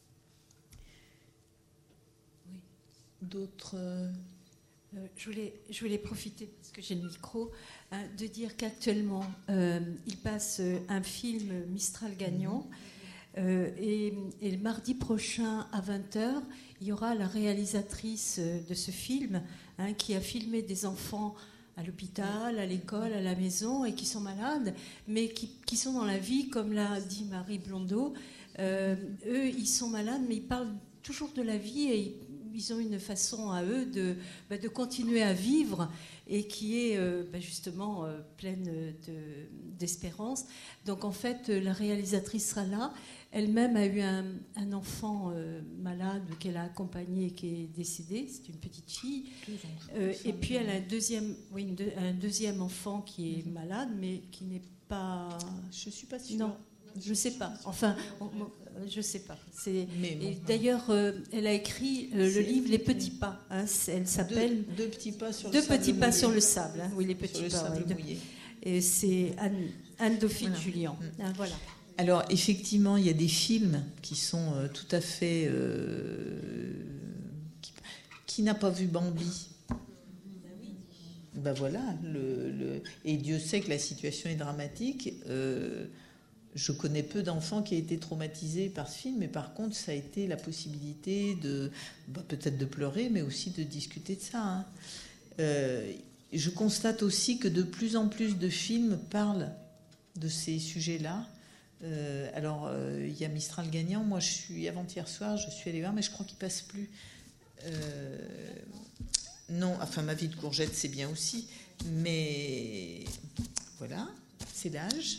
Oui. D'autres... Euh... Euh, je, voulais, je voulais profiter, parce que j'ai le micro, hein, de dire qu'actuellement, euh, il passe un film Mistral gagnant, mmh. euh, et, et le mardi prochain à vingt heures, il y aura la réalisatrice de ce film, hein, qui a filmé des enfants à l'hôpital, à l'école, à la maison, et qui sont malades, mais qui, qui sont dans la vie, comme l'a dit Marie Blondeau. Euh, eux, ils sont malades, mais ils parlent toujours de la vie, et ils ils ont une façon à eux de, bah, de continuer à vivre, et qui est euh, bah, justement euh, pleine de, d'espérance. Donc en fait, la réalisatrice sera là. Elle-même a eu un, un enfant euh, malade qu'elle a accompagné et qui est décédé. C'est une petite fille. Euh, et puis elle a un deuxième, oui, une deux, un deuxième enfant qui est malade, mais qui n'est pas... Je ne suis pas sûre. Non, je ne sais pas. Enfin, on, je ne sais pas. C'est, mais bon, et d'ailleurs, euh, elle a écrit euh, le livre Les Petits Pas. Hein, elle s'appelle Deux, deux petits pas sur deux le sable. Deux petits pas mouillé. sur le sable. Hein, oui, les petits sur le pas. sable Ouais, mouillé. Et c'est Anne, Anne-Dauphine voilà. Julien. Hein, voilà. Alors, effectivement, il y a des films qui sont euh, tout à fait... Euh, qui, qui n'a pas vu Bambi ? Ben voilà, le, le, et Dieu sait que la situation est dramatique. Euh, je connais peu d'enfants qui aient été traumatisés par ce film, mais par contre, ça a été la possibilité de, ben peut-être de pleurer, mais aussi de discuter de ça. Hein. Euh, je constate aussi que de plus en plus de films parlent de ces sujets-là. Euh, alors, euh, il y a Mistral gagnant. Moi, je suis avant-hier soir, je suis allée voir, mais je crois qu'il passe plus. Euh, non, enfin, Ma vie de courgette, c'est bien aussi, mais voilà, c'est l'âge.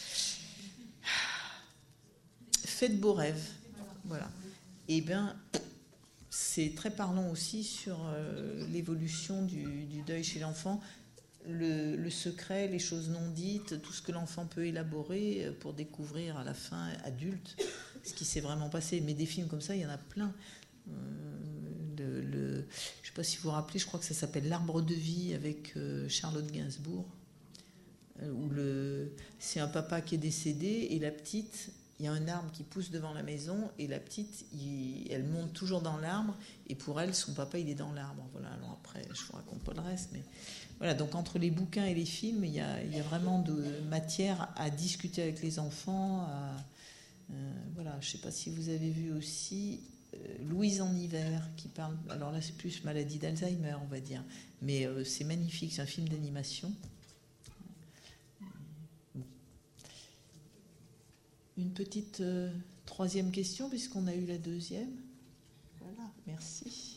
Faites beaux rêves, voilà. Et bien, c'est très parlant aussi sur euh, l'évolution du, du deuil chez l'enfant. Le, le secret, les choses non dites, tout ce que l'enfant peut élaborer pour découvrir à la fin, adulte, ce qui s'est vraiment passé. Mais des films comme ça, il y en a plein. Euh, le, le, je ne sais pas si vous vous rappelez, je crois que ça s'appelle L'Arbre de vie avec euh, Charlotte Gainsbourg, euh, où le, c'est un papa qui est décédé et la petite, il y a un arbre qui pousse devant la maison et la petite, il, elle monte toujours dans l'arbre et pour elle, son papa, il est dans l'arbre. Voilà, alors après, je ne vous raconte pas le reste, mais... Voilà, donc entre les bouquins et les films, il y a, il y a vraiment de matière à discuter avec les enfants. À, euh, voilà, je ne sais pas si vous avez vu aussi euh, Louise en hiver, qui parle... Alors là, c'est plus maladie d'Alzheimer, on va dire. Mais euh, c'est magnifique, c'est un film d'animation. Bon. Une petite euh, troisième question, puisqu'on a eu la deuxième. Voilà, merci.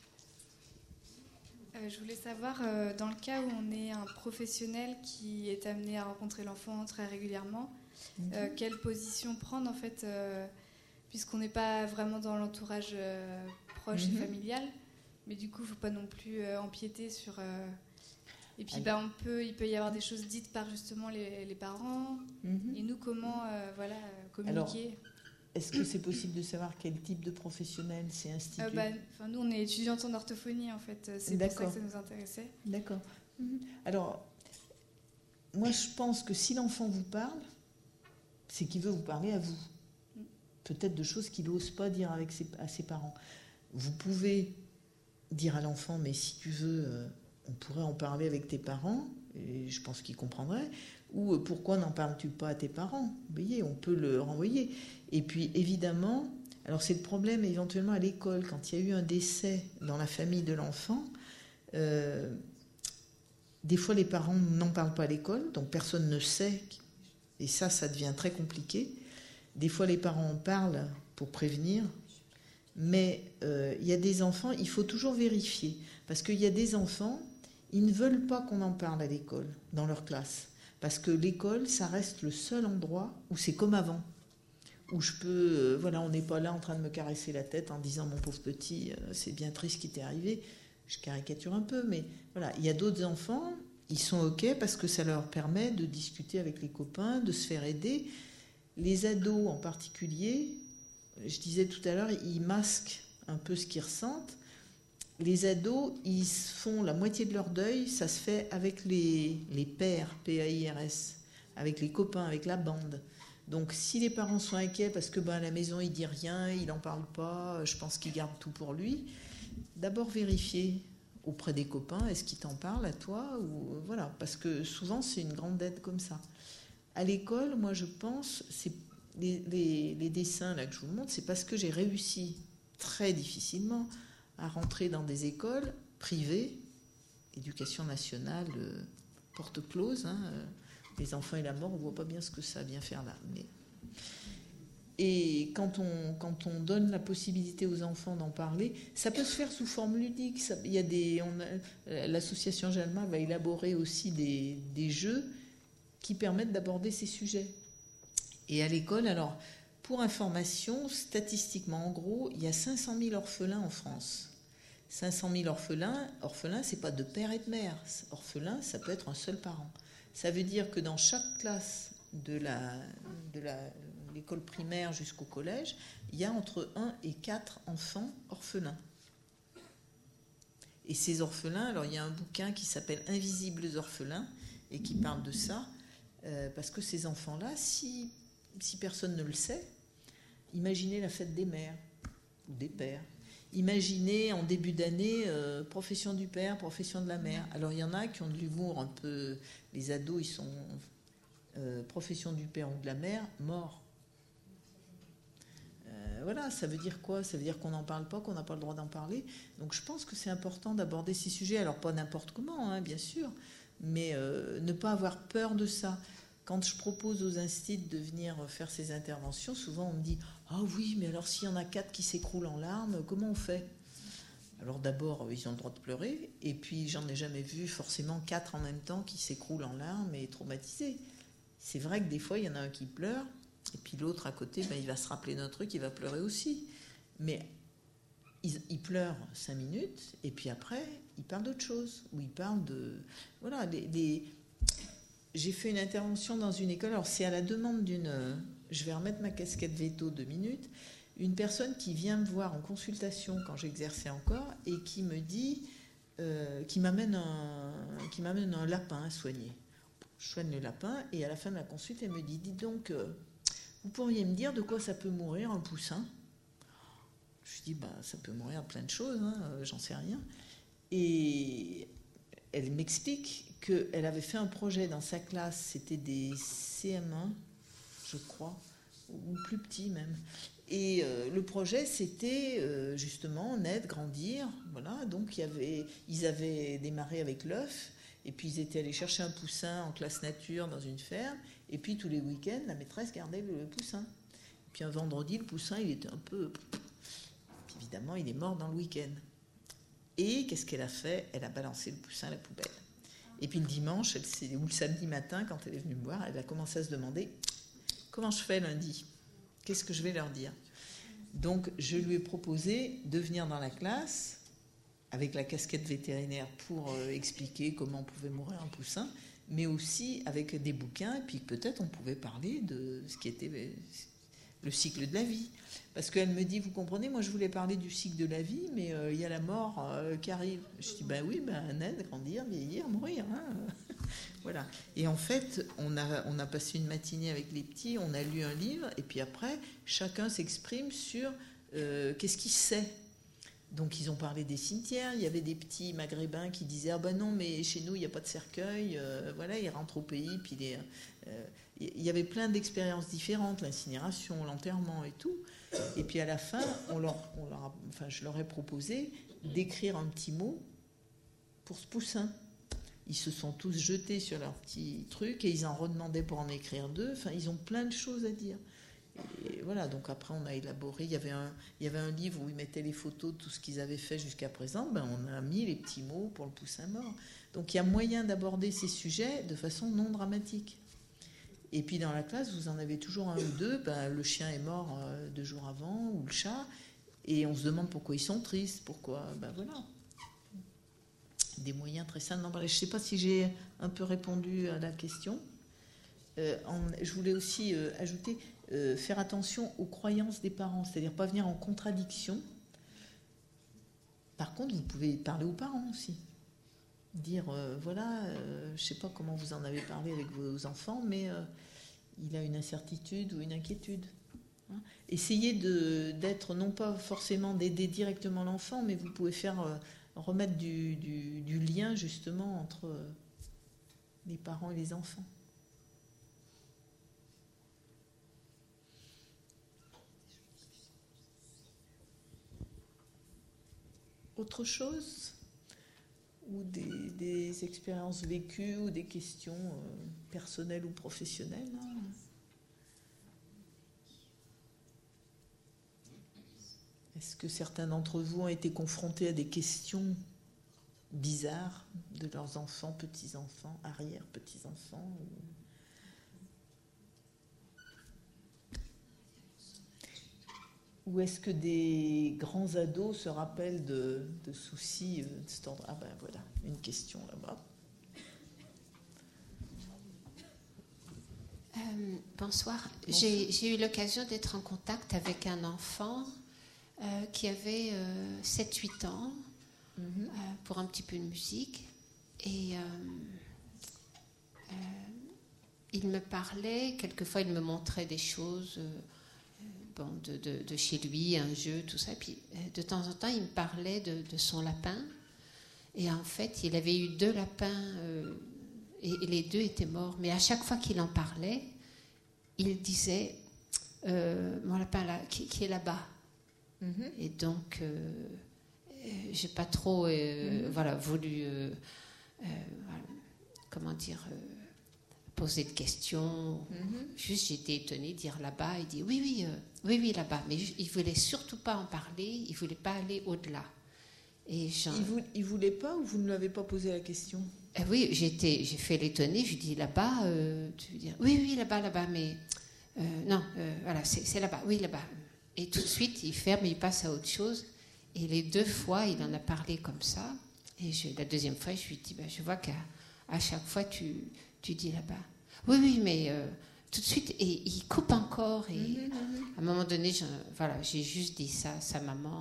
Euh, je voulais savoir, euh, dans le cas où on est un professionnel qui est amené à rencontrer l'enfant très régulièrement, mmh. euh, quelle position prendre en fait, euh, puisqu'on n'est pas vraiment dans l'entourage euh, proche mmh. et familial, mais du coup, il ne faut pas non plus euh, empiéter sur... Euh, et puis, bah, on peut, il peut y avoir des choses dites par justement les, les parents, mmh. et nous, comment euh, voilà, communiquer. Alors, est-ce que c'est possible de savoir quel type de professionnel c'est institué ? euh, bah, Nous, on est étudiantes en orthophonie, en fait. C'est D'accord. pour ça que ça nous intéressait. D'accord. Mmh. Alors, moi, je pense que si l'enfant vous parle, c'est qu'il veut vous parler à vous. Mmh. Peut-être de choses qu'il n'ose pas dire avec ses, à ses parents. Vous pouvez dire à l'enfant, mais si tu veux, euh, on pourrait en parler avec tes parents, et je pense qu'il comprendrait. Ou euh, pourquoi n'en parles-tu pas à tes parents ? Vous voyez, on peut le renvoyer. Et puis, évidemment, alors c'est le problème éventuellement à l'école, quand il y a eu un décès dans la famille de l'enfant, euh, des fois les parents n'en parlent pas à l'école, donc personne ne sait, et ça, ça devient très compliqué. Des fois les parents en parlent pour prévenir, mais euh, il y a des enfants, il faut toujours vérifier, parce qu'il y a des enfants, ils ne veulent pas qu'on en parle à l'école, dans leur classe, parce que l'école, ça reste le seul endroit où c'est comme avant. Où je peux, euh, voilà, on n'est pas là en train de me caresser la tête en disant mon pauvre petit, euh, c'est bien triste ce qui t'est arrivé. Je caricature un peu, mais voilà, il y a d'autres enfants, ils sont ok parce que ça leur permet de discuter avec les copains, de se faire aider. Les ados en particulier, je disais tout à l'heure, ils masquent un peu ce qu'ils ressentent. Les ados, ils font la moitié de leur deuil, ça se fait avec les, les pairs, P A I R S, avec les copains, avec la bande. Donc si les parents sont inquiets parce que ben, à la maison il dit rien, il n'en parle pas, je pense qu'il garde tout pour lui, d'abord vérifier auprès des copains, est-ce qu'ils t'en parlent à toi ou, voilà, parce que souvent c'est une grande aide comme ça. À l'école, moi je pense, c'est les, les, les dessins là que je vous montre, c'est parce que j'ai réussi très difficilement à rentrer dans des écoles privées, éducation nationale, euh, porte close, hein, euh, les enfants et la mort, on ne voit pas bien ce que ça vient faire là. Mais... Et quand on, quand on donne la possibilité aux enfants d'en parler, ça peut se faire sous forme ludique. Ça, il y a des, on a, l'association Jalma va élaborer aussi des, des jeux qui permettent d'aborder ces sujets. Et à l'école, alors, pour information, statistiquement, en gros, il y a cinq cent mille orphelins en France. cinq cent mille orphelins, orphelins, ce n'est pas de père et de mère. Orphelin, ça peut être un seul parent. Ça veut dire que dans chaque classe de la, de la, l'école primaire jusqu'au collège, il y a entre un et quatre enfants orphelins. Et ces orphelins, alors il y a un bouquin qui s'appelle « Invisibles orphelins » et qui parle de ça, euh, parce que ces enfants-là, si, si personne ne le sait, imaginez la fête des mères ou des pères. Imaginez en début d'année, euh, profession du père, profession de la mère. Alors il y en a qui ont de l'humour un peu... Les ados, ils sont euh, profession du père ou de la mère, morts. Euh, voilà, ça veut dire quoi? Ça veut dire qu'on n'en parle pas, qu'on n'a pas le droit d'en parler. Donc je pense que c'est important d'aborder ces sujets. Alors pas n'importe comment, hein, bien sûr, mais euh, ne pas avoir peur de ça. Quand je propose aux instituts de venir faire ces interventions, souvent on me dit « Ah oui, mais alors s'il y en a quatre qui s'écroulent en larmes, comment on fait ?» Alors d'abord, ils ont le droit de pleurer, et puis j'en ai jamais vu forcément quatre en même temps qui s'écroulent en larmes et traumatisés. C'est vrai que des fois, il y en a un qui pleure, et puis l'autre à côté, ben, il va se rappeler d'un truc, il va pleurer aussi. Mais il, il pleure cinq minutes, et puis après, il parle d'autre chose, ou il parle de... Voilà, les... les... J'ai fait une intervention dans une école, alors c'est à la demande d'une... Je vais remettre ma casquette veto deux minutes. Une personne qui vient me voir en consultation quand j'exerçais encore et qui me dit, euh, qui m'amène un, qui m'amène un lapin à soigner. Je soigne le lapin et à la fin de la consulte, elle me dit, dites donc, euh, vous pourriez me dire de quoi ça peut mourir un poussin? Je dis, bah, ça peut mourir plein de choses, hein, euh, j'en sais rien. Et elle m'explique qu'elle avait fait un projet dans sa classe, c'était des C M un, je crois, ou plus petits même. Et euh, le projet, c'était euh, justement naître, grandir. Voilà, donc il y avait, ils avaient démarré avec l'œuf, et puis ils étaient allés chercher un poussin en classe nature dans une ferme, et puis tous les week-ends, la maîtresse gardait le poussin. Et puis un vendredi, le poussin, il était un peu... Puis évidemment, il est mort dans le week-end. Et qu'est-ce qu'elle a fait? Elle a balancé le poussin à la poubelle. Et puis le dimanche, elle, ou le samedi matin, quand elle est venue me voir, elle a commencé à se demander « Comment je fais lundi ? Qu'est-ce que je vais leur dire ?» Donc, je lui ai proposé de venir dans la classe avec la casquette vétérinaire pour euh, expliquer comment on pouvait mourir un poussin, mais aussi avec des bouquins, et puis peut-être on pouvait parler de ce qui était le cycle de la vie. Parce qu'elle me dit, vous comprenez, moi je voulais parler du cycle de la vie, mais euh, il y a la mort euh, qui arrive. Je dis, ben oui, ben naître, grandir, vieillir, mourir. Hein. Voilà. Et en fait, on a, on a passé une matinée avec les petits, on a lu un livre, et puis après, chacun s'exprime sur euh, qu'est-ce qu'il sait. Donc ils ont parlé des cimetières, il y avait des petits maghrébins qui disaient « Ah ben non, mais chez nous, il n'y a pas de cercueil. Euh, » Voilà, ils rentrent au pays, puis les, euh, il y avait plein d'expériences différentes, l'incinération, l'enterrement et tout. Et puis à la fin, on leur, on leur a, enfin, je leur ai proposé d'écrire un petit mot pour ce poussin. Ils se sont tous jetés sur leur petit truc et ils en redemandaient pour en écrire deux. Enfin, ils ont plein de choses à dire. Et voilà, donc après on a élaboré, il y avait un, il y avait un livre où ils mettaient les photos de tout ce qu'ils avaient fait jusqu'à présent, ben on a mis les petits mots pour le poussin mort. Donc il y a moyen d'aborder ces sujets de façon non dramatique. Et puis dans la classe, vous en avez toujours un ou deux, ben, le chien est mort euh, deux jours avant, ou le chat, et on se demande pourquoi ils sont tristes, pourquoi, ben voilà. Des moyens très simples d'en parler. Je ne sais pas si j'ai un peu répondu à la question. euh, en, je voulais aussi euh, ajouter, euh, faire attention aux croyances des parents, c'est-à-dire pas venir en contradiction. Par contre, vous pouvez parler aux parents aussi. Dire, euh, voilà, euh, je ne sais pas comment vous en avez parlé avec vos enfants, mais euh, il a une incertitude ou une inquiétude. Hein. Essayez de, d'être, non pas forcément d'aider directement l'enfant, mais vous pouvez faire euh, remettre du, du, du lien justement entre euh, les parents et les enfants. Autre chose ? Ou des, des expériences vécues ou des questions euh, personnelles ou professionnelles. Hein. Est-ce que certains d'entre vous ont été confrontés à des questions bizarres de leurs enfants, petits-enfants, arrière-petits-enfants ou... Ou est-ce que des grands ados se rappellent de, de soucis de cet ordre ? Ah ben voilà, une question là-bas. Euh, bonsoir. bonsoir. J'ai, j'ai eu l'occasion d'être en contact avec un enfant euh, qui avait euh, sept huit ans mm-hmm. euh, pour un petit peu de musique. Et euh, euh, il me parlait, quelquefois il me montrait des choses... Euh, Bon, de, de, de chez lui, un jeu, tout ça. Puis de temps en temps, il me parlait de, de son lapin. Et en fait, il avait eu deux lapins euh, et, et les deux étaient morts. Mais à chaque fois qu'il en parlait, il disait euh, mon lapin là, qui, qui est là-bas. Mm-hmm. Et donc, euh, euh, j'ai pas trop euh, mm-hmm. voilà, voulu, euh, euh, voilà, comment dire. Euh, poser de questions. Mm-hmm. Juste, j'étais étonnée de dire là-bas. Il dit oui, oui, euh, oui, oui, là-bas. Mais je, il ne voulait surtout pas en parler. Il ne voulait pas aller au-delà. Et il ne voulait pas ou vous ne lui avez pas posé la question ? euh, Oui, j'étais, j'ai fait l'étonnée. Je lui dis là-bas. Euh, tu veux dire oui, oui, là-bas, là-bas. Mais euh, non, euh, voilà, c'est, c'est là-bas. Oui, là-bas. Et tout de suite, il ferme et il passe à autre chose. Et les deux fois, il en a parlé comme ça. Et je, la deuxième fois, je lui dis bah, je vois qu'à à chaque fois, tu. Tu dis là-bas. Oui, oui, mais euh, tout de suite, et il coupe encore. Et mmh, mmh. à un moment donné, je, voilà, j'ai juste dit ça à sa maman.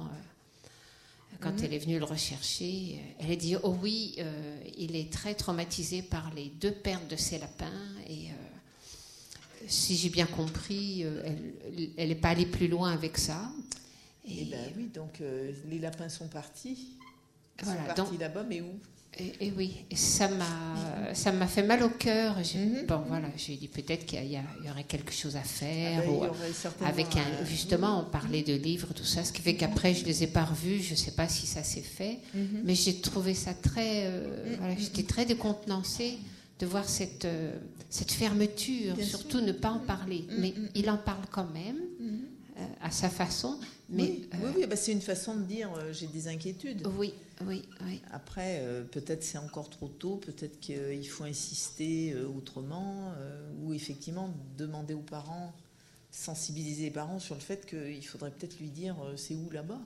Euh, quand mmh. elle est venue le rechercher, elle a dit oh oui, euh, il est très traumatisé par les deux pertes de ses lapins. Et euh, si j'ai bien compris, euh, elle n'est pas allée plus loin avec ça. Et, et ben oui, donc euh, les lapins sont partis. Ils voilà, sont partis donc, là-bas, mais où ? Et, et oui, ça m'a, ça m'a fait mal au cœur. J'ai, mm-hmm. Bon, voilà, j'ai dit peut-être qu'il y, a, il y aurait quelque chose à faire. Ah ben, ou, avec un, justement, on parlait de livres, tout ça, ce qui fait qu'après, je ne les ai pas revus. Je ne sais pas si ça s'est fait. Mm-hmm. Mais j'ai trouvé ça très... Euh, mm-hmm. voilà, j'étais très décontenancée de voir cette, euh, cette fermeture, bien surtout sûr. Ne pas en parler. Mm-hmm. Mais il en parle quand même, mm-hmm. euh, à sa façon. Mais, oui, euh, oui, oui bah c'est une façon de dire euh, j'ai des inquiétudes. Oui, oui, oui. Après, euh, peut-être c'est encore trop tôt, peut-être qu'il faut insister euh, autrement, euh, ou effectivement demander aux parents, sensibiliser les parents sur le fait qu'il faudrait peut-être lui dire euh, c'est où là-bas.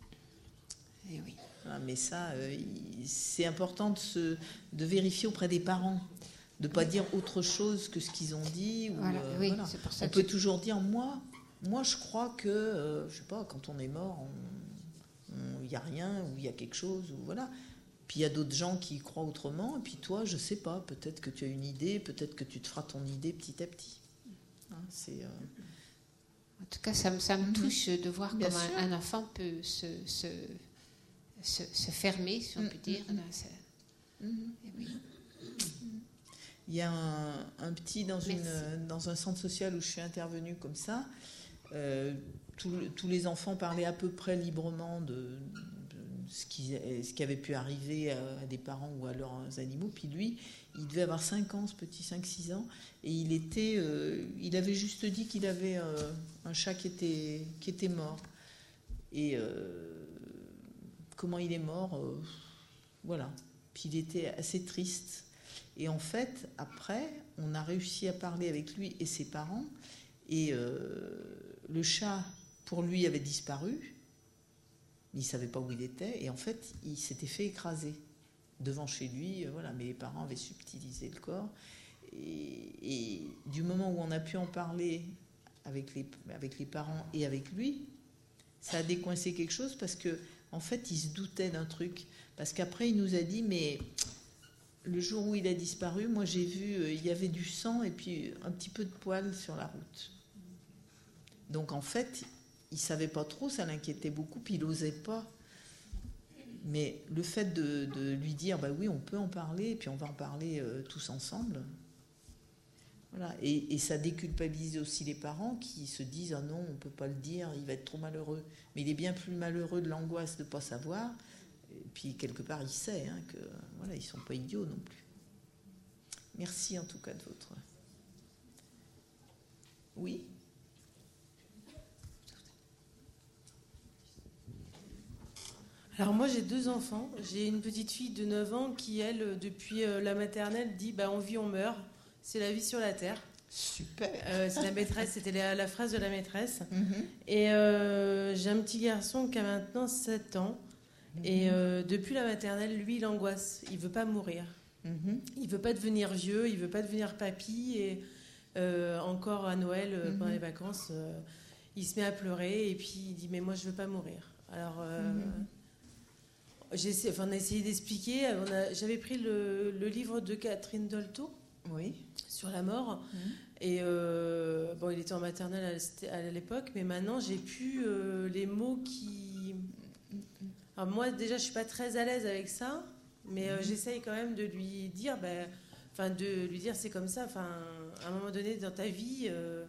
Et oui. Voilà, mais ça, euh, il, c'est important de, se, de vérifier auprès des parents. De ne pas oui. dire autre chose que ce qu'ils ont dit. Ou, voilà, euh, oui, voilà. C'est pour ça on peut je... toujours dire moi. Moi, je crois que, euh, je sais pas, quand on est mort, il n'y a rien, ou il y a quelque chose, ou voilà. Puis il y a d'autres gens qui croient autrement, et puis toi, je sais pas, peut-être que tu as une idée, peut-être que tu te feras ton idée petit à petit. Hein, c'est, euh... En tout cas, ça me, ça me mm-hmm. touche de voir Bien comment sûr. un, un enfant peut se, se, se, se fermer, si on mm-hmm. peut dire. Là, ça... mm-hmm. Et oui. Il y a un, un petit dans, une, dans un centre social où je suis intervenue comme ça. Euh, tout, tous les enfants parlaient à peu près librement de, de ce, qui, ce qui avait pu arriver à, à des parents ou à leurs animaux. Puis lui, il devait avoir cinq ans, ce petit cinq six ans, et il, était, euh, il avait juste dit qu'il avait euh, un chat qui était, qui était mort. Et euh, comment il est mort euh, voilà. Puis il était assez triste. Et en fait, après, on a réussi à parler avec lui et ses parents, et euh, le chat, pour lui, avait disparu. Il ne savait pas où il était. Et en fait, il s'était fait écraser devant chez lui. Voilà, mais les parents avaient subtilisé le corps. et, et du moment où on a pu en parler avec les, avec les parents et avec lui, ça a décoincé quelque chose parce que en fait, il se doutait d'un truc. Parce qu'après, il nous a dit, mais le jour où il a disparu, moi j'ai vu, euh, il y avait du sang et puis un petit peu de poils sur la route. Donc en fait, il savait pas trop, ça l'inquiétait beaucoup, puis il n'osait pas. Mais le fait de, de lui dire, bah oui, on peut en parler, et puis on va en parler euh, tous ensemble. Voilà. Et, et ça déculpabilise aussi les parents qui se disent, ah non, on ne peut pas le dire, il va être trop malheureux. Mais il est bien plus malheureux de l'angoisse de ne pas savoir. Et puis quelque part, il sait hein, que voilà, ils ne sont pas idiots non plus. Merci en tout cas de votre... Oui. Alors moi j'ai deux enfants, j'ai une petite fille de neuf ans qui elle depuis la maternelle dit bah on vit on meurt, c'est la vie sur la terre. Super. Euh, c'est la maîtresse, c'était la, la phrase de la maîtresse. Mm-hmm. Et euh, j'ai un petit garçon qui a maintenant sept ans mm-hmm. et euh, depuis la maternelle lui il angoisse, il veut pas mourir, mm-hmm. il veut pas devenir vieux, il veut pas devenir papy et euh, encore à Noël mm-hmm. pendant les vacances euh, il se met à pleurer et puis il dit mais moi je veux pas mourir. Alors euh, mm-hmm. J'ai essayé, enfin, on a essayé d'expliquer. On a, j'avais pris le, le livre de Catherine Dolto oui. sur la mort. Mmh. Et euh, bon, il était en maternelle à, à l'époque, mais maintenant j'ai pu euh, les mots qui. Alors moi, déjà, je suis pas très à l'aise avec ça, mais euh, mmh. j'essaye quand même de lui dire, ben, enfin, de lui dire c'est comme ça. Enfin, à un moment donné dans ta vie. Euh,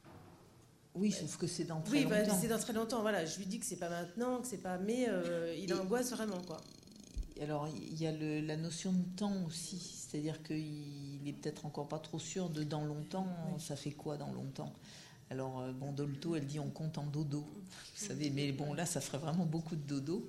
Oui, sauf que c'est dans très oui, longtemps. Oui, bah, c'est dans très longtemps. Voilà, je lui dis que c'est pas maintenant, que c'est pas. Mais euh, il et, angoisse vraiment, quoi. Alors, il y a le, la notion de temps aussi, c'est-à-dire qu'il est peut-être encore pas trop sûr de dans longtemps. Oui. Ça fait quoi dans longtemps? Alors, bon, Dolto, elle dit on compte en dodo, vous savez. Mais bon, là, ça ferait vraiment beaucoup de dodo.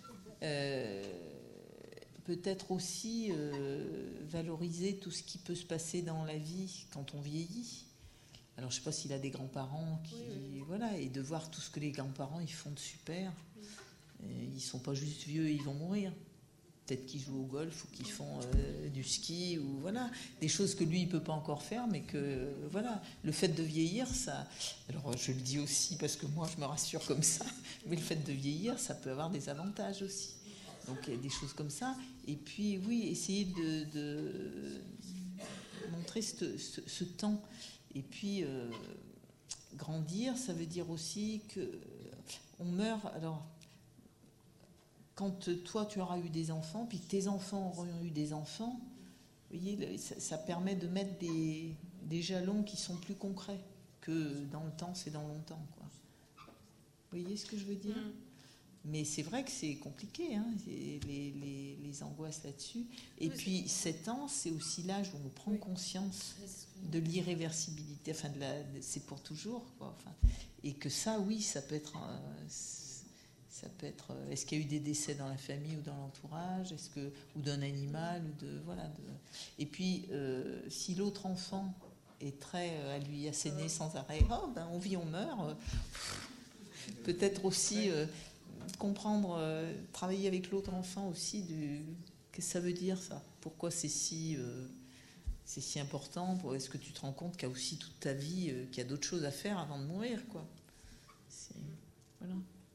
Euh, peut-être aussi euh, valoriser tout ce qui peut se passer dans la vie quand on vieillit. Alors, je ne sais pas s'il a des grands-parents qui... Oui, oui. Voilà, et de voir tout ce que les grands-parents, ils font de super. Oui. Ils ne sont pas juste vieux, ils vont mourir. Peut-être qu'ils jouent au golf ou qu'ils font euh, du ski, ou voilà. Des choses que lui, il ne peut pas encore faire, mais que, voilà. Le fait de vieillir, ça... Alors, je le dis aussi parce que moi, je me rassure comme ça. Mais le fait de vieillir, ça peut avoir des avantages aussi. Donc, il y a des choses comme ça. Et puis, oui, essayer de, de montrer ce, ce, ce temps... Et puis, euh, grandir, ça veut dire aussi qu'on meurt. Alors, quand toi, tu auras eu des enfants, puis que tes enfants auront eu des enfants, vous voyez, ça, ça permet de mettre des, des jalons qui sont plus concrets que dans le temps, c'est dans longtemps, quoi. Vous voyez ce que je veux dire ? Mmh. Mais c'est vrai que c'est compliqué, hein, les, les, les angoisses là-dessus. Et oui, puis, c'est... sept ans, c'est aussi l'âge où on prend oui. conscience de l'irréversibilité. Enfin, de la, c'est pour toujours, quoi. Enfin, et que ça, oui, ça peut être... Euh, ça peut être est-ce qu'il y a eu des décès dans la famille ou dans l'entourage, est-ce que, ou d'un animal, ou de... Voilà, de, et puis, euh, si l'autre enfant est très à lui asséner sans arrêt, oh, ben, on vit, on meurt, euh, peut-être aussi... Euh, comprendre, euh, travailler avec l'autre enfant aussi, du, qu'est-ce que ça veut dire ça? Pourquoi c'est si, euh, c'est si important? Est-ce que tu te rends compte qu'il y a aussi toute ta vie, euh, qu'il y a d'autres choses à faire avant de mourir, quoi? C'est, voilà.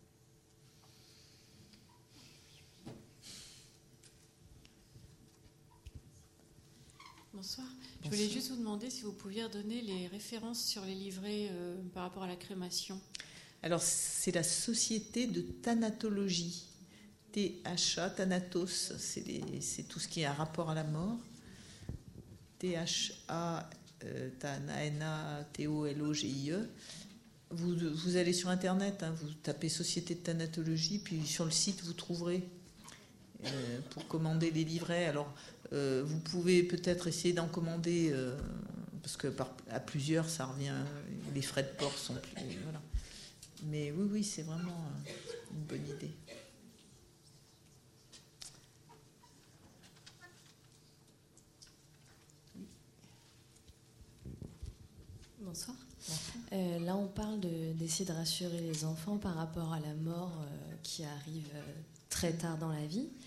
Bonsoir. Je voulais juste vous demander si vous pouviez redonner les références sur les livrets euh, par rapport à la crémation. Alors, c'est la Société de Thanatologie. T H A, Thanatos, c'est, les, c'est tout ce qui est un rapport à la mort. T H A, euh, N A T O L O G I E. Vous, vous allez sur Internet, hein, vous tapez Société de Thanatologie, puis sur le site, vous trouverez euh, pour commander les livrets. Alors, euh, vous pouvez peut-être essayer d'en commander, euh, parce que par, à plusieurs, ça revient, les frais de port sont plus... Voilà. Mais oui, oui, c'est vraiment une bonne idée. Bonsoir. Bonsoir. Euh, là, on parle de, d'essayer de rassurer les enfants par rapport à la mort euh, qui arrive euh, très tard dans la vie.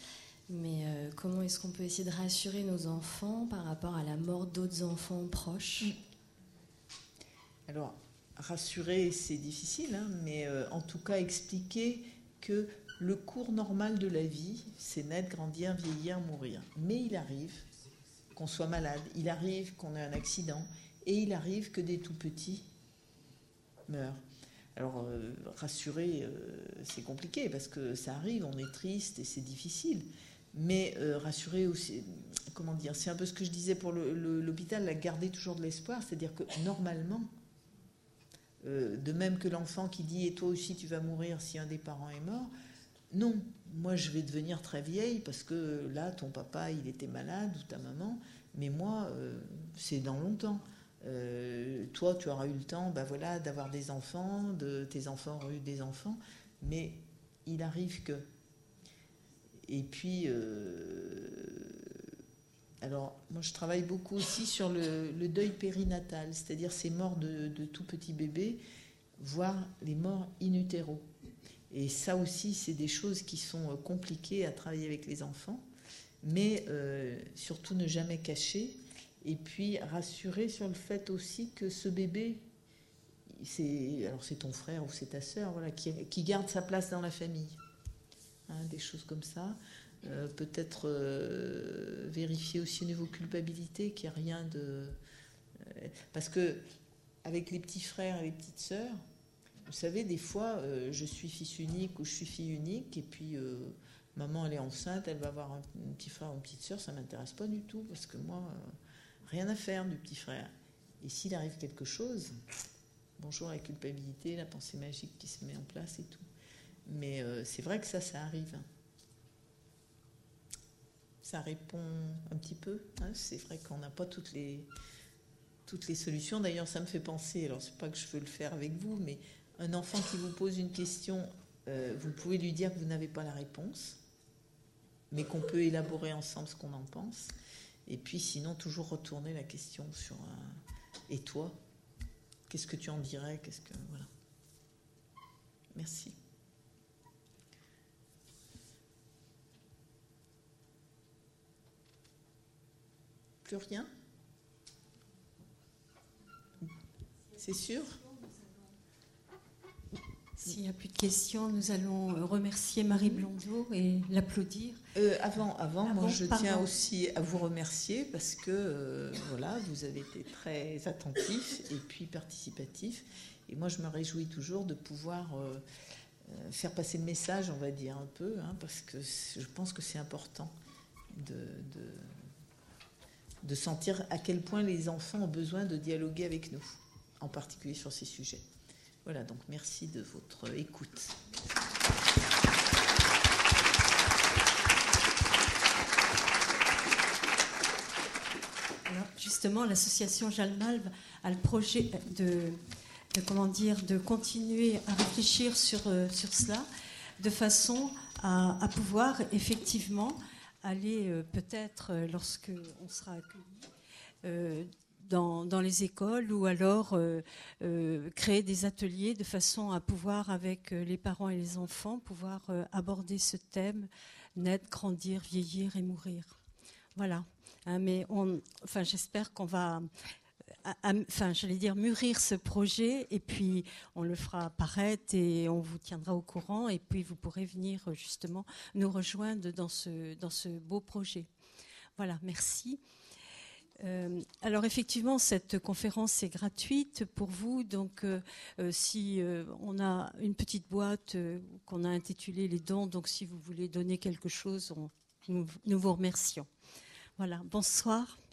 Mais euh, comment est-ce qu'on peut essayer de rassurer nos enfants par rapport à la mort d'autres enfants proches ? Alors, rassurer, c'est difficile, hein, mais euh, en tout cas expliquer que le cours normal de la vie, c'est naître, grandir, vieillir, mourir. Mais il arrive qu'on soit malade, il arrive qu'on ait un accident, et il arrive que des tout-petits meurent. Alors, euh, rassurer, euh, c'est compliqué, parce que ça arrive, on est triste et c'est difficile. Mais euh, rassurer aussi, comment dire, c'est un peu ce que je disais pour le, le, l'hôpital, la garder toujours de l'espoir, c'est-à-dire que normalement, euh, de même que l'enfant qui dit « et toi aussi tu vas mourir si un des parents est mort », non, moi je vais devenir très vieille parce que là ton papa il était malade ou ta maman, mais moi euh, c'est dans longtemps. Euh, toi tu auras eu le temps ben voilà, d'avoir des enfants, de, tes enfants auront eu des enfants, mais il arrive que... Et puis, euh, alors, moi, je travaille beaucoup aussi sur le, le deuil périnatal, c'est-à-dire ces morts de, de tout petits bébés, voire les morts in utero. Et ça aussi, c'est des choses qui sont compliquées à travailler avec les enfants, mais euh, surtout ne jamais cacher, et puis rassurer sur le fait aussi que ce bébé, c'est, alors c'est ton frère ou c'est ta sœur, voilà, qui, qui garde sa place dans la famille. Hein, des choses comme ça. Euh, peut-être euh, vérifier aussi au niveau culpabilité qu'il n'y a rien de... Euh, parce que avec les petits frères et les petites sœurs, vous savez, des fois, euh, je suis fils unique ou je suis fille unique, et puis euh, maman, elle est enceinte, elle va avoir un, un petit frère ou une petite sœur, ça ne m'intéresse pas du tout, parce que moi, euh, rien à faire du petit frère. Et s'il arrive quelque chose, bonjour la culpabilité, la pensée magique qui se met en place et tout. Mais euh, c'est vrai que ça, ça arrive. Ça répond un petit peu. Hein. C'est vrai qu'on n'a pas toutes les, toutes les solutions. D'ailleurs, ça me fait penser, alors c'est pas que je veux le faire avec vous, mais un enfant qui vous pose une question, euh, vous pouvez lui dire que vous n'avez pas la réponse, mais qu'on peut élaborer ensemble ce qu'on en pense. Et puis sinon, toujours retourner la question sur un... Et toi, qu'est-ce que tu en dirais ? Qu'est-ce que... Voilà. Merci. Plus rien ? C'est sûr ? S'il n'y a plus de questions, nous allons remercier Marie Blondeau et l'applaudir. Euh, avant, avant, ah moi bon, je pardon. tiens aussi à vous remercier parce que euh, voilà, vous avez été très attentifs et puis participatifs. Et moi je me réjouis toujours de pouvoir euh, faire passer le message, on va dire un peu, hein, parce que je pense que c'est important de... de de sentir à quel point les enfants ont besoin de dialoguer avec nous, en particulier sur ces sujets. Voilà, donc merci de votre écoute. Alors, justement, l'association Jalmalve a le projet de, de, comment dire, de continuer à réfléchir sur, sur cela, de façon à, à pouvoir effectivement aller euh, peut-être, euh, lorsque on sera accueilli, euh, dans, dans les écoles, ou alors euh, euh, créer des ateliers de façon à pouvoir, avec euh, les parents et les enfants, pouvoir euh, aborder ce thème, naître, grandir, vieillir et mourir. Voilà. Hein, mais on, enfin, j'espère qu'on va... enfin, j'allais dire mûrir ce projet, et puis on le fera apparaître et on vous tiendra au courant, et puis vous pourrez venir justement nous rejoindre dans ce, dans ce beau projet. Voilà, merci. Euh, alors effectivement, cette conférence est gratuite pour vous, donc euh, euh, si euh, on a une petite boîte euh, qu'on a intitulée les dons, donc si vous voulez donner quelque chose, on, nous, nous vous remercions. Voilà, bonsoir.